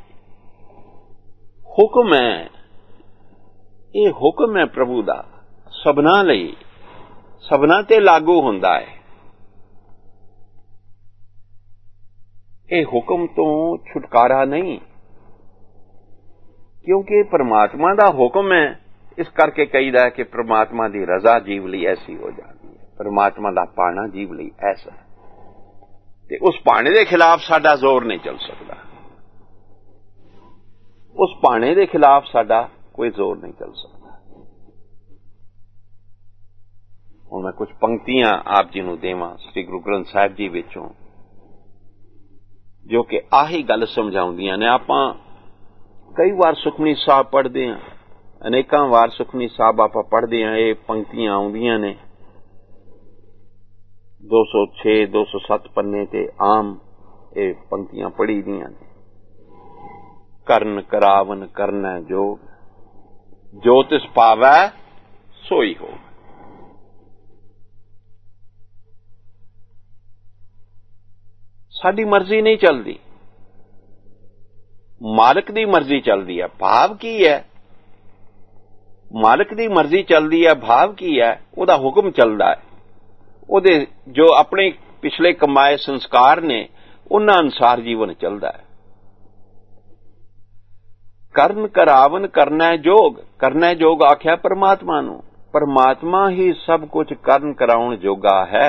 हुक्म है, ये हुक्म है प्रभु दा सबना लई, सबना ते लागू हुंदा है। ये हुक्म तो छुटकारा नहीं, क्योंकि परमात्मा दा हुक्म है। इस करके कहीदा है कि परमात्मा दी रजा जीव लई ऐसी हो जाती है, परमात्मा दा पाना जीव लई ऐसा। ते उस पाने दे खिलाफ साडा जोर नहीं चल सकता, उस पाने दे खिलाफ साडा कोई जोर नहीं चल सकता। हुण मैं कुछ पंक्तियां आप जी नूं देवां श्री गुरु ग्रंथ साहिब जी विचों, जो कि आही गल समझाउंदियां ने। आपां कई बार सुखमनी साहब पढ़दे हां, अनेकां वार सुखमनी साहब आपां पढ़दे हां, ये पंक्तियां आउंदियां ने दो सौ छे दो सौ सत्त पन्ने ते आम ये पंक्तियां पढ़ी दियां ने। करन करावन करना जोग, जो तिस पावै सोई हो। साडी मर्जी नहीं चलदी, मालिक दी मर्जी चलदी है। भाव की है? मालिक दी मर्जी चलदी है, भाव की है? उहदा हुक्म चलदा है। ਉਹਦੇ जो अपने पिछले कमाए संस्कार ने उन्हां अनुसार जीवन चलता है। करन करावन करना जोग, करना जोग आख्या परमात्मा नूं। परमात्मा ही सब कुछ करन कराउण जोगा है।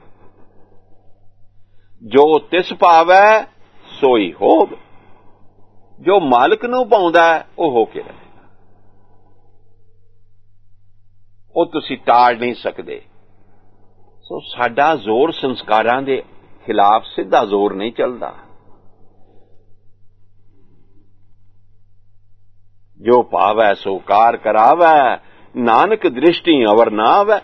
जो तिस पावै सोई होग, जो मालिक नूं पाउंदा है वो होके रहेगा, वो तुसीं टाल नहीं सकदे। सो साडा जोर संस्कारां दे खिलाफ सीधा जोर नहीं चलता। जो पावै सो कार करावै, नानक दृष्टि अवर ना आवै।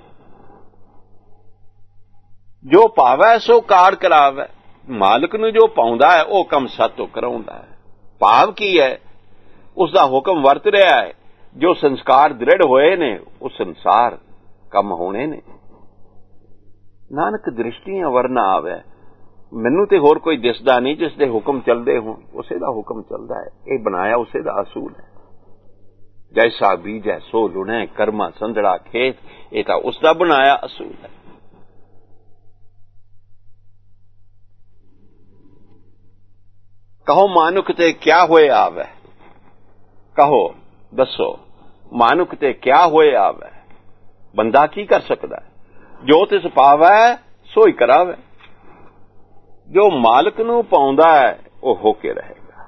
जो पावै सो कार करावै, मालिक नूं जो पाउंदा है वो कम सत कराउंदा है। भाव की है? उसका हुक्म वरत रहा है। जो संस्कार दृढ़ होए ने उस संसार कम होने ने। नानक दृष्टि अवर ना आवे। मैनू तो होर कोई दिसदा नहीं जिसदे हुक्म चलते हो, उसे दा हुक्म चलता है। ये बनाया उसे दा असूल है। जैसा बीज है सो लुणे, कर्मा संदड़ा खेत, ये तो उसका बनाया असूल है। कहो मानुख ते क्या होए आवे, कहो दसो मानुख ते क्या होए आवे। बंदा की कर सकता है? जो तिस पावै सोई करावे। जो मालिक नूं पाउंदा है वो होके रहेगा।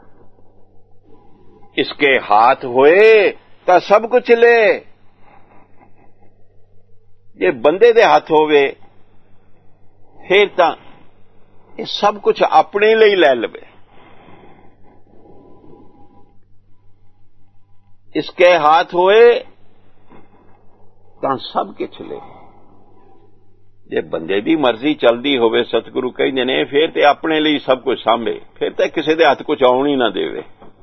इसके हाथ होए तां सब कुछ ले। जे बंदे दे हाथ होवे फिर तां ये सब कुछ अपने लिए लै लवे। इसके हाथ होए तां सब कुछ ले। जे बंदे दी मर्जी चलदी होवे, सतगुरु कहंदे ने, फिर ते अपने लिए सब कुछ सांभे, फिर ते किसी दे हाथ कुछ आउण ही ना देवे।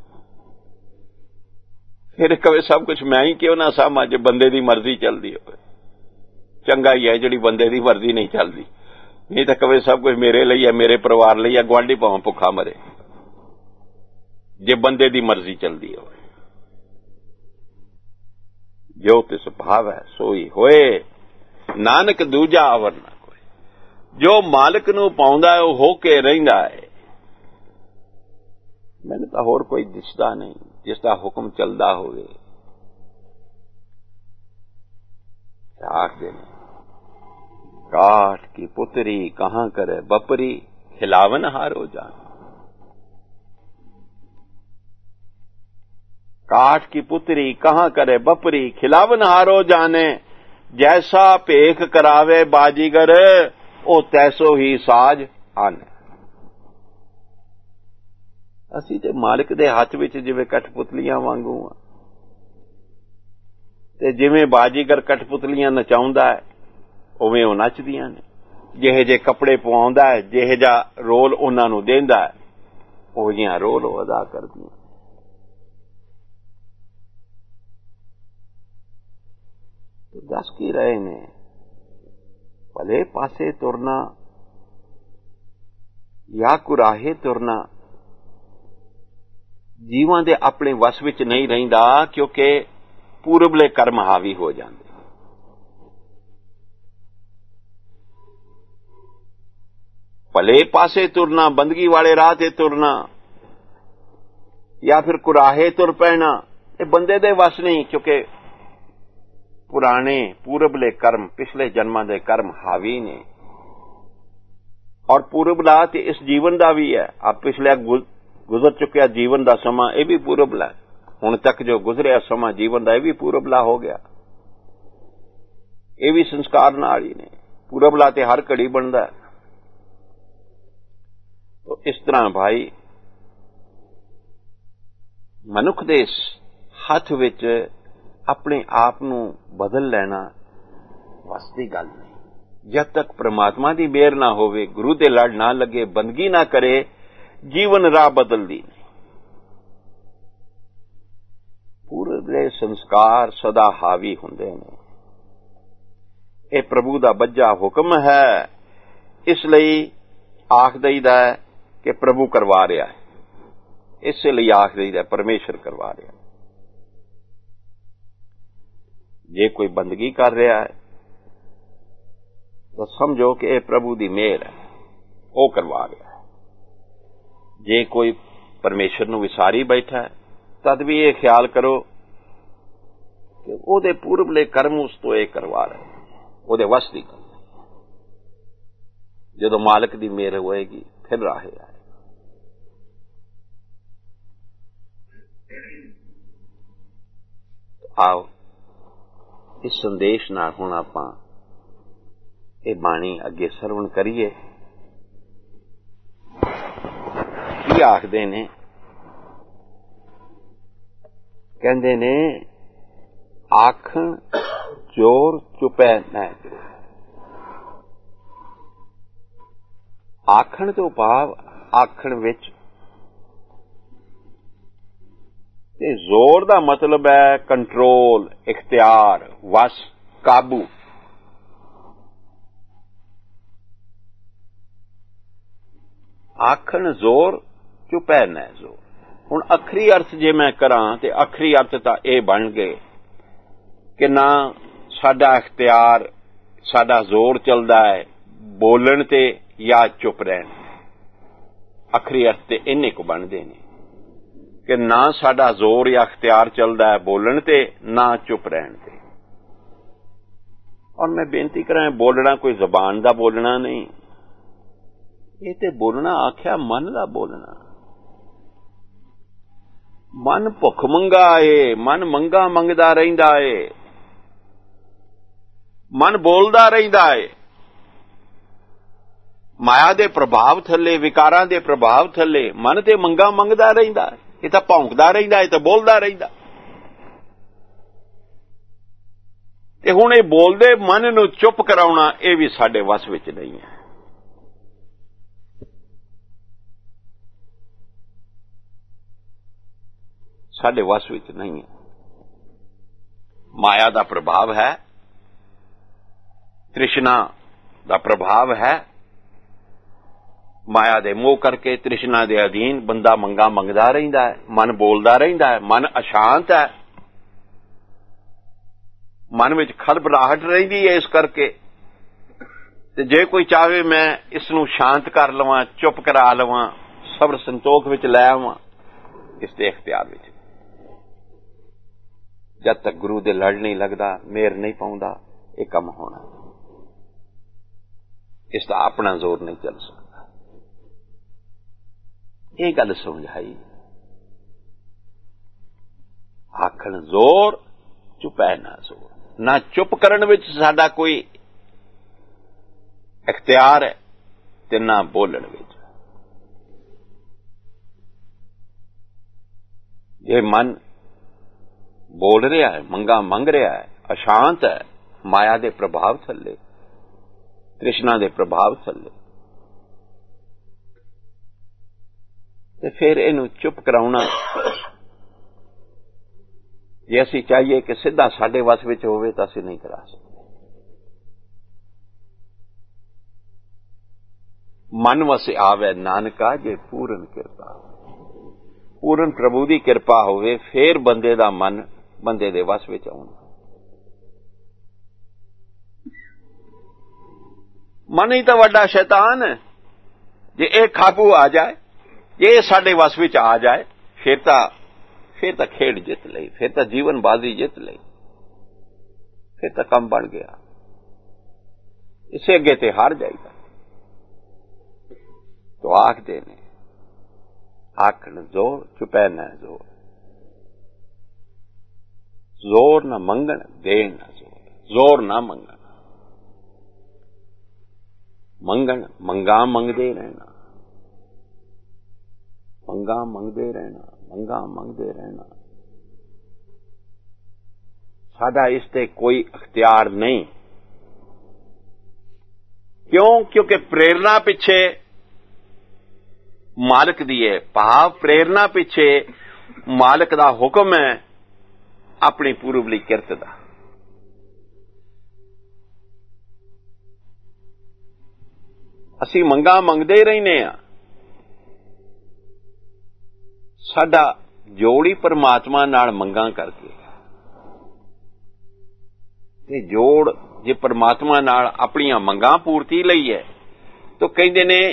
फिर कवे सब कुछ मैं ही क्यों ना सामा, जे बंदे दी मर्जी चलदी होवे। चंगा ही है जिहड़ी बंदे दी मर्जी नहीं चलदी, नहीं तो कवे सब कुछ मेरे लिए है, मेरे परिवार लिए है, गुआंढी भावें भुखा मरे। जे बंदे दी मर्जी चलदी होवे जो तिस भाव है सोई होए, नानक दूजा अवर ना कोई। जो मालिक नूं पाउंदा है वो होके रहिंदा है। मैनूं तां होर कोई दिसदा नहीं जिसदा हुक्म चलदा होवे। आखदे ने काठ की पुतरी कहां करे बपरी, खिलावन हारो जान। काठ की पुतरी कहां करे बपरी, खिलावन हारो जाने। जैसा भेख करावे बाजीगर, ओ तैसो ही साज आने। असीं ते मालिक दे हथ विच जिवें कठपुतलियां वांगू आ, ते जिवें बाजीगर कठपुतलियां नचाउंदा है उवें ਉਹ नचदियां ने। ਜਿਹੇ ਜੇ कपड़े पवाउंदा है, ਜਿਹੇ जा रोल उन्हां नूं देंदा है, ਉਹ जिहा रोल ਉਹ अदा करदियां। तो दस की रहे ने भले पासे तुरना या कुराहे तुरना जीवां दे अपने वस विच नहीं रहिंदा, क्योंकि पूरबले कर्म हावी हो जाते। भले पासे तुरना, बंदगी वाले राह ते तुरना या फिर कुराहे तुर पैना, ये बंदे दे वस नहीं, क्योंकि पुराने पूरबले कर्म, पिछले जन्मां दे कर्म हावी ने। और पूरबला ते इस जीवन दा भी है। आप पिछले गुजर चुकिया जीवन दा समा, यह भी पूरबला है। हुण तक जो गुजरिया समा जीवन दा, यह भी पूरबला हो गया। यह भी संस्कार नाल ही ने। पूरबला ते हर घड़ी बनदा है। तो इस तरह भाई मनुख दे हथ विच अपने आप नूं बदल लेना बस दी गल नहीं। जब तक परमात्मा दी मेहर ना होवे, गुरु दे लड़ ना लगे, बंदगी ना करे, जीवन राह बदलदी नहीं। पूरे संस्कार सदा हावी हुंदे ने। यह प्रभु दा बज्जा हुक्म है। इसलिए आख दईदा है कि प्रभु करवा रहा है, इसलिए आख दईदा परमेश्वर करवा रहा है। जे कोई बंदगी कर रहा है तो समझो कि यह प्रभु दी मेहर है, वो करवा रहा है। जे कोई परमेश्वर नूं विसारी बैठा है, तद भी ये ख्याल करो कि ओदे पूरबले कर्म उस तो ये करवा रहे हैं, ओदे वस दी गल। जदों मालिक दी मेहर होएगी फिर राहे आए। आओ इस संदेश नाल हुण आपां ਇਹ ਬਾਣੀ ਅੱਗੇ ਸਰਵਣ ਕਰੀਏ। ਕੀ ਆਖਦੇ ਨੇ? ਕਹਿੰਦੇ ਨੇ ਆਖਣ ਜੋਰ ਚੁਪੈ ਨਾ। ਆਖਣ ਤੋਂ ਭਾਵ ਆਖਣ ਵਿੱਚ ਤੇ ਜ਼ੋਰ ਦਾ ਮਤਲਬ ਹੈ ਕੰਟਰੋਲ, ਇਖਤਿਆਰ, ਵਸ, ਕਾਬੂ। आखण जोर चुपै न जोर। हुण अखरी अर्थ जे मैं करां ते अखरी अर्थ तां इह बन गए कि ना साडा इख्तियार, साडा जोर चलदा है बोलण ते या चुप रहण। अखरी अर्थ ते इन्ने को बनदे ने कि ना साडा जोर या इख्तियार चलदा है बोलण ते, ना चुप रहण ते। और मैं बेनती करां, बोलना कोई जबान दा बोलना नहीं, ये ते बोलना आख्या मन दा बोलना। मन भुख मंगा है, मन मंगा मंगदा रहिंदा है, मन बोलदा रहिंदा है। माया दे प्रभाव थले, विकारां दे प्रभाव थले मन ते मंगा मंगदा रहिंदा है। ये तां भौंकदा रहिंदा है, तां बोलदा रहिंदा। ते हुण इह बोलदे मन नूं चुप कराउणा इह भी साडे वस विच नहीं है। साडे वस विच नहीं है। माया दा प्रभाव है, तृष्णा दा प्रभाव है। माया दे मोह करके तृष्णा दे अधीन बंदा मंगा मंगदा रहिंदा है, मन बोलदा रहिंदा है, मन अशांत है। मन में खलबराहट रहिंदी है इस करके। ते जे कोई चाहे मैं इसनूं शांत कर लवां, चुप करा लवां, सब्र संतोख विच लै आवां, इसके इख्तियार विच। जब तक गुरु दे लड़ नहीं लगदा, मेहर नहीं पाउंदा, यह काम होना। इसका अपना जोर नहीं चल सकता। यह गल समझाई। आखण जोर, चुपै ना जोर। ना चुप करन विच साडा कोई इख्तियार है ते ना बोलण विच। जे मन बोल रहा है, मंगा मंग रहा है, अशांत है, माया दे प्रभाव थले, तृष्णा दे प्रभाव थले, ते फिर इनू चुप कराउणा जे असीं चाहिए कि सीधा साडे वस विच होवे तां असीं नहीं करा सकते। मन वसे आवे नानका जे पूर्ण किरपा। पूर्ण प्रभु की किरपा होवे फिर बंदे दा मन बंदे दे वस विच आउंदा। मन ही तो वड्डा शैतान है। जे एक काबू आ जाए, जे साडे वस विच आ जाए, फिर तां फिर तां खेड जित लई, फिर तां जीवन बाजी जित लई, फिर तां कम बन गया। इसे अगे ते हार जाएगा। तो आखदे ने आखण जोर, चुपै ना जोर। जोर ना मंगण, देण ना जोर। जोर ना मंगण, मंगण मंगा मंगदे रहना, मंगा मंगदे रहना, मंगा मंगदे रहना। साडा इस ते कोई अख्तियार नहीं। क्यों? क्योंकि प्रेरणा पिछे मालिक दी है। भाव प्रेरणा पिछे मालिक दा हुक्म है अपनी पूर्वली किरत दा। असी मंगा मंगदे रहने आ। साडा जोड़ी परमात्मा नाल मंगा करके ते जोड़ जे परमात्मा नाल अपनियां मंगा पूर्ति लई है तो कहंदे ने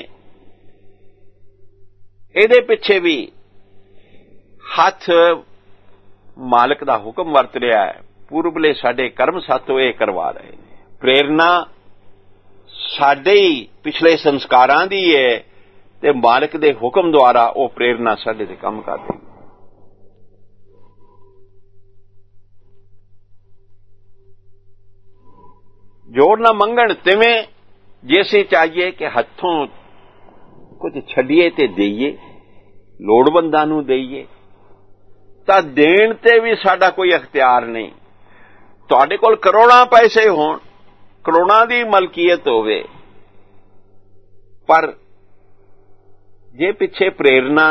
ਇਹਦੇ ਪਿੱਛੇ भी हथ मालिक दा हुक्म वरत रहा है। पूर्वले साडे कर्म साथों ये करवा रहे हैं। प्रेरणा साडे ही पिछले संस्कारां दी है ते मालिक दे हुक्म द्वारा वो प्रेरणा साडे ते काम करदी है। जोड़ ना मंगण तिवें जैसे चाहिए कि हथों कुछ छड़िए ते देइए, लोड़वंदां नूं देइए, तां देण ते भी साडा कोई अख्तियार नहीं। तुहाडे कोल करोड़ां पैसे होण, करोड़ां दी मलकीयत होवे, पर जे पिछे प्रेरणा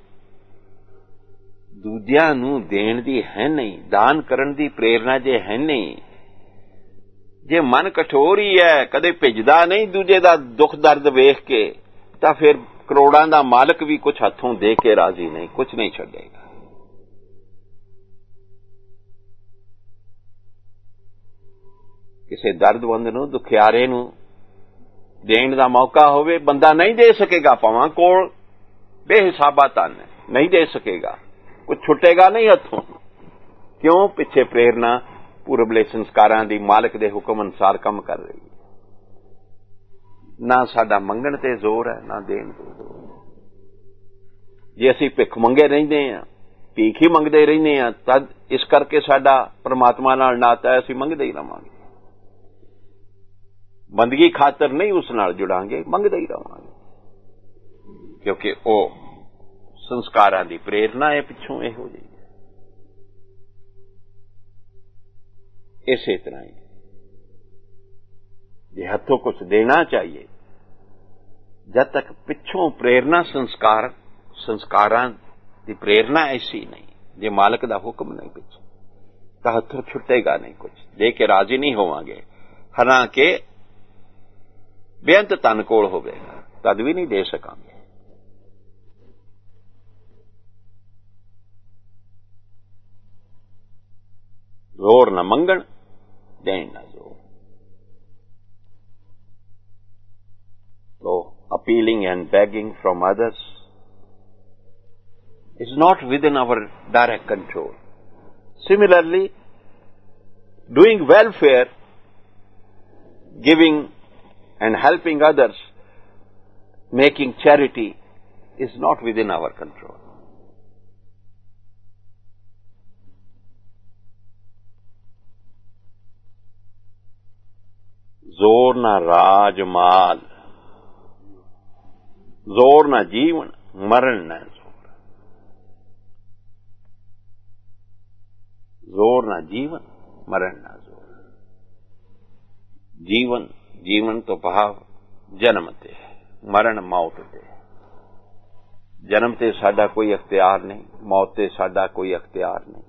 दूजियां नूं देण दी है नहीं, दान करन दी प्रेरणा जे है नहीं, जे मन कठोर ही है, कदे भिजदा नहीं दूजे दा दुख दर्द वेख के, तां फिर करोड़ां दा मालिक भी कुछ हथों दे के राजी नहीं, कुछ नहीं छड्डेगा। किसी दर्दबंद नूं, दुखियारे नूं देण दा मौका होवे, बंदा नहीं दे सकेगा। भावां कोल बेहिसाबा धन है, नहीं दे सकेगा, कुछ छुटेगा नहीं हथों। क्यों? पिछे प्रेरणा पूर्वले संस्कारां दी मालिक दे हुक्म अनुसार काम कर रही है। ना साडा मंगण ते जोर है, ना देण ते जोर है। जे असीं भिख मंगे रहिंदे आ, भीख ही मंगदे रहिंदे आ, तद इस करके साडा परमात्मा नाल नाता है, असीं मंगदे ही रहांगे। बंदगी खातर नहीं उस नाल जुड़ांगे, मंगदे ही रहांगे, क्योंकि वो संस्कारां दी प्रेरणा है पिछों इहो जी। इसे तरह ही जे हथों कुछ देना चाहिए, जब तक पिछों प्रेरणा संस्कार संस्कारां दी प्रेरणा ऐसी नहीं, जे मालिक दा हुक्म नहीं पिछे, तां हथों छुटेगा नहीं, कुछ दे के राजी नहीं होवांगे। हालांकि बेअंत धन कोल होवेगा, तद भी नहीं दे सकांगे। जोर न मंगण, देन ना जोर। So appealing and begging from others is not within our direct control. Similarly, doing welfare, giving and helping others, making charity is not within our control. जोर ना राज माल, जोर ना जीवन, मरण ना जोर। जोर ना जीवन, मरण ना जोर। जीवन जीवन तो भाव जन्म ते, मरण मौत ते। जन्म ते साडा कोई अख्तियार नहीं, मौत ते साडा कोई अख्तियार नहीं।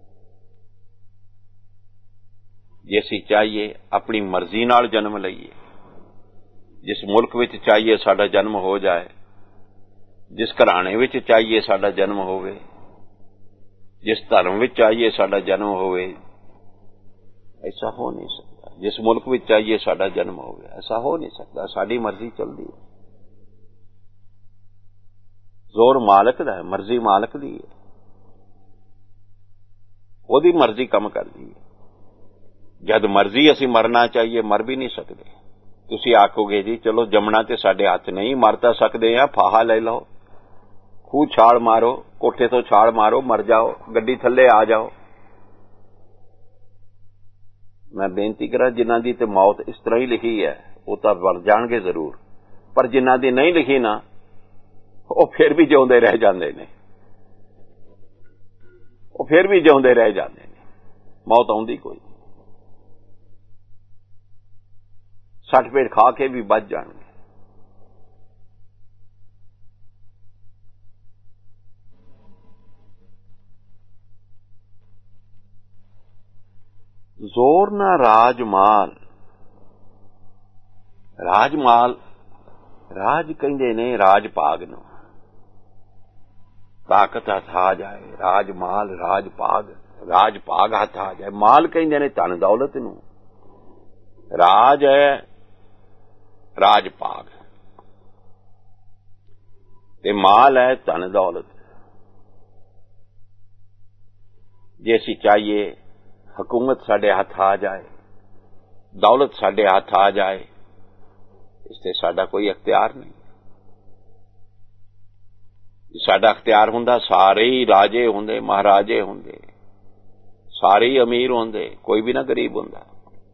जे असीं चाहिए अपनी मर्जी नाल जन्म लईए, जिस मुल्क विच चाहिए साडा जन्म हो जाए, जिस घराणे विच चाहिए साडा जन्म होवे, जिस धर्म विच चाहिए साडा जन्म होवे, ऐसा हो नहीं सकता। जिस मुल्क विच चाहिए साडा जन्म होवे, ऐसा हो नहीं सकता। साडी मर्जी चलदी है। जोर मालक दा है, मर्जी मालक दी है, ओदी मर्जी कम करदी है। जद मर्जी असीं मरना चाहिए, मर भी नहीं सकते। तुसीं आखोगे जी चलो जमना ते साडे हथ नहीं, मर तां सकदे आ, फाहा ले लो, खूह छाल मारो, कोठे तो छाल मारो, मर जाओ, गड्डी थल्ले आ जाओ। मैं बेनती करा जिन्हां दी ते मौत इस तरह ही लिखी है वो तां मर जाणगे जरूर, पर जिन्हां दी नहीं लिखी ना वो फिर भी जिउंदे रह जांदे ने, वो फिर भी जिउंदे रह जांदे ने। मौत आउंदी कोई, सठ पेट खा के भी बच जाएंगे। जोर ना राजमाल, राजमाल राज कहंदे ने राज भाग नूं, ताकत हथ आ जाए, राजमाल राज भाग, राज भाग हथ आ जाए। माल कहंदे ने धन दौलत नूं, राज है राज भाग ते माल है धन दौलत। जे असीं चाहिए हुकूमत साडे हथ आ जाए, दौलत साडे हथ आ जाए, इसते साडा कोई अख्तियार नहीं। साडा अख्तियार हुंदा सारे ही राजे हुंदे, महाराजे हुंदे, सारे ही अमीर हुंदे, कोई भी ना गरीब हुंदा।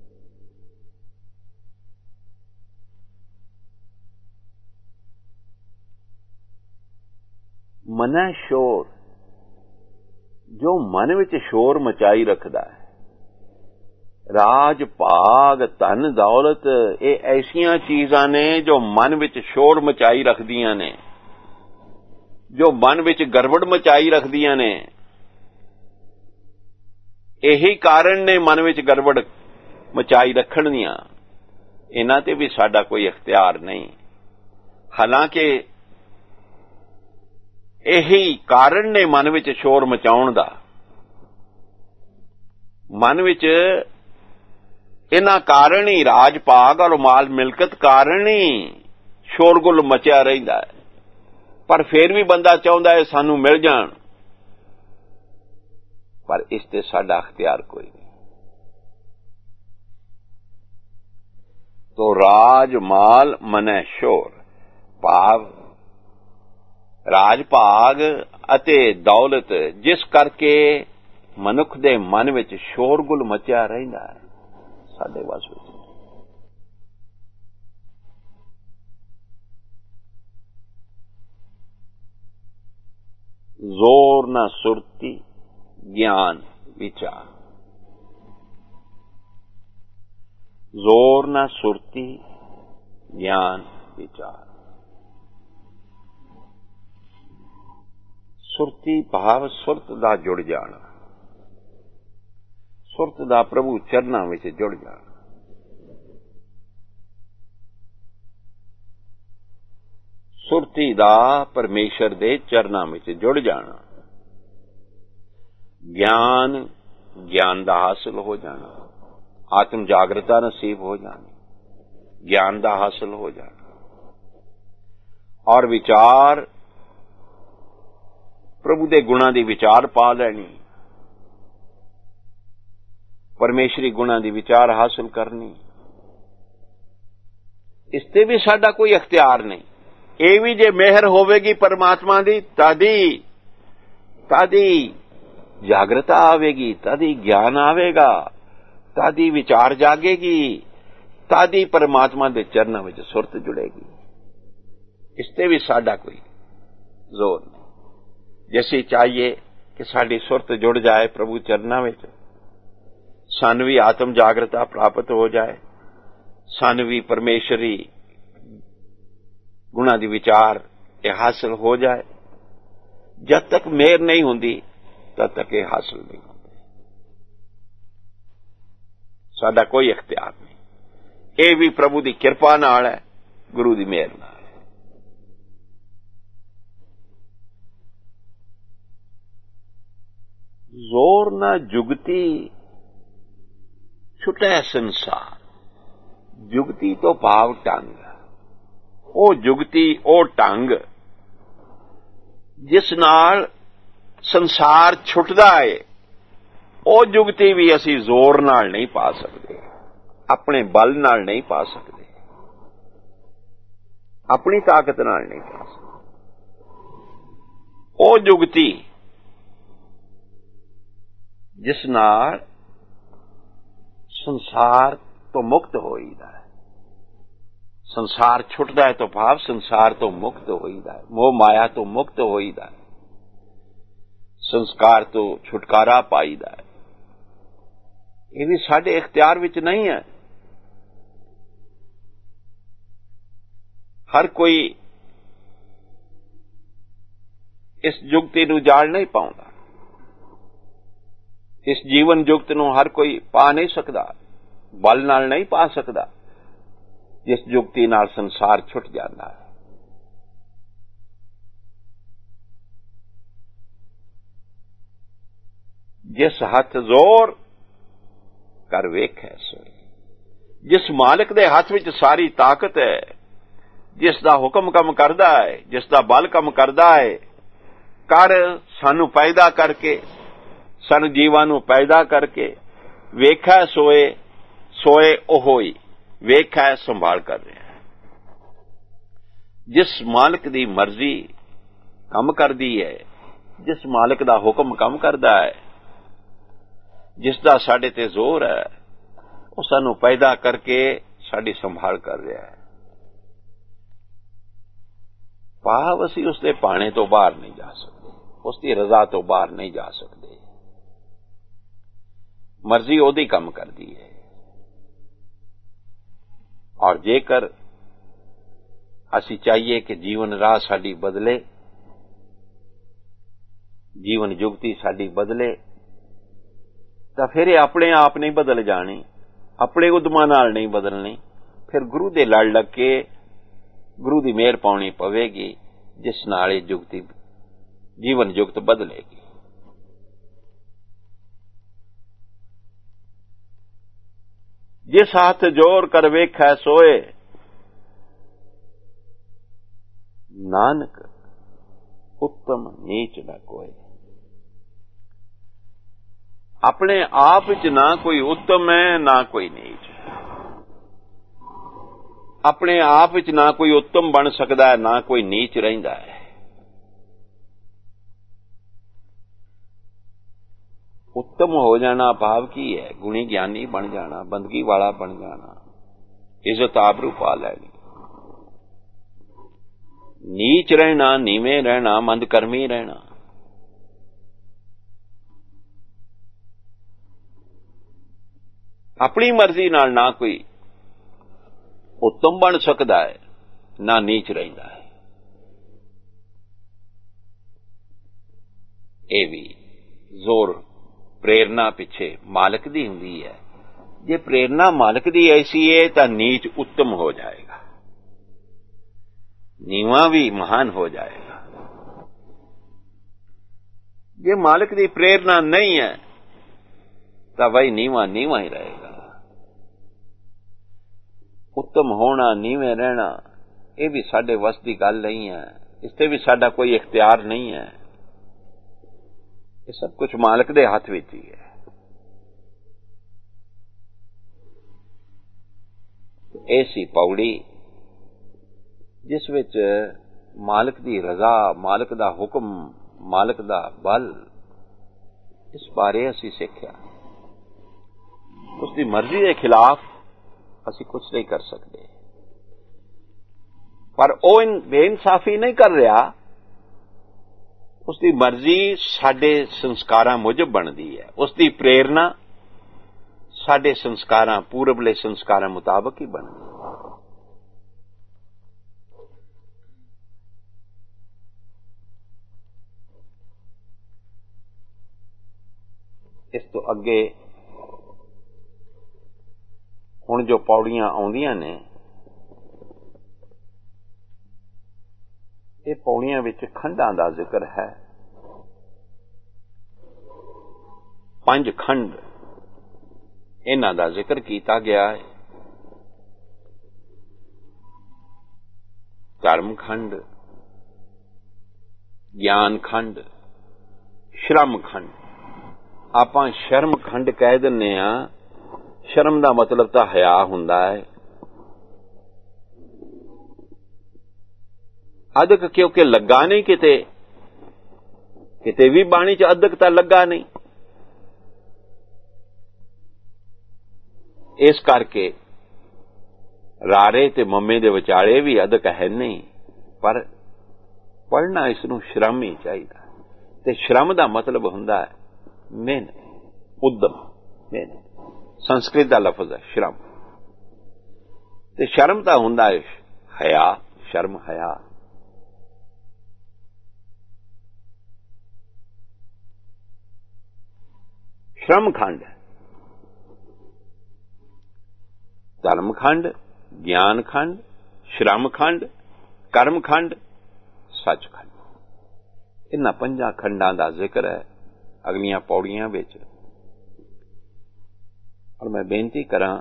मनै शोर, जो मन विच शोर मचाई रखदा है, राज भाग धन दौलत, ये ऐसियां चीजां ने जो मन विच शोर मचाई रखदियां ने, जो मन विच गड़बड़ मचाई रखदियां ने। यही कारण ने मन विच गड़बड़ मचाई रखण दियां, इन्हां ते भी साडा कोई इख्तियार नहीं। हालांकि यही कारण ने मन विच शोर मचाउण दा। मन विच इन्हां कारण ही राज भाग और माल मिलकत कारण ही शोरगुल मचिया रहिंदा है, पर फिर भी बंदा चाहुंदा है सानू मिल जाण, पर इस ते साडा अख्तियार कोई नहीं। तो राज माल मनै शोर, भाव राज भाग अते दौलत, जिस करके मनुख दे मन विच शोरगुल मचिया रहिंदा है, साडे वस विच जोर ना सुरती ज्ञान विचार, जोर ना सुरती ज्ञान विचार। सुरती भाव सुरत दा जुड़ जाना, सुरत दा प्रभु चरनां विच जुड़ जाना। सुरती दा परमेश्वर दे चरनां विच जुड़ जाना। ज्ञान ज्ञान दा हासिल हो जाना, आत्म जागृता नसीब हो जानी, ज्ञान दा हासिल हो जाना और विचार प्रभु दे गुणां दी विचार पा लैनी, परमेशरी गुणां दी विचार हासिल करनी। इसते भी साडा कोई अख्तियार नहीं। ये भी जे मेहर होवेगी परमात्मा दी तादी तादी जागृता आवेगी, तादी ज्ञान आवेगा, तादी विचार जागेगी, तादी परमात्मा दे चरणों में सुरत जुड़ेगी। इसते भी साडा कोई जोर नहीं। जैसे चाहिए कि साडी सुरत जुड़ जाए प्रभु चरणों में, सन भी आत्म जागृता प्राप्त हो जाए, सन भी परमेश्वरी गुणा दी विचार ये हासिल हो जाए। जब तक मेहर नहीं होंदी तब तक ये हासिल नहीं होंदी। साडा कोई इख्तियार नहीं। ये भी प्रभु की किरपा नाल है, गुरु की मेहर नाल है। जोर ना जुगती छुटे संसार। जुगती तो भाव ढंग, ਉਹ जुगती ਉਹ ढंग जिस नाल संसार छुटदा है, ਉਹ जुगती भी असी जोर नाल नहीं पा सकते, अपने बल नाल नहीं पा सकते, अपनी ताकत नाल नहीं पा सकते। ਉਹ जुगती जिस नाल संसार तो मुक्त होईदा है। संसार छुटदा है तो भाव संसार तो मुक्त होईदा है, मोह माया तो मुक्त होईदा है, संस्कार तो छुटकारा पाईदा है। ये भी साडे इख्तियार विच नहीं है। हर कोई इस जुगती नूं जाण नहीं पाउंदा, इस जीवन जुगत नूं हर कोई पा नहीं सकदा, बल नाल नहीं पा सकदा, जिस जुगती नाल संसार छुट जाता है। जिस हथ जोर कर वेखै सोई। जिस मालिक दे हथ विच सारी ताकत है, जिस दा हुक्म कम करदा है, जिस दा बल कम करदा है, कर सानू पैदा करके, सानू जीवां नू पैदा करके, वेखै सोए सोए ओ होई, वेखा है संभाल कर रहे हैं। जिस मालिक दी मर्जी कम कर दी है, जिस मालिक दा हुक्म कम करदा है, जिसदा साडे ते जोर है, वो सानू पैदा करके साडी संभाल कर रहा है। भाव असी उसके पाने तो बाहर नहीं जा सकते, उसकी रजा तो बाहर नहीं जा सकते। मर्जी ओदी कम कर दी है। और जेकर असी चाहिए कि जीवन राह साडी बदले, जीवन जुगती साडी बदले, तो फिर ये अपने आप नहीं बदल जानी, अपने उद्यमां नाल नहीं बदलनी। फिर गुरु दे लड़ लग के गुरु दी मेहर पाउणी पवेगी, जिस नाल जुगती जीवन जुगत बदलेगी। जिस हाथ जोर कर वेखै सोए, नानक उत्तम नीच न कोई। अपने आप विच ना कोई उत्तम है, ना कोई नीच है। अपने आप विच ना कोई उत्तम बन सकता है, ना कोई नीच रहिंदा है। उत्तम हो जाना भाव की है, गुणी ज्ञानी बन जाना, बंदगी वाला बन जाना, इज्जत आबरू पा लैनी। नीच रहना, नीवें रहना, मंदकर्मी रहना, अपनी मर्जी नाल ना कोई उत्तम बन सकता है, ना नीच रहिंदा है। ये भी जोर प्रेरणा पिछे मालिक दी हुंदी है। जे प्रेरणा मालिक दी ऐसी है तो नीच उत्तम हो जाएगा, नीवा भी महान हो जाएगा। जे मालिक दी प्रेरणा नहीं है तो वही नीवा नीवा ही रहेगा। उत्तम होना नीवें रहना ये भी साडे वस की गल नहीं है, इससे भी साडा कोई इख्तियार नहीं है। ये सब कुछ मालिक दे हाथ विच ही है। ऐसी पौड़ी जिस विच मालिक दी रजा, मालिक दा हुक्म, मालिक दा बल, इस बारे असी सीखिया। उसकी मर्जी के खिलाफ असी कुछ नहीं कर सकते, पर वो इन बेइंसाफी नहीं कर रहा। उसकी मर्जी साडे संस्कारां मुजब बनती है, उसकी प्रेरणा साडे संस्कारां, पूरबले संस्कारां मुताबक ही बनती है। इस तो अगे हुण जो पौड़ियां आउंदियां ने, ये पौड़ियां विच खंडां दा जिक्र है। पंज खंड इन्हां दा जिक्र कीता गया है। कर्म खंड, ज्ञान खंड, श्रम खंड। आपां शर्म खंड कह दिंने आ। शर्म दा मतलब तां हया हुंदा है। अदक क्योंकि लगा नहीं, किते किते भी बाणी च अदक तां लगा नहीं। इस करके रारे ते मम्मे दे विचाले भी अदक है नहीं, पर पढ़ना इसनूं श्रम ही चाहिए। ते श्रम दा मतलब हुंदा है मेहनत, उद्यम, मेहनत। संस्कृत दा लफ्ज है श्रम। ते शर्म दा हुंदा है हया, शर्म हया। श्रम खंड, धर्म खंड, ज्ञान खंड, श्रम खंड, कर्म खंड, सच खंड। इन्हां पंजां खंडां दा जिक्र है अगलियां पौड़ियां विच। और मैं बेनती करां,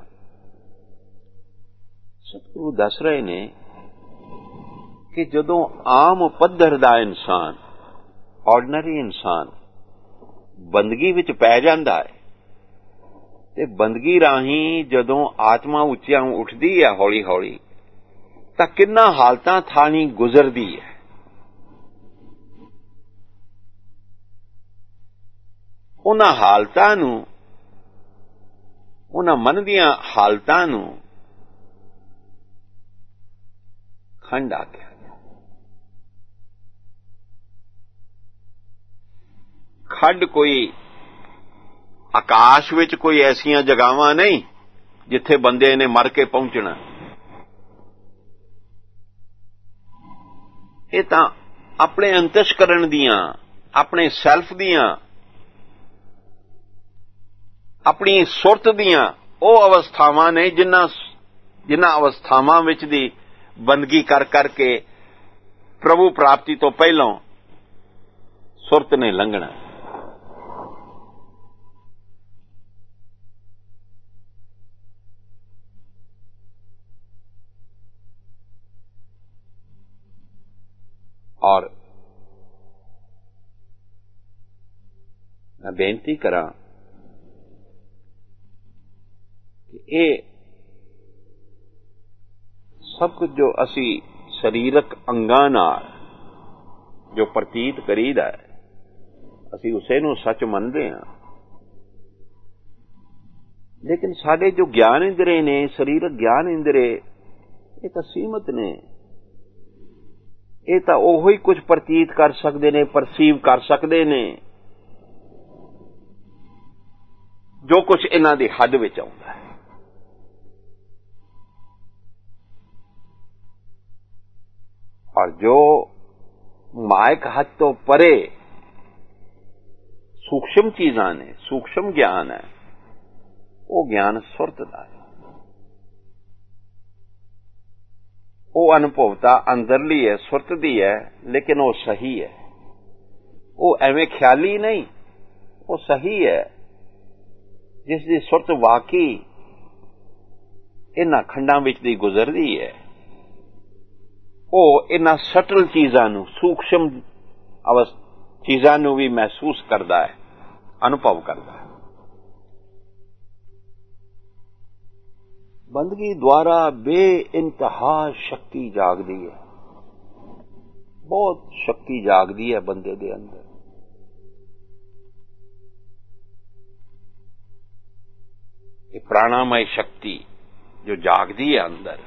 सतगुरु दस रहे ने कि जदों आम पद्धर दा इंसान, ऑर्डनरी इंसान बंदगी विच पै जांदा है, ते बंदगी राही जदों आत्मा उच्चियां उठदी है हौली हौली, तां किन्ना हालतां थाणी गुजरदी है। उन्हां हालतां नूं, उन्हां मन दियां हालतां नूं खंड आख्या गया। खंड कोई आकाश विच कोई ऐसियां जगहावां नहीं जिथे बंदे ने मर के पहुंचना। ये तां अपने अंतस्करण दियां, अपने सैल्फ दियां, अपनी सुरत दियां ਉਹ अवस्थावां ने जिन्हां जिन्हां अवस्थावां विच दी बंदगी कर करके प्रभु प्राप्ति तो पहलों सुरत ने लंघना। और मैं बेनती करा कि ये सब कुछ जो असी शरीरक अंगां नाल जो प्रतीत करीदा है, असी उसे नूं सच मनदे हां, लेकिन साडे जो ज्ञान इंद्रे ने, शरीरक ज्ञान इंद्रे, ये तां सीमित ने। ये तां ओहो ही कुछ प्रतीत कर सकदे ने, परसीव कर सकदे ने जो कुछ इन्हां दी हद विच आउंदा है। और जो मायक हद तो परे सूक्ष्म चीजां ने, सूक्ष्म ज्ञान है, वो ज्ञान सुरत दा है। वो अनुभवता अंदरली है, सुरत दी है, लेकिन वो सही है। वो एवें ख्याली नहीं, वो सही है। जिसकी सुरत वाकई इन्हां खंडां विच दी गुजरदी है, ਉਹ इन्हां सटल चीज़ां नूं, सूक्ष्म अवस्थ चीज़ां नूं भी महसूस करदा है, अनुभव करदा है। बंदगी द्वारा बेइंतहा शक्ति जागदी है, बहुत शक्ति जागदी है बंदे दे अंदर। ये प्राणामय शक्ति जो जागदी है अंदर,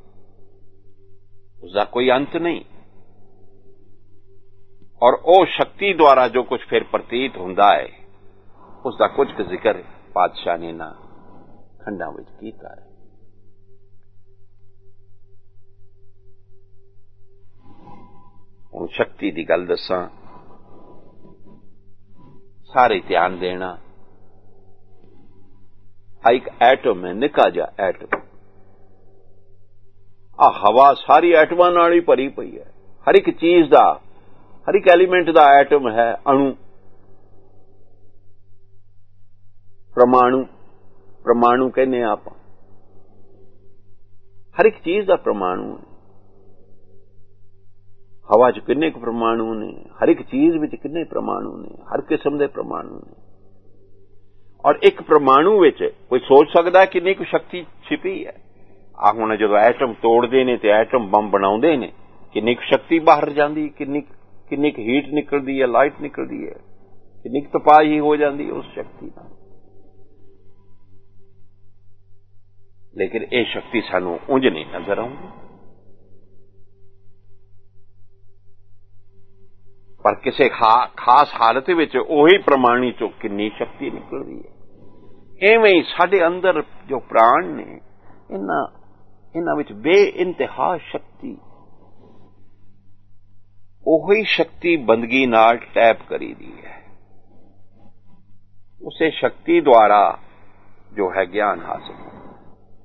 उसका कोई अंत नहीं। और ओ शक्ति द्वारा जो कुछ फिर प्रतीत हुंदा है, उसका कुछ जिक्र पातशाह ने ना खंडां विच कीता है। हुण शक्ति की गल दसां, सारे ध्यान देना। एक एटम है, निक्का जिहा एटम, आ हवा सारी एटमां नाल ही भरी पई है। हर एक चीज दा, हर एक एलीमेंट दा एटम है, अणु, परमाणु, परमाणु कहने आप। हर एक चीज दा परमाणु है। हवा च किन्ने क परमाणु ने, हर एक चीज विच किन्ने परमाणु ने, हर किस्म दे परमाणु ने। और एक परमाणु विच कोई सोच सकदा है किन्नी क शक्ति छिपी है। आ हुण जदों एटम तोड़दे ने ते एटम बम बनाउंदे ने, किन्नी क शक्ति बाहर जांदी, किन्नी किन्नी क हीट निकलदी है, लाइट निकलदी है, किन्नी क तपाही हो जांदी है उस शक्ति नाल। लेकिन ये शक्ति सानू उंज नहीं नजर आउंदी, पर किसी खा, खास हालत विच उही परमाणु चों किन्नी शक्ति निकलदी है। इवें ही साडे अंदर जो प्राण ने, इन्हां इन्हां विच बेइंतहा शक्ति, उही शक्ति बंदगी नाल टैप करी दी है। उसे शक्ति द्वारा जो है ज्ञान हासिल होता है।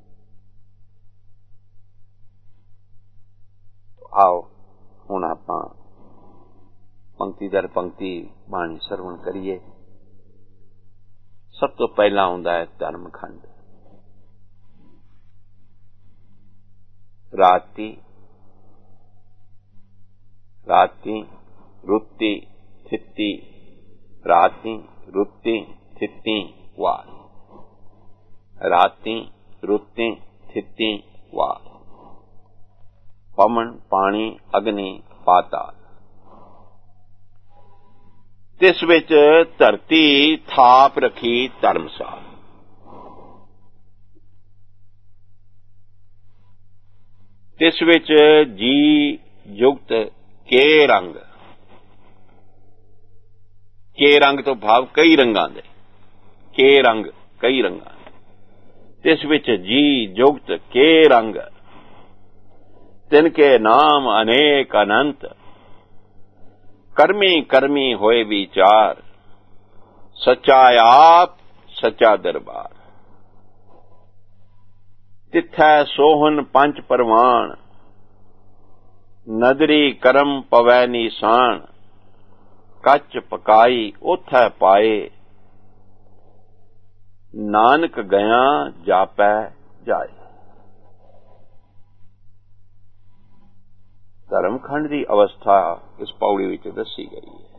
तो आओ हुण आपां पंक्ति दर पंक्ति बाणी सरवण करिए। सब तो पहला हुंदा है धर्म खंड। राति राति रुत्ति थित्ति, राति रुत्ति थित्ति वार, राति रुत्ति थित्ति वार। पवन पानी अग्नि पाताल, तिस विच धरती थाप रखी धर्मसाल। तिस विच जी जुगत के रंग, के रंग तो भाव कई रंगां दे, के रंग कई रंगां। तिस विच जी जुगत के रंग, तिनके नाम अनेक अनंत। कर्मी कर्मी होए विचार, सच्चा आप सच्चा दरबार। तिथै सोहन पंच परवान, नदरी करम पवै निशान। कच पकाई ओथै पाए, नानक गया जापै जाए। धर्मखंड की अवस्था इस पौड़ी विच दसी गई है।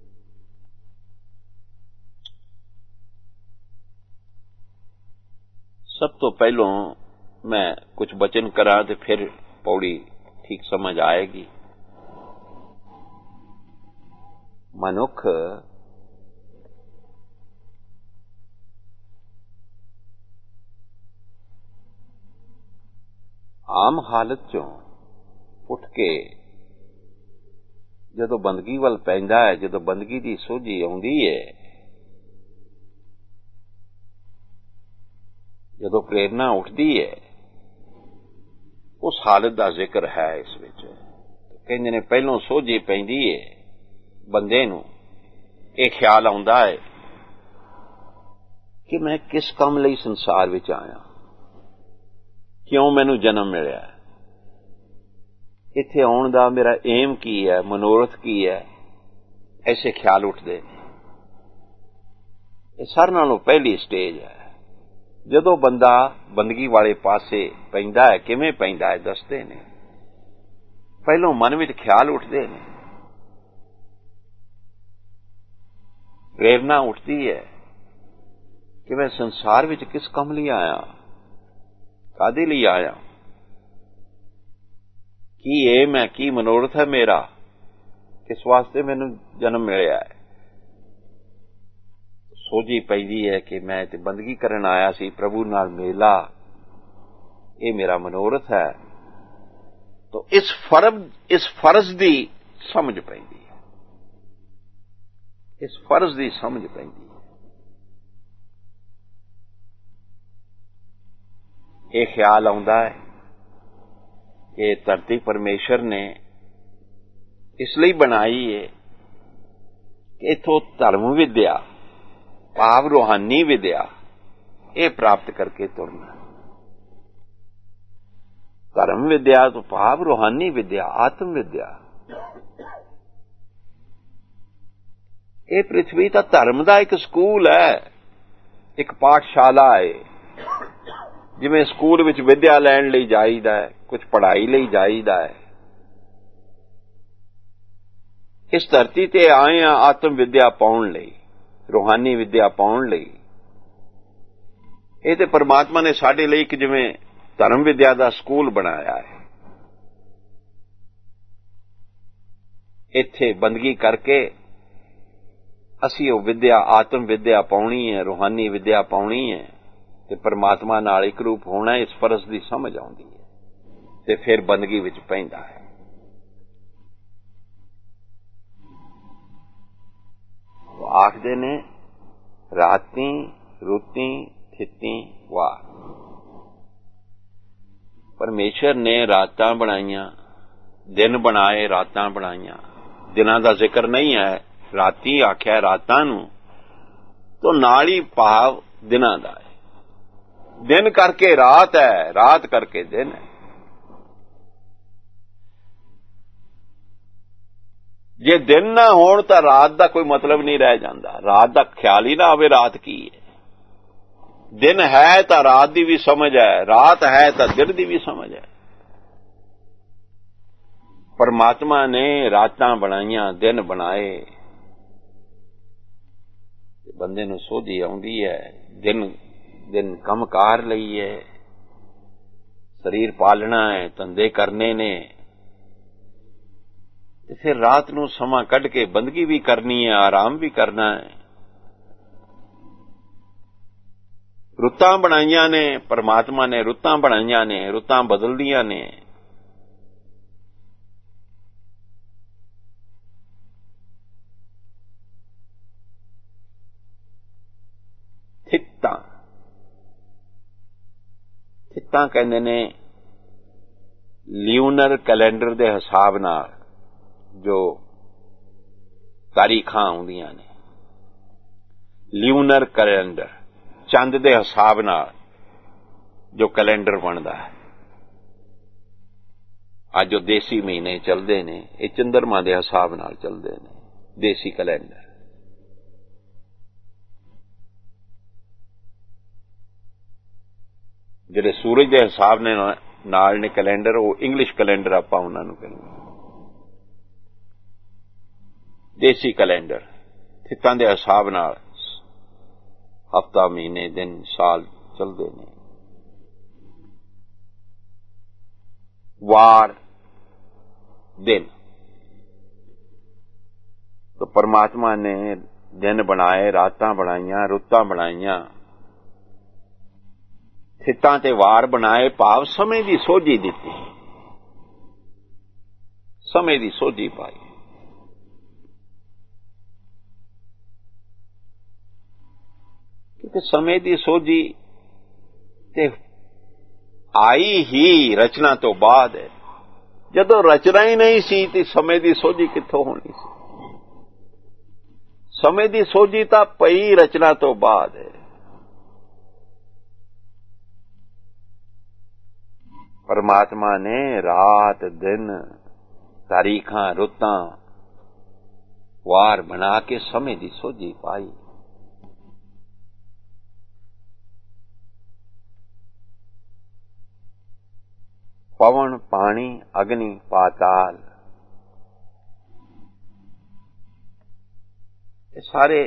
सब तो पहलों मैं कुछ वचन करा तो फिर पौड़ी ठीक समझ आएगी। मनुख आम हालत चों उठ के जदों बंदगी वल पैंदा है, जदों बंदगी दी सोझी आउंदी है, जदों प्रेरणा उठदी है, उस हालत दा जिक्र है इस विच। कहंदे ने पहलों सोझी पैंदी है बंदे नूं, ये ख्याल आउंदा है कि मैं किस काम लई संसार विच आया, क्यों मैनूं जन्म मिलिया, इत्थे आउण दा मेरा एम की है, मनोरथ की है। ऐसे ख्याल उठदे ने। ये सारे नालों पहली स्टेज है। ਜਦੋਂ ਬੰਦਾ ਬੰਦਗੀ ਵਾਲੇ ਪਾਸੇ ਪੈਂਦਾ ਹੈ, ਕਿਵੇਂ ਪੈਂਦਾ ਹੈ ਦੱਸਦੇ ਨੇ। ਪਹਿਲੋਂ ਮਨ ਵਿੱਚ ਖਿਆਲ ਉੱਠਦੇ ਨੇ, ਪ੍ਰੇਰਨਾ ਉੱਠਦੀ ਹੈ ਕਿ ਮੈਂ ਸੰਸਾਰ ਵਿੱਚ ਕਿਸ ਕੰਮ ਲਈ ਆਇਆ, ਕਾਹਦੇ ਲਈ ਆਇਆ, ਕੀ ਏਮ ਹੈ, ਕੀ ਮਨੋਰਥ ਹੈ ਮੇਰਾ, ਕਿਸ ਵਾਸਤੇ ਮੈਨੂੰ ਜਨਮ ਮਿਲਿਆ ਹੈ। ਸੋਝੀ ਪੈਂਦੀ ਹੈ ਕਿ ਮੈਂ ਤੇ ਬੰਦਗੀ ਕਰਨ ਆਇਆ ਸੀ, ਪ੍ਰਭੂ ਨਾਲ ਮੇਲਾ, ਇਹ ਮੇਰਾ ਮਨੋਰਥ ਹੈ। ਤਾਂ ਇਸ ਫਰਜ਼ ਇਸ ਫਰਜ਼ ਦੀ ਸਮਝ ਪੈਂਦੀ ਹੈ, ਇਸ ਫਰਜ਼ ਦੀ ਸਮਝ ਪੈਂਦੀ ਹੈ। ਇਹ ਖਿਆਲ ਆਉਂਦਾ ਹੈ ਕਿ ਧਰਤੀ ਪਰਮੇਸ਼ਰ ਨੇ ਇਸ ਲਈ ਬਣਾਈ ਹੈ ਕਿ ਇਥੋਂ ਧਰਮ ਵਿਦਿਆ ਭਾਵ ਰੂਹਾਨੀ ਵਿਦਿਆ ਇਹ ਪ੍ਰਾਪਤ ਕਰਕੇ ਤੁਰਨਾ। ਧਰਮ ਵਿਦਿਆ ਤੋਂ ਭਾਵ ਰੂਹਾਨੀ ਵਿਦਿਆ, ਆਤਮ ਵਿਦਿਆ। ਇਹ ਪ੍ਰਿਥਵੀ ਤਾਂ ਧਰਮ ਦਾ ਇੱਕ ਸਕੂਲ ਹੈ, ਇੱਕ ਪਾਠਸ਼ਾਲਾ ਹੈ। ਜਿਵੇਂ ਸਕੂਲ ਵਿੱਚ ਵਿਦਿਆ ਲੈਣ ਲਈ ਜਾਈਦਾ ਹੈ, ਕੁਝ ਪੜ੍ਹਾਈ ਲਈ ਜਾਈਦਾ ਹੈ, ਇਸ ਧਰਤੀ ਤੇ ਆਏ ਆ ਆਤਮ ਵਿਦਿਆ ਪਾਉਣ ਲਈ, ਰੂਹਾਨੀ ਵਿਦਿਆ ਪਾਉਣ ਲਈ। ਇਹ ਤੇ ਪਰਮਾਤਮਾ ਨੇ ਸਾਡੇ ਲਈ ਇੱਕ ਜਿਵੇਂ ਧਰਮ ਵਿਦਿਆ ਦਾ ਸਕੂਲ ਬਣਾਇਆ ਹੈ। ਇੱਥੇ ਬੰਦਗੀ ਕਰਕੇ ਅਸੀਂ ਉਹ ਵਿਦਿਆ, ਆਤਮ ਵਿਦਿਆ ਪਾਉਣੀ ਹੈ, ਰੂਹਾਨੀ ਵਿਦਿਆ ਪਾਉਣੀ ਹੈ ਤੇ ਪਰਮਾਤਮਾ ਨਾਲ ਇੱਕ ਰੂਪ ਹੋਣਾ, ਇਸ ਫਰਜ਼ ਦੀ ਸਮਝ ਆਉਂਦੀ ਹੈ ਤੇ ਫਿਰ ਬੰਦਗੀ ਵਿੱਚ ਪੈਂਦਾ ਹੈ। ਆਖਦੇ ਨੇ ਰਾਤੀ ਰੁੱਤੀ ਥਿੱਤੀ ਵਾਰ। ਪਰਮੇਸ਼ਰ ਨੇ ਰਾਤਾਂ ਬਣਾਈਆਂ, ਦਿਨ ਬਣਾਏ, ਰਾਤਾਂ ਬਣਾਈਆਂ। ਦਿਨਾਂ ਦਾ ਜ਼ਿਕਰ ਨਹੀਂ ਹੈ, ਰਾਤੀ ਆਖਿਆ ਰਾਤਾਂ ਨੂੰ, ਤਾਂ ਨਾਲ ਹੀ ਭਾਵ ਦਿਨਾਂ ਦਾ ਹੈ। ਦਿਨ ਕਰਕੇ ਰਾਤ ਹੈ, ਰਾਤ ਕਰਕੇ ਦਿਨ ਹੈ। ਜੇ ਦਿਨ ਨਾ ਹੋਣ ਤਾਂ ਰਾਤ ਦਾ ਕੋਈ ਮਤਲਬ ਨਹੀਂ ਰਹਿ ਜਾਂਦਾ, ਰਾਤ ਦਾ ਖਿਆਲ ਹੀ ਨਾ ਆਵੇ ਰਾਤ ਕੀ ਹੈ। ਦਿਨ ਹੈ ਤਾਂ ਰਾਤ ਦੀ ਵੀ ਸਮਝ ਹੈ, ਰਾਤ ਹੈ ਤਾਂ ਦਿਨ ਦੀ ਵੀ ਸਮਝ ਹੈ। ਪਰਮਾਤਮਾ ਨੇ ਰਾਤਾਂ ਬਣਾਈਆਂ, ਦਿਨ ਬਣਾਏ। ਬੰਦੇ ਨੂੰ ਸੋਝੀ ਆਉਂਦੀ ਹੈ, ਦਿਨ ਦਿਨ ਕੰਮਕਾਰ ਲਈ ਹੈ, ਸਰੀਰ ਪਾਲਣਾ ਹੈ, ਧੰਦੇ ਕਰਨੇ ਨੇ, ਤੇ ਫਿਰ ਰਾਤ ਨੂੰ ਸਮਾਂ ਕੱਢ ਕੇ ਬੰਦਗੀ ਵੀ ਕਰਨੀ ਹੈ, ਆਰਾਮ ਵੀ ਕਰਨਾ ਹੈ। ਰੁੱਤਾਂ ਬਣਾਈਆਂ ਨੇ, ਪਰਮਾਤਮਾ ਨੇ ਰੁੱਤਾਂ ਬਣਾਈਆਂ ਨੇ, ਰੁੱਤਾਂ ਬਦਲਦੀਆਂ ਨੇ। ਥਿੱਤਾਂ ਥਿੱਤਾਂ ਕਹਿੰਦੇ ਨੇ ਲਿਊਨਰ ਕੈਲੰਡਰ ਦੇ ਹਿਸਾਬ ਨਾਲ ਜੋ ਤਾਰੀਖਾਂ ਆਉਂਦੀਆਂ ਨੇ। ਲਿਊਨਰ ਕੈਲੰਡਰ ਚੰਦ ਦੇ ਹਿਸਾਬ ਨਾਲ ਜੋ ਕੈਲੰਡਰ ਬਣਦਾ ਹੈ। ਅੱਜ ਜੋ ਦੇਸੀ ਮਹੀਨੇ ਚੱਲਦੇ ਨੇ ਇਹ ਚੰਦਰਮਾ ਦੇ ਹਿਸਾਬ ਨਾਲ ਚੱਲਦੇ ਨੇ, ਦੇਸੀ ਕੈਲੰਡਰ। ਜਿਹੜੇ ਸੂਰਜ ਦੇ ਹਿਸਾਬ ਨੇ ਨਾਲ ਨੇ ਕੈਲੰਡਰ, ਉਹ ਇੰਗਲਿਸ਼ ਕੈਲੰਡਰ ਆਪਾਂ ਉਹਨਾਂ ਨੂੰ ਕਹਿੰਦੇ। ਦੇਸੀ ਕੈਲੰਡਰ ਥਿੱਤਾਂ ਦੇ ਹਿਸਾਬ ਨਾਲ ਹਫ਼ਤਾ, ਮਹੀਨੇ, ਦਿਨ, ਸਾਲ ਚੱਲਦੇ ਨੇ। ਵਾਰ, ਦਿਨ। ਤਾਂ ਪਰਮਾਤਮਾ ਨੇ ਦਿਨ ਬਣਾਏ, ਰਾਤਾਂ ਬਣਾਈਆਂ, ਰੁੱਤਾਂ ਬਣਾਈਆਂ, ਥਿੱਤਾਂ ਤੇ ਵਾਰ ਬਣਾਏ, ਭਾਵ ਸਮੇਂ ਦੀ ਸੋਝੀ ਦਿੱਤੀ, ਸਮੇਂ ਦੀ ਸੋਝੀ ਪਾਈ। ਕਿਉਂਕਿ ਸਮੇਂ ਦੀ ਸੋਝੀ ਤੇ ਆਈ ਹੀ ਰਚਨਾ ਤੋਂ ਬਾਅਦ ਹੈ। ਜਦੋਂ ਰਚਨਾ ਹੀ ਨਹੀਂ ਸੀ ਤੇ ਸਮੇਂ ਦੀ ਸੋਝੀ ਕਿੱਥੋਂ ਹੋਣੀ ਸੀ? ਸਮੇਂ ਦੀ ਸੋਝੀ ਤਾਂ ਪਈ ਰਚਨਾ ਤੋਂ ਬਾਅਦ ਹੈ। ਪਰਮਾਤਮਾ ਨੇ ਰਾਤ, ਦਿਨ, ਤਾਰੀਖਾਂ, ਰੁੱਤਾਂ, ਵਾਰ ਬਣਾ ਕੇ ਸਮੇਂ ਦੀ ਸੋਝੀ ਪਾਈ। ਪਵਨ, ਪਾਣੀ, ਅਗਨੀ, ਪਾਤਾਲ, ਇਹ ਸਾਰੇ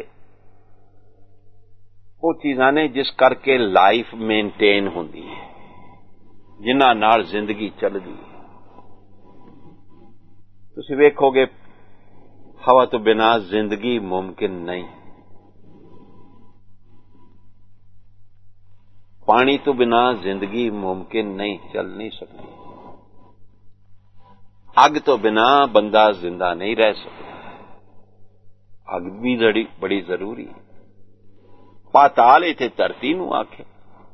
ਉਹ ਚੀਜ਼ਾਂ ਨੇ ਜਿਸ ਕਰਕੇ ਲਾਈਫ ਮੇਨਟੇਨ ਹੁੰਦੀ ਹੈ, ਜਿਨ੍ਹਾਂ ਨਾਲ ਜ਼ਿੰਦਗੀ ਚੱਲਦੀ ਹੈ। ਤੁਸੀਂ ਵੇਖੋਗੇ ਹਵਾ ਤੋਂ ਬਿਨਾਂ ਜ਼ਿੰਦਗੀ ਮੁਮਕਿਨ ਨਹੀਂ, ਪਾਣੀ ਤੋਂ ਬਿਨਾਂ ਜ਼ਿੰਦਗੀ ਮੁਮਕਿਨ ਨਹੀਂ, ਚੱਲ ਨਹੀਂ ਸਕਦੀ। ਅੱਗ ਤੋਂ ਬਿਨਾਂ ਬੰਦਾ ਜ਼ਿੰਦਾ ਨਹੀਂ ਰਹਿ ਸਕਦਾ, ਅੱਗ ਵੀ ਬੜੀ ਬੜੀ ਜ਼ਰੂਰੀ ਹੈ। ਪਾਤਾਲ ਇੱਥੇ ਧਰਤੀ ਨੂੰ ਆਖੇ।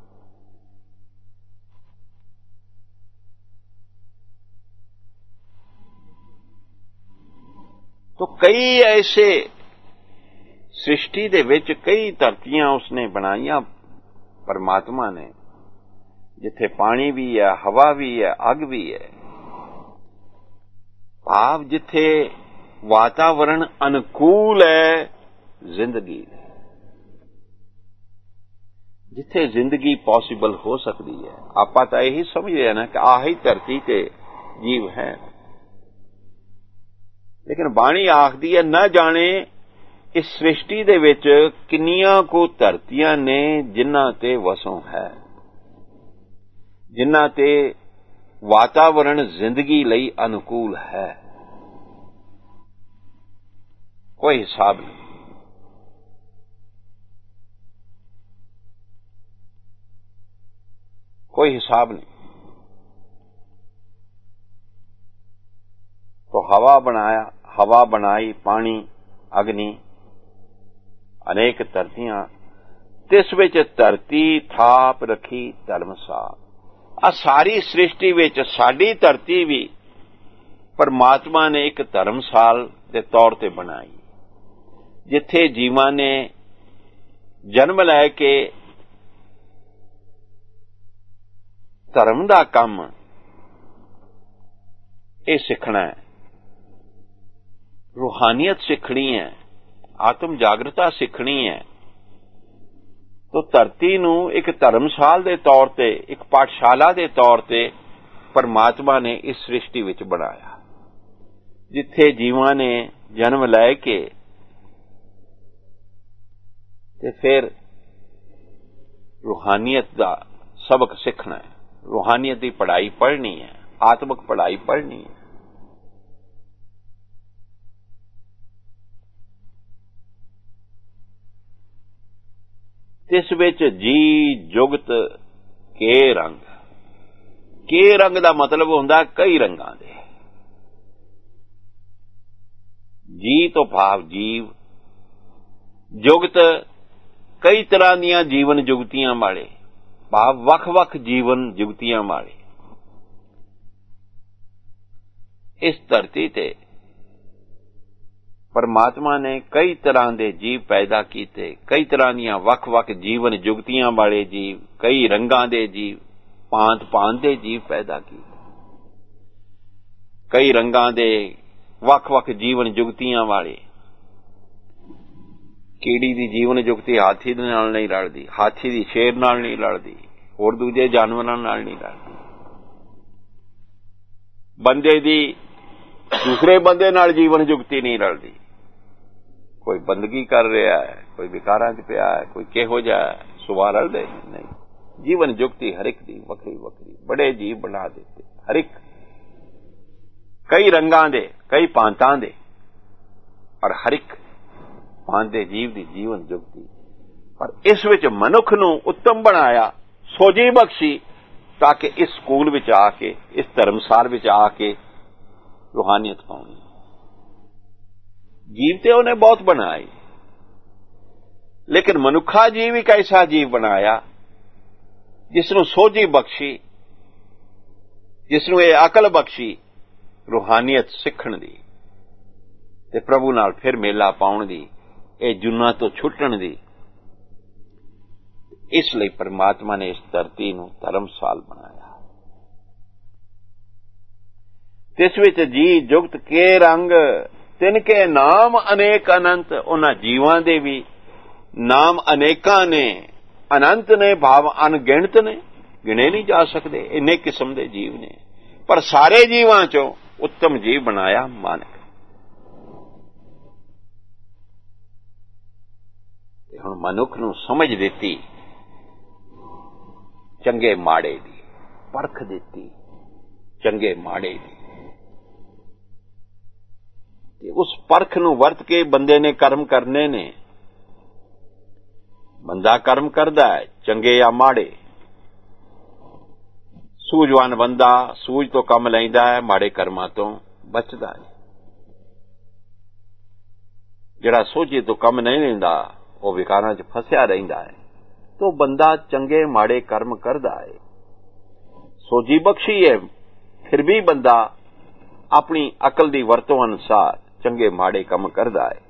तो कई ऐसे सृष्टि दे विच कई धरतियां उसने बनाईयां परमात्मा ने, जिथे पानी भी है, हवा भी है, अग भी है। भाव जिथे वातावरण अनुकूल है जिंदगी, जिथे जिंदगी पॉसिबल हो सकती है। आपां तां यही समझदे हैं ना कि आही धरती ते जीव है, लेकिन बाणी आखदी है न जाने इस सृष्टि दे विच किन्नियां को धरतियां ने जिन्हां ते वसों है, जिन्हां ते वातावरण जिंदगी लई अनुकूल है। कोई हिसाब नहीं। कोई हिसाब नहीं। तो हवा बनाया, हवा बनाई, पानी, अग्नि, अनेक धरतियां, तिस विच धरती थाप रखी धर्मसाल। आ सारी सृष्टि विच साडी धरती भी परमात्मा ने एक धर्मसाल के तौर ते बनाई, जिथे जीवां ने जन्म लैके धर्म दा काम ये सीखना है, रूहानियत सीखनी है, आत्म जागृता सीखनी है। तो धरती नूं एक धर्मशाल दे तौर ते, एक पाठशाला दे तौर ते परमात्मा ने इस सृष्टि विच बनाया, जिथे जीवां ने जन्म लैके ते फिर रूहानियत दा सबक सीखना है, रूहानियत की पढ़ाई पढ़नी है, आत्मक पढ़ाई पढ़नी है। इस विच जी जुगत के रंग, के रंग का मतलब होंदा कई रंगां दे। जी तो भाव जीव, जुगत कई तरह दीयां जीवन जुगतियां वाले, भाव वख-वख जीवन जुगतियां वाले। इस धरती ते परमात्मा ने कई तरह के जीव पैदा किए, कई तरह दीयां वख-वख जीवन जुगतियां वाले जीव, कई रंगां दे जीव, भांत भांत दे जीव पैदा किए, कई रंगां दे वख-वख जीवन जुगतियां वाले। कीड़ी दी जीवन जुगती हाथी दे नाल नहीं लड़दी, हाथी दी शेर नाल नहीं लड़दी, होर दूजे जानवरां नाल नहीं लड़दी। बंदे दी दूसरे बंदे नाल जीवन जुगती नहीं लड़दी। कोई बंदगी कर रहा है, कोई विकारां च पिया है, कोई किहो जिहा है, सुभाऽ रलदे नहीं। जीवन जुगती हर एक दी वखरी वखरी, बड़े जीव बना देते, हर एक कई रंगां दे, कई भांतां दे, और हर एक भांत दे जीव दी जीवन जुगती। पर इस विच मनुख नूं उत्तम बनाया, सोजी बख्शी, ताकि इस स्कूल विच आके, इस धर्मसाल विच आके रूहानियत पाउणी। जीव ते उन्हें बहुत बनाए, लेकिन मनुखा जीव एक ऐसा जीव बनाया जिसनूं सोझी बख्शी, जिसनूं ये अकल बख्शी रूहानियत सीखण दी ते प्रभु नाल फिर मेला पाउण दी, ये जुन्नां तो छुटण दी। इसलिए परमात्मा ने इस धरती नूं धर्मसाल बनाया। तिस विच जी जुगत के रंग, तिनके नाम अनेक अनंत। उन्हां जीवां दे भी नाम अनेकां ने, अनंत ने, भाव अनगिणत ने, गिणे नहीं जा सकते। इन्ने किस्म दे जीव ने। पर सारे जीवां चों उत्तम जीव बनाया मानक। हुण मनुख नूं समझ दिती चंगे माड़े दी, परख दिती चंगे माड़े दी, ते उस परख नूं वरत के बंदे ने कर्म करने ने। बंदा कर्म करदा है चंगे या माड़े। सूझवान बंदा सूझ तो कम लैंदा है, माड़े कर्मां तो बचदा है। जिहड़ा सोझे तो कम नहीं लैंदा वो विकारां च फसिया रहिंदा है। तो बंदा चंगे माड़े कर्म करदा है, सोझी बख्शी है, फिर भी बंदा अपनी अकल दी वरतों अनुसार चंगे माड़े काम करदा है।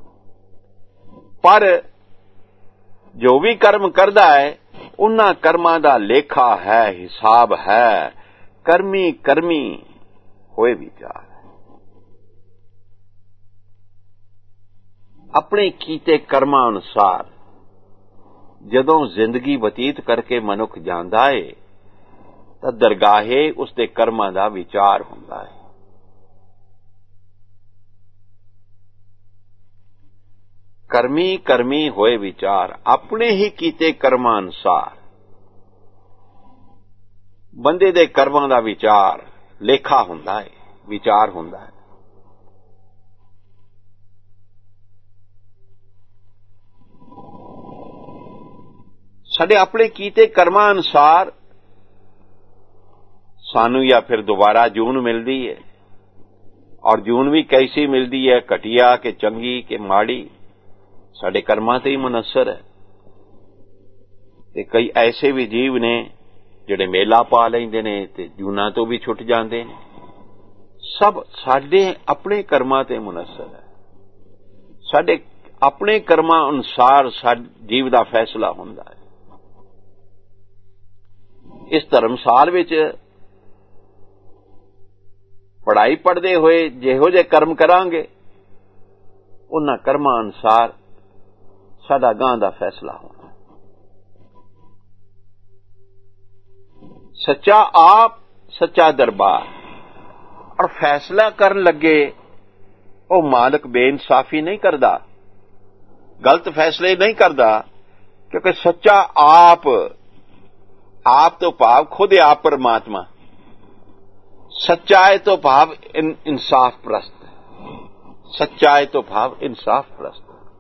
पर जो भी कर्म करदा है उन्हां कर्मां दा लेखा है, हिसाब है। कर्मी कर्मी होए विचार, अपने कीते कर्मां अनुसार जदों जिंदगी बतीत करके मनुख जांदा है तां दरगाहे उसके कर्मां दा विचार हुंदा है। कर्मी कर्मी होए विचार, अपने ही कीते कर्मां अनुसार बंदे दे कर्मां दा विचार लेखा हुंदा है, विचार हुंदा है। साडे अपने कीते कर्मां अनुसार सानू या फिर दोबारा जून मिलदी है, और जून भी कैसी मिलदी है, घटिया के चंगी के माड़ी, साडे कर्मां ते ही मुनसर है। ते कई ऐसे भी जीव ने जिहड़े मेला पा लैंदे ने ते जूना तो भी छुट जांदे ने। सब साडे अपने कर्मां ते मुनसर है। साडे अपने कर्मां अनुसार साडे जीव दा फैसला हुंदा है। इस धर्मसाल विच पढ़ाई पढ़दे होए जिहो जे कर्म करांगे उन्हां कर्मां अनुसार साडा गां दा फैसला होना। सच्चा आप, सच्चा दरबार, और फैसला करन लगे वो मालिक बेइंसाफी नहीं करदा, गलत फैसले नहीं करदा, क्योंकि सच्चा आप, आप तो भाव खुद आप परमात्मा, सच्चाई तो भाव इन, इंसाफ प्रस्त, सच्चाई तो भाव इंसाफ प्रस्त,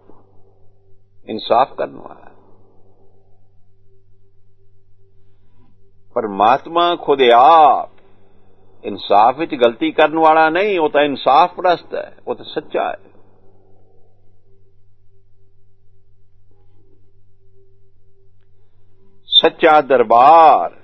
इंसाफ करने वाला। परमात्मा खुद आप इंसाफ विच गलती करने वाला नहीं, वो तो इंसाफ प्रस्त है, वो तो सच्चा है। सच्चा दरबार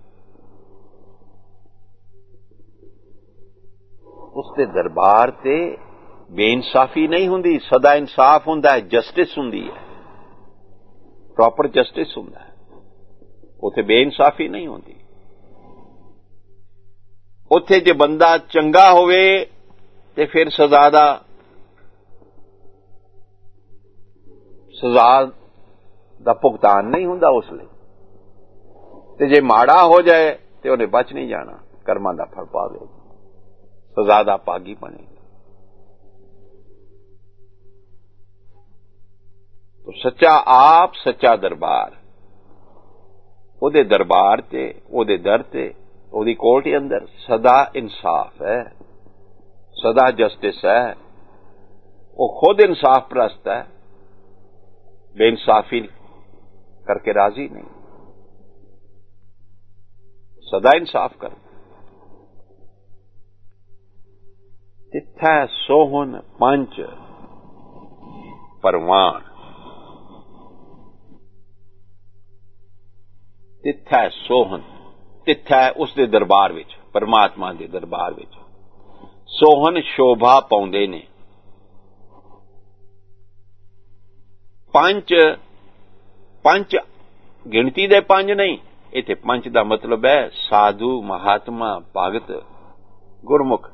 उसके दरबार ते बेइंसाफी नहीं हुंदी, सदा इंसाफ हुंदा है, जस्टिस हुंदी है, प्रॉपर जस्टिस हुंदा है, उथे बेइंसाफी नहीं हुंदी। उथे जे बंदा चंगा होवे ते फिर सजा दा सजा दा भुगतान नहीं हुंदा उसले, ते जे माड़ा हो जाए ते उन्हें बच नहीं जाना, कर्मां दा फल पावे, सजा दा भागी बनेगा। तो सच्चा आप, सच्चा दरबार, ओदे दरबार ते, ओदे दर ते, ओदी कोर्ट के अंदर सदा इंसाफ है, सदा जस्टिस है। वो खुद इंसाफ प्रस्त है, बेइंसाफी करके राजी नहीं, सदा इंसाफ कर। तिथै सोहन पंच परवान, तिथै सोहन, तिथै उसके दरबार विच, परमात्मा के दरबार विच सोहन शोभा पाउंदे ने। पंच, पंच गिणती दे पंज नहीं, इत्थे पंच दा मतलब है साधु, महात्मा, भगत, गुरमुख,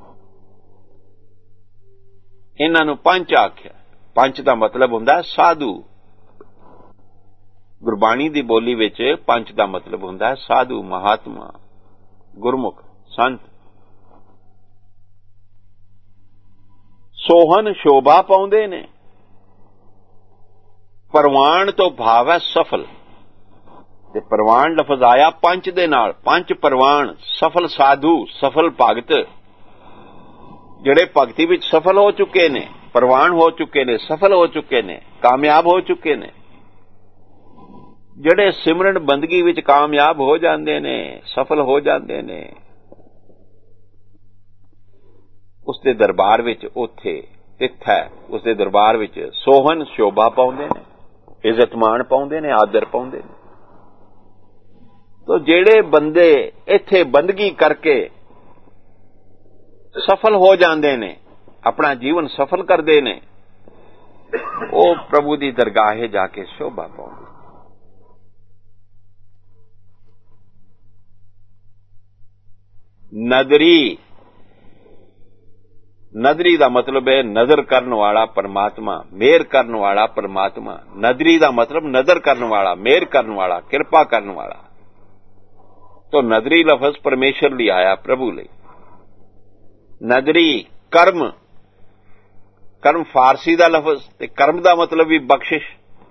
इन्हां नूं पंच आख्या। पंच दा मतलब हुंदा साधु, गुरबाणी दी बोली विच पंच दा मतलब हुंदा साधु, महात्मा, गुरमुख, संत। ਸੋਹਣ ਸ਼ੋਭਾ ਪਾਉਂਦੇ ਨੇ। ਪ੍ਰਵਾਨ ਤੋਂ ਭਾਵ ਹੈ ਸਫਲ, ਤੇ ਪ੍ਰਵਾਨ ਲਫ਼ਜ਼ ਆਇਆ ਪੰਚ ਦੇ ਨਾਲ। ਪੰਜ ਪ੍ਰਵਾਨ, ਸਫਲ ਸਾਧੂ, ਸਫਲ ਭਗਤ, ਜਿਹੜੇ ਭਗਤੀ ਵਿੱਚ ਸਫਲ ਹੋ ਚੁੱਕੇ ਨੇ, ਪ੍ਰਵਾਨ ਹੋ ਚੁੱਕੇ ਨੇ, ਸਫਲ ਹੋ ਚੁੱਕੇ ਨੇ, ਕਾਮਯਾਬ ਹੋ ਚੁੱਕੇ ਨੇ। ਜਿਹੜੇ ਸਿਮਰਨ ਬੰਦਗੀ ਵਿੱਚ ਕਾਮਯਾਬ ਹੋ ਜਾਂਦੇ ਨੇ, ਸਫਲ ਹੋ ਜਾਂਦੇ ਨੇ, ਉਸ ਦੇ ਦਰਬਾਰ ਵਿੱਚ ਉੱਥੇ ਤਿੱਥ ਹੈ, ਉਸ ਦੇ ਦਰਬਾਰ ਵਿੱਚ ਸੋਹਣ ਸ਼ੋਭਾ ਪਾਉਂਦੇ ਨੇ, ਇੱਜ਼ਤ ਮਾਣ ਪਾਉਂਦੇ ਨੇ, ਆਦਰ ਪਾਉਂਦੇ ਨੇ। ਤੋ ਜਿਹੜੇ ਬੰਦੇ ਇੱਥੇ ਬੰਦਗੀ ਕਰਕੇ ਸਫਲ ਹੋ ਜਾਂਦੇ ਨੇ, ਆਪਣਾ ਜੀਵਨ ਸਫਲ ਕਰਦੇ ਨੇ, ਉਹ ਪ੍ਰਭੂ ਦੀ ਦਰਗਾਹੇ ਜਾ ਕੇ ਸ਼ੋਭਾ ਪਾਉਂਦੇ। ਨਦਰੀ, ਨਦਰੀ ਦਾ ਮਤਲਬ ਹੈ ਨਜ਼ਰ ਕਰਨ ਵਾਲਾ ਪਰਮਾਤਮਾ, ਮਿਹਰ ਕਰਨ ਵਾਲਾ ਪਰਮਾਤਮਾ। ਨਦਰੀ ਦਾ ਮਤਲਬ ਨਜ਼ਰ ਕਰਨ ਵਾਲਾ, ਮਿਹਰ ਕਰਨ ਵਾਲਾ, ਕਿਰਪਾ ਕਰਨ ਵਾਲਾ। तो नदरी लफ्ज परमेश्वर ਲਈ आया, प्रभु ਲਈ। नदरी कर्म, कर्म फारसी ਦਾ लफ्ज, ਤੇ कर्म ਦਾ मतलब ਵੀ बख्शिश।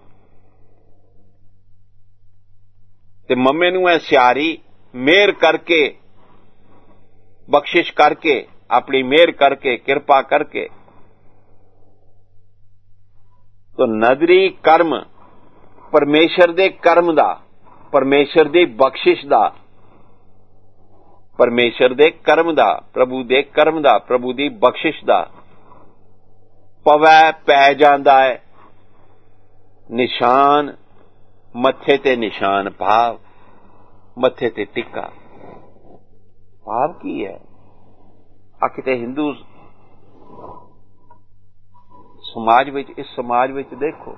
ਤੇ मम्मे ਨੂੰ है सियारी, मेहर करके, बख्शिश करके, अपनी मेहर करके, कृपा करके। तो नदरी कर्म परमेश्वर दे कर्म दा, परमेश्वर दी बख्शिश दा, परमेश्वर दे कर्म दा, प्रभु दे कर्म दा, प्रभु दी बख्शिश दा पवै पै जांदा है। निशान मत्थे ते निशान भाव, मत्थे ते टिक्का भाव की है। आ किते हिंदू समाज विच, इस समाज विच देखो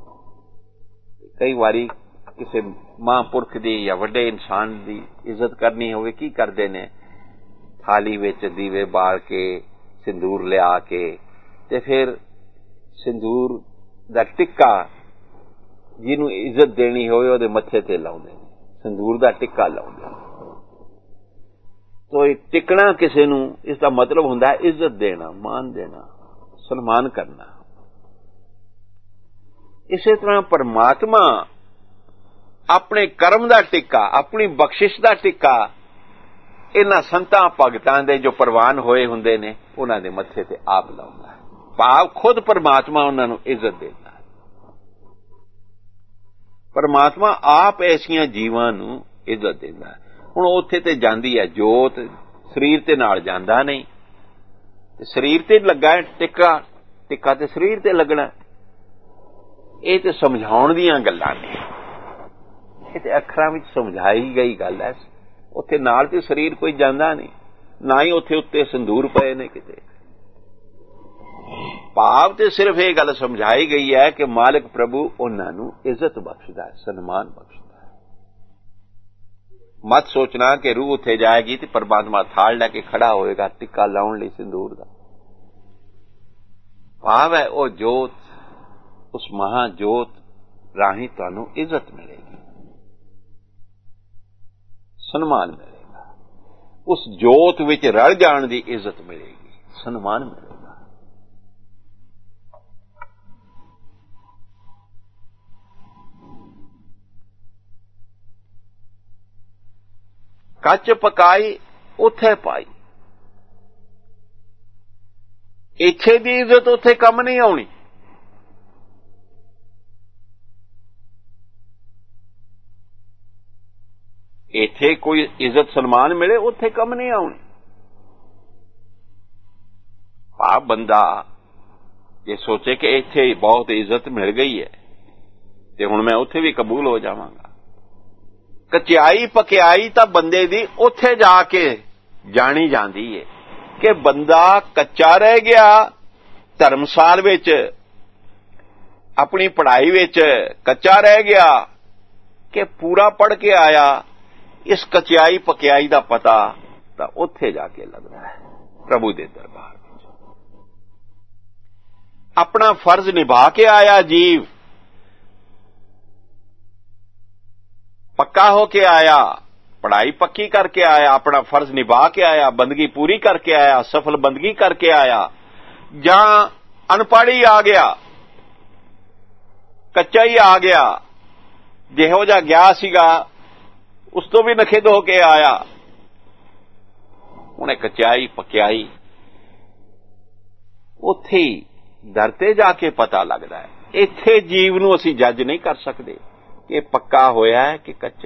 कई वारी किसी महापुरख दी या वड्डे इंसान दी इज्जत करनी होवे की करदे ने, थाली विच दीवे बाल के, सिंदूर लिया के, ते फिर सिंदूर दा टिक्का जिन्हू इज्जत देनी होवे ओहदे मत्थे ते लाउंदे, सिंदूर दा टिक्का लाउंदे। तो टिकना किसी नू, इसका मतलब हुंदा है इज्जत देना, मान देना, सन्मान करना। इसे तरह परमात्मा अपने कर्म दा टिक्का, अपनी बख्शिश दा टिक्का इन्हां संतां भगतां दे जो परवान होए हुंदे ने उन्हां दे मत्थे ते आप लाउंदा है। भाव खुद परमात्मा उन्हां नू इज्जत देता है। परमात्मा आप ऐसियां जीवां नू इज्जत देता है। हुण उत्थे ते जांदी है जोत, शरीर ते नाल जांदा नहीं, शरीर ते लगा है टिक्का, टिक्का ते शरीर ते लगना। ये ते समझाउण दीयां गल्लां ने, ये ते अखरां विच समझाई गई गल है। उत्थे नाल ते शरीर कोई जांदा नहीं, ना ही उत्थे उत्ते संदूर पए ने किते। भाव ते सिर्फ ये गल समझाई गई है कि मालिक प्रभु उन्हां नू इज्जत बख्शदा है, सन्मान बख्शदा है। मत सोचना कि रूह उत्थे जाएगी तो परमात्मा थाल लैके खड़ा होएगा टिक्का लाउण लई सिंदूर दा। भाव है वो जोत, उस महाजोत राही तुहानू इज्जत मिलेगी, सन्मान मिलेगा। उस जोत विच रल जाण दी इज्जत मिलेगी, सन्मान मिलेगा। कच पकाई उथे पाई, इत्थे दी इज्जत उथे कम नहीं आउणी। इत्थे कोई इज्जत सन्मान मिले उथे कम नहीं आउणी। भाव बंदा ये सोचे कि इत्थे बहुत इज्जत मिल गई है ते हुण मैं उथे भी कबूल हो जावांगा। कचियाई पकियाई तां बंदे दी उथे जाके जानी जांदी है कि बंदा कच्चा रह गया धर्मसाल विच, अपनी पढ़ाई विच कच्चा रह गया कि पूरा पढ़ के आया। इस कचियाई पकियाई दा पता तां उथे जाके लगदा है प्रभु दे दरबार विच। अपना फर्ज निभा के आया जीव, पक्का होके आया, पढ़ाई पक्की करके आया, अपना फर्ज निभा के आया, बंदगी पूरी करके आया, सफल बंदगी करके आया, ਜਾਂ ਅਨਪੜ੍ਹ ਹੀ ਆ ਗਿਆ, ਕੱਚਾ ਹੀ ਆ ਗਿਆ, ਜਿਹੋ ਜਿਹਾ ਗਿਆ ਸੀਗਾ ਉਸ ਤੋਂ ਵੀ ਨਖਿੱਧ ਹੋ ਕੇ ਆਇਆ। ਉਹਨੇ ਕੱਚਾਈ ਪਕਿਆਈ ਉੱਥੇ ਹੀ ਦਰ ਤੇ ਜਾ ਕੇ ਪਤਾ ਲੱਗਦਾ ਹੈ। ਇੱਥੇ ਜੀਵ ਨੂੰ ਅਸੀਂ ਜੱਜ ਨਹੀਂ ਕਰ ਸਕਦੇ ਕਿ ਇਹ ਪੱਕਾ ਹੋਇਆ ਹੈ ਕਿ ਕੱਚਾ।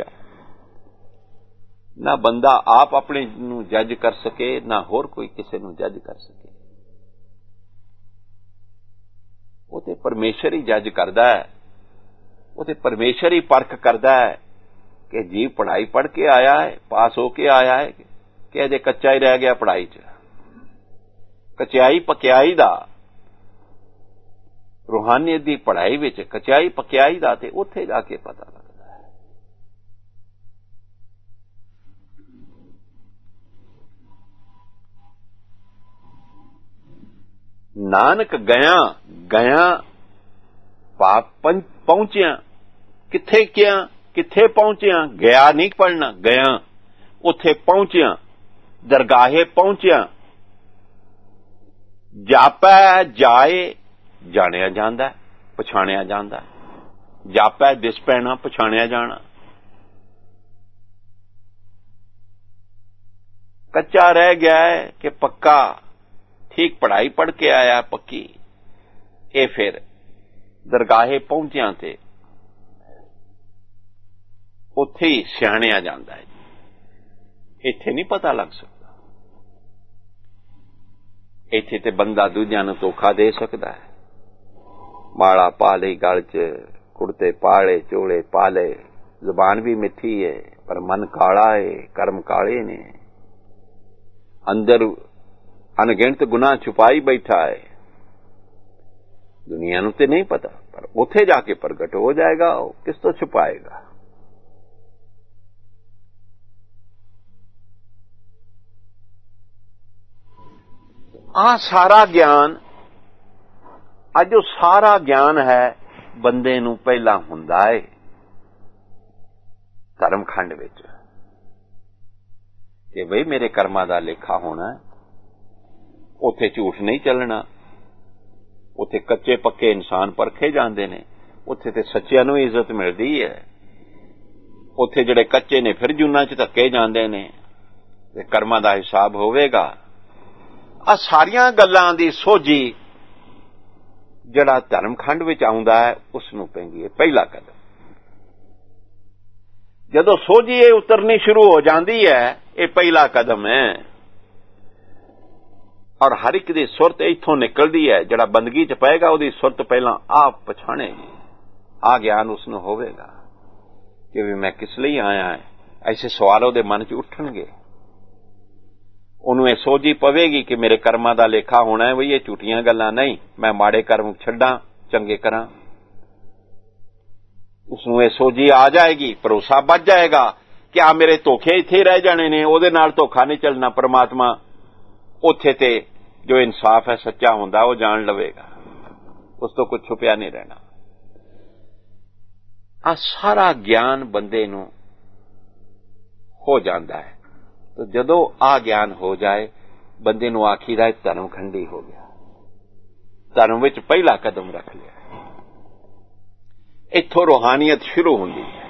ਨਾ ਬੰਦਾ ਆਪ ਆਪਣੇ ਨੂੰ ਜੱਜ ਕਰ ਸਕੇ, ਨਾ ਹੋਰ ਕੋਈ ਕਿਸੇ ਨੂੰ ਜੱਜ ਕਰ ਸਕੇ। ਉਹ ਤੇ ਪਰਮੇਸ਼ਰ ਹੀ ਜੱਜ ਕਰਦਾ ਹੈ, ਉਹ ਤੇ ਪਰਮੇਸ਼ਰ ਹੀ ਪਰਖ ਕਰਦਾ ਹੈ ਕਿ ਜੀਵ ਪੜ੍ਹਾਈ ਪੜ੍ਹ ਕੇ ਆਇਆ ਹੈ, ਪਾਸ ਹੋ ਕੇ ਆਇਆ ਹੈ ਕਿ ਅਜੇ ਕੱਚਾ ਹੀ ਰਹਿ ਗਿਆ ਪੜ੍ਹਾਈ 'ਚ। ਕਚਾਈ ਪਕਿਆਈ ਦਾ, ਰੂਹਾਨੀਅਤ ਦੀ ਪੜ੍ਹਾਈ ਵਿੱਚ ਕਚਾਈ ਪਕਿਆਈ ਦਾ ਤੇ ਉੱਥੇ ਜਾ ਕੇ ਪਤਾ ਲੱਗਦਾ ਹੈ। ਨਾਨਕ ਗਿਆ ਗਿਆ ਪਾਪ ਪਹੁੰਚਿਆ, ਕਿੱਥੇ ਗਿਆ, ਕਿੱਥੇ ਪਹੁੰਚਿਆ, ਗਿਆ ਨਹੀਂ ਪੜ੍ਹਨਾ, ਗਿਆ ਉੱਥੇ ਪਹੁੰਚਿਆ, ਦਰਗਾਹੇ ਪਹੁੰਚਿਆ। ਜਾਪੈ ਜਾਏ, ਜਾਣਿਆ ਜਾਂਦਾ, ਪਛਾਣਿਆ ਜਾਂਦਾ। ਜਾਪੈ ਦਿਸ ਪੈਣਾ, ਪਛਾਣਿਆ ਜਾਣਾ। ਕੱਚਾ ਰਹਿ ਗਿਆ ਹੈ ਕਿ ਪੱਕਾ, ਠੀਕ ਪੜ੍ਹਾਈ ਪੜ੍ਹ ਕੇ ਆਇਆ ਪੱਕੀ। ਇਹ ਫਿਰ ਦਰਗਾਹੇ ਪਹੁੰਚਿਆ ਤੇ ਉੱਥੇ ਹੀ ਸਿਆਣਿਆ ਜਾਂਦਾ ਹੈ। ਇੱਥੇ ਨਹੀਂ ਪਤਾ ਲੱਗ ਸਕਦਾ। ਇੱਥੇ ਤੇ ਬੰਦਾ ਦੂਜਿਆਂ ਨੂੰ ਧੋਖਾ ਦੇ ਸਕਦਾ ਹੈ। ਮਾਲਾ ਪਾ ਲਈ ਗਲ 'ਚ, ਕੁੜਤੇ ਪਾਲੇ, ਚੋਲੇ ਪਾਲੇ, ਜ਼ੁਬਾਨ ਵੀ ਮਿੱਠੀ ਹੈ ਪਰ ਮਨ ਕਾਲਾ ਹੈ, ਕਰਮ ਕਾਲੇ ਨੇ, ਅੰਦਰ ਅਣਗਿਣਤ ਗੁਨਾਹ ਛੁਪਾਈ ਬੈਠਾ ਹੈ। ਦੁਨੀਆ ਨੂੰ ਤੇ ਨਹੀਂ ਪਤਾ, ਪਰ ਉੱਥੇ ਜਾ ਕੇ ਪ੍ਰਗਟ ਹੋ ਜਾਏਗਾ। ਉਹ ਕਿਸ ਤੋਂ ਛੁਪਾਏਗਾ? ਆ ਸਾਰਾ ਗਿਆਨ, ਅੱਜ ਉਹ ਸਾਰਾ ਗਿਆਨ ਹੈ ਬੰਦੇ ਨੂੰ ਪਹਿਲਾਂ ਹੁੰਦਾ ਹੈ ਧਰਮਖੰਡ ਵਿੱਚ ਕਿ ਬਈ ਮੇਰੇ ਕਰਮਾਂ ਦਾ ਲੇਖਾ ਹੋਣਾ। ਉੱਥੇ ਝੂਠ ਨਹੀਂ ਚੱਲਣਾ, ਉੱਥੇ ਕੱਚੇ ਪੱਕੇ ਇਨਸਾਨ ਪਰਖੇ ਜਾਂਦੇ ਨੇ, ਉੱਥੇ ਤੇ ਸੱਚਿਆਂ ਨੂੰ ਇੱਜ਼ਤ ਮਿਲਦੀ ਹੈ। ਉੱਥੇ ਜਿਹੜੇ ਕੱਚੇ ਨੇ ਫਿਰ ਜੂਨਾਂ 'ਚ ਧੱਕੇ ਜਾਂਦੇ ਨੇ ਤੇ ਕਰਮਾਂ ਦਾ ਹਿਸਾਬ ਹੋਵੇਗਾ। ਆ ਸਾਰੀਆਂ ਗੱਲਾਂ ਦੀ ਸੋਝੀ ਜਿਹੜਾ ਧਰਮਖੰਡ ਵਿੱਚ ਆਉਂਦਾ ਹੈ ਉਸ ਨੂੰ ਪੈਂਦੀ ਹੈ ਪਹਿਲਾ ਕਦਮ। ਜਦੋਂ ਸੋਝੀ ਇਹ ਉਤਰਨੀ ਸ਼ੁਰੂ ਹੋ ਜਾਂਦੀ ਹੈ, ਇਹ ਪਹਿਲਾ ਕਦਮ ਹੈ। ਔਰ ਹਰ ਇੱਕ ਦੀ ਸੁਰਤ ਇੱਥੋਂ ਨਿਕਲਦੀ ਹੈ। ਜਿਹੜਾ ਬੰਦਗੀ 'ਚ ਪਏਗਾ ਉਹਦੀ ਸੁਰਤ ਪਹਿਲਾਂ ਆਪ ਪਛਾਣੇਗੀ। ਆ ਗਿਆਨ ਉਸ ਨੂੰ ਹੋਵੇਗਾ ਕਿ ਵੀ ਮੈਂ ਕਿਸ ਲਈ ਆਇਆ ਹੈ। ਐਸੇ ਸਵਾਲ ਉਹਦੇ ਮਨ 'ਚ ਉੱਠਣਗੇ। ਉਹਨੂੰ ਇਹ ਸੋਝੀ ਪਵੇਗੀ ਕਿ ਮੇਰੇ ਕਰਮਾਂ ਦਾ ਲੇਖਾ ਹੋਣਾ ਹੈ, ਬਈ ਇਹ ਝੂਠੀਆਂ ਗੱਲਾਂ ਨਹੀਂ, ਮੈਂ ਮਾੜੇ ਕਰਮ ਛੱਡਾਂ, ਚੰਗੇ ਕਰਾਂ। ਉਸਨੂੰ ਇਹ ਸੋਝੀ ਆ ਜਾਏਗੀ, ਭਰੋਸਾ ਵੱਧ ਜਾਏਗਾ ਕਿ ਆ ਮੇਰੇ ਧੋਖੇ ਇੱਥੇ ਰਹਿ ਜਾਣੇ ਨੇ, ਉਹਦੇ ਨਾਲ ਧੋਖਾ ਨਹੀਂ ਚੱਲਣਾ। ਪਰਮਾਤਮਾ ਉੱਥੇ ਤੇ ਜੋ ਇਨਸਾਫ ਹੈ, ਸੱਚਾ ਹੁੰਦਾ, ਉਹ ਜਾਣ ਲਵੇਗਾ, ਉਸ ਤੋਂ ਕੁਝ ਛੁਪਿਆ ਨਹੀਂ ਰਹਿਣਾ। ਆ ਸਾਰਾ ਗਿਆਨ ਬੰਦੇ ਨੂੰ ਹੋ ਜਾਂਦਾ ਹੈ। तो जदों आ ज्ञान हो जाए बंदे नूं आखीदा धर्मखंडी हो गया, धर्म विच पहला कदम रख लिया। इत्थों रूहानियत शुरू होंदी है।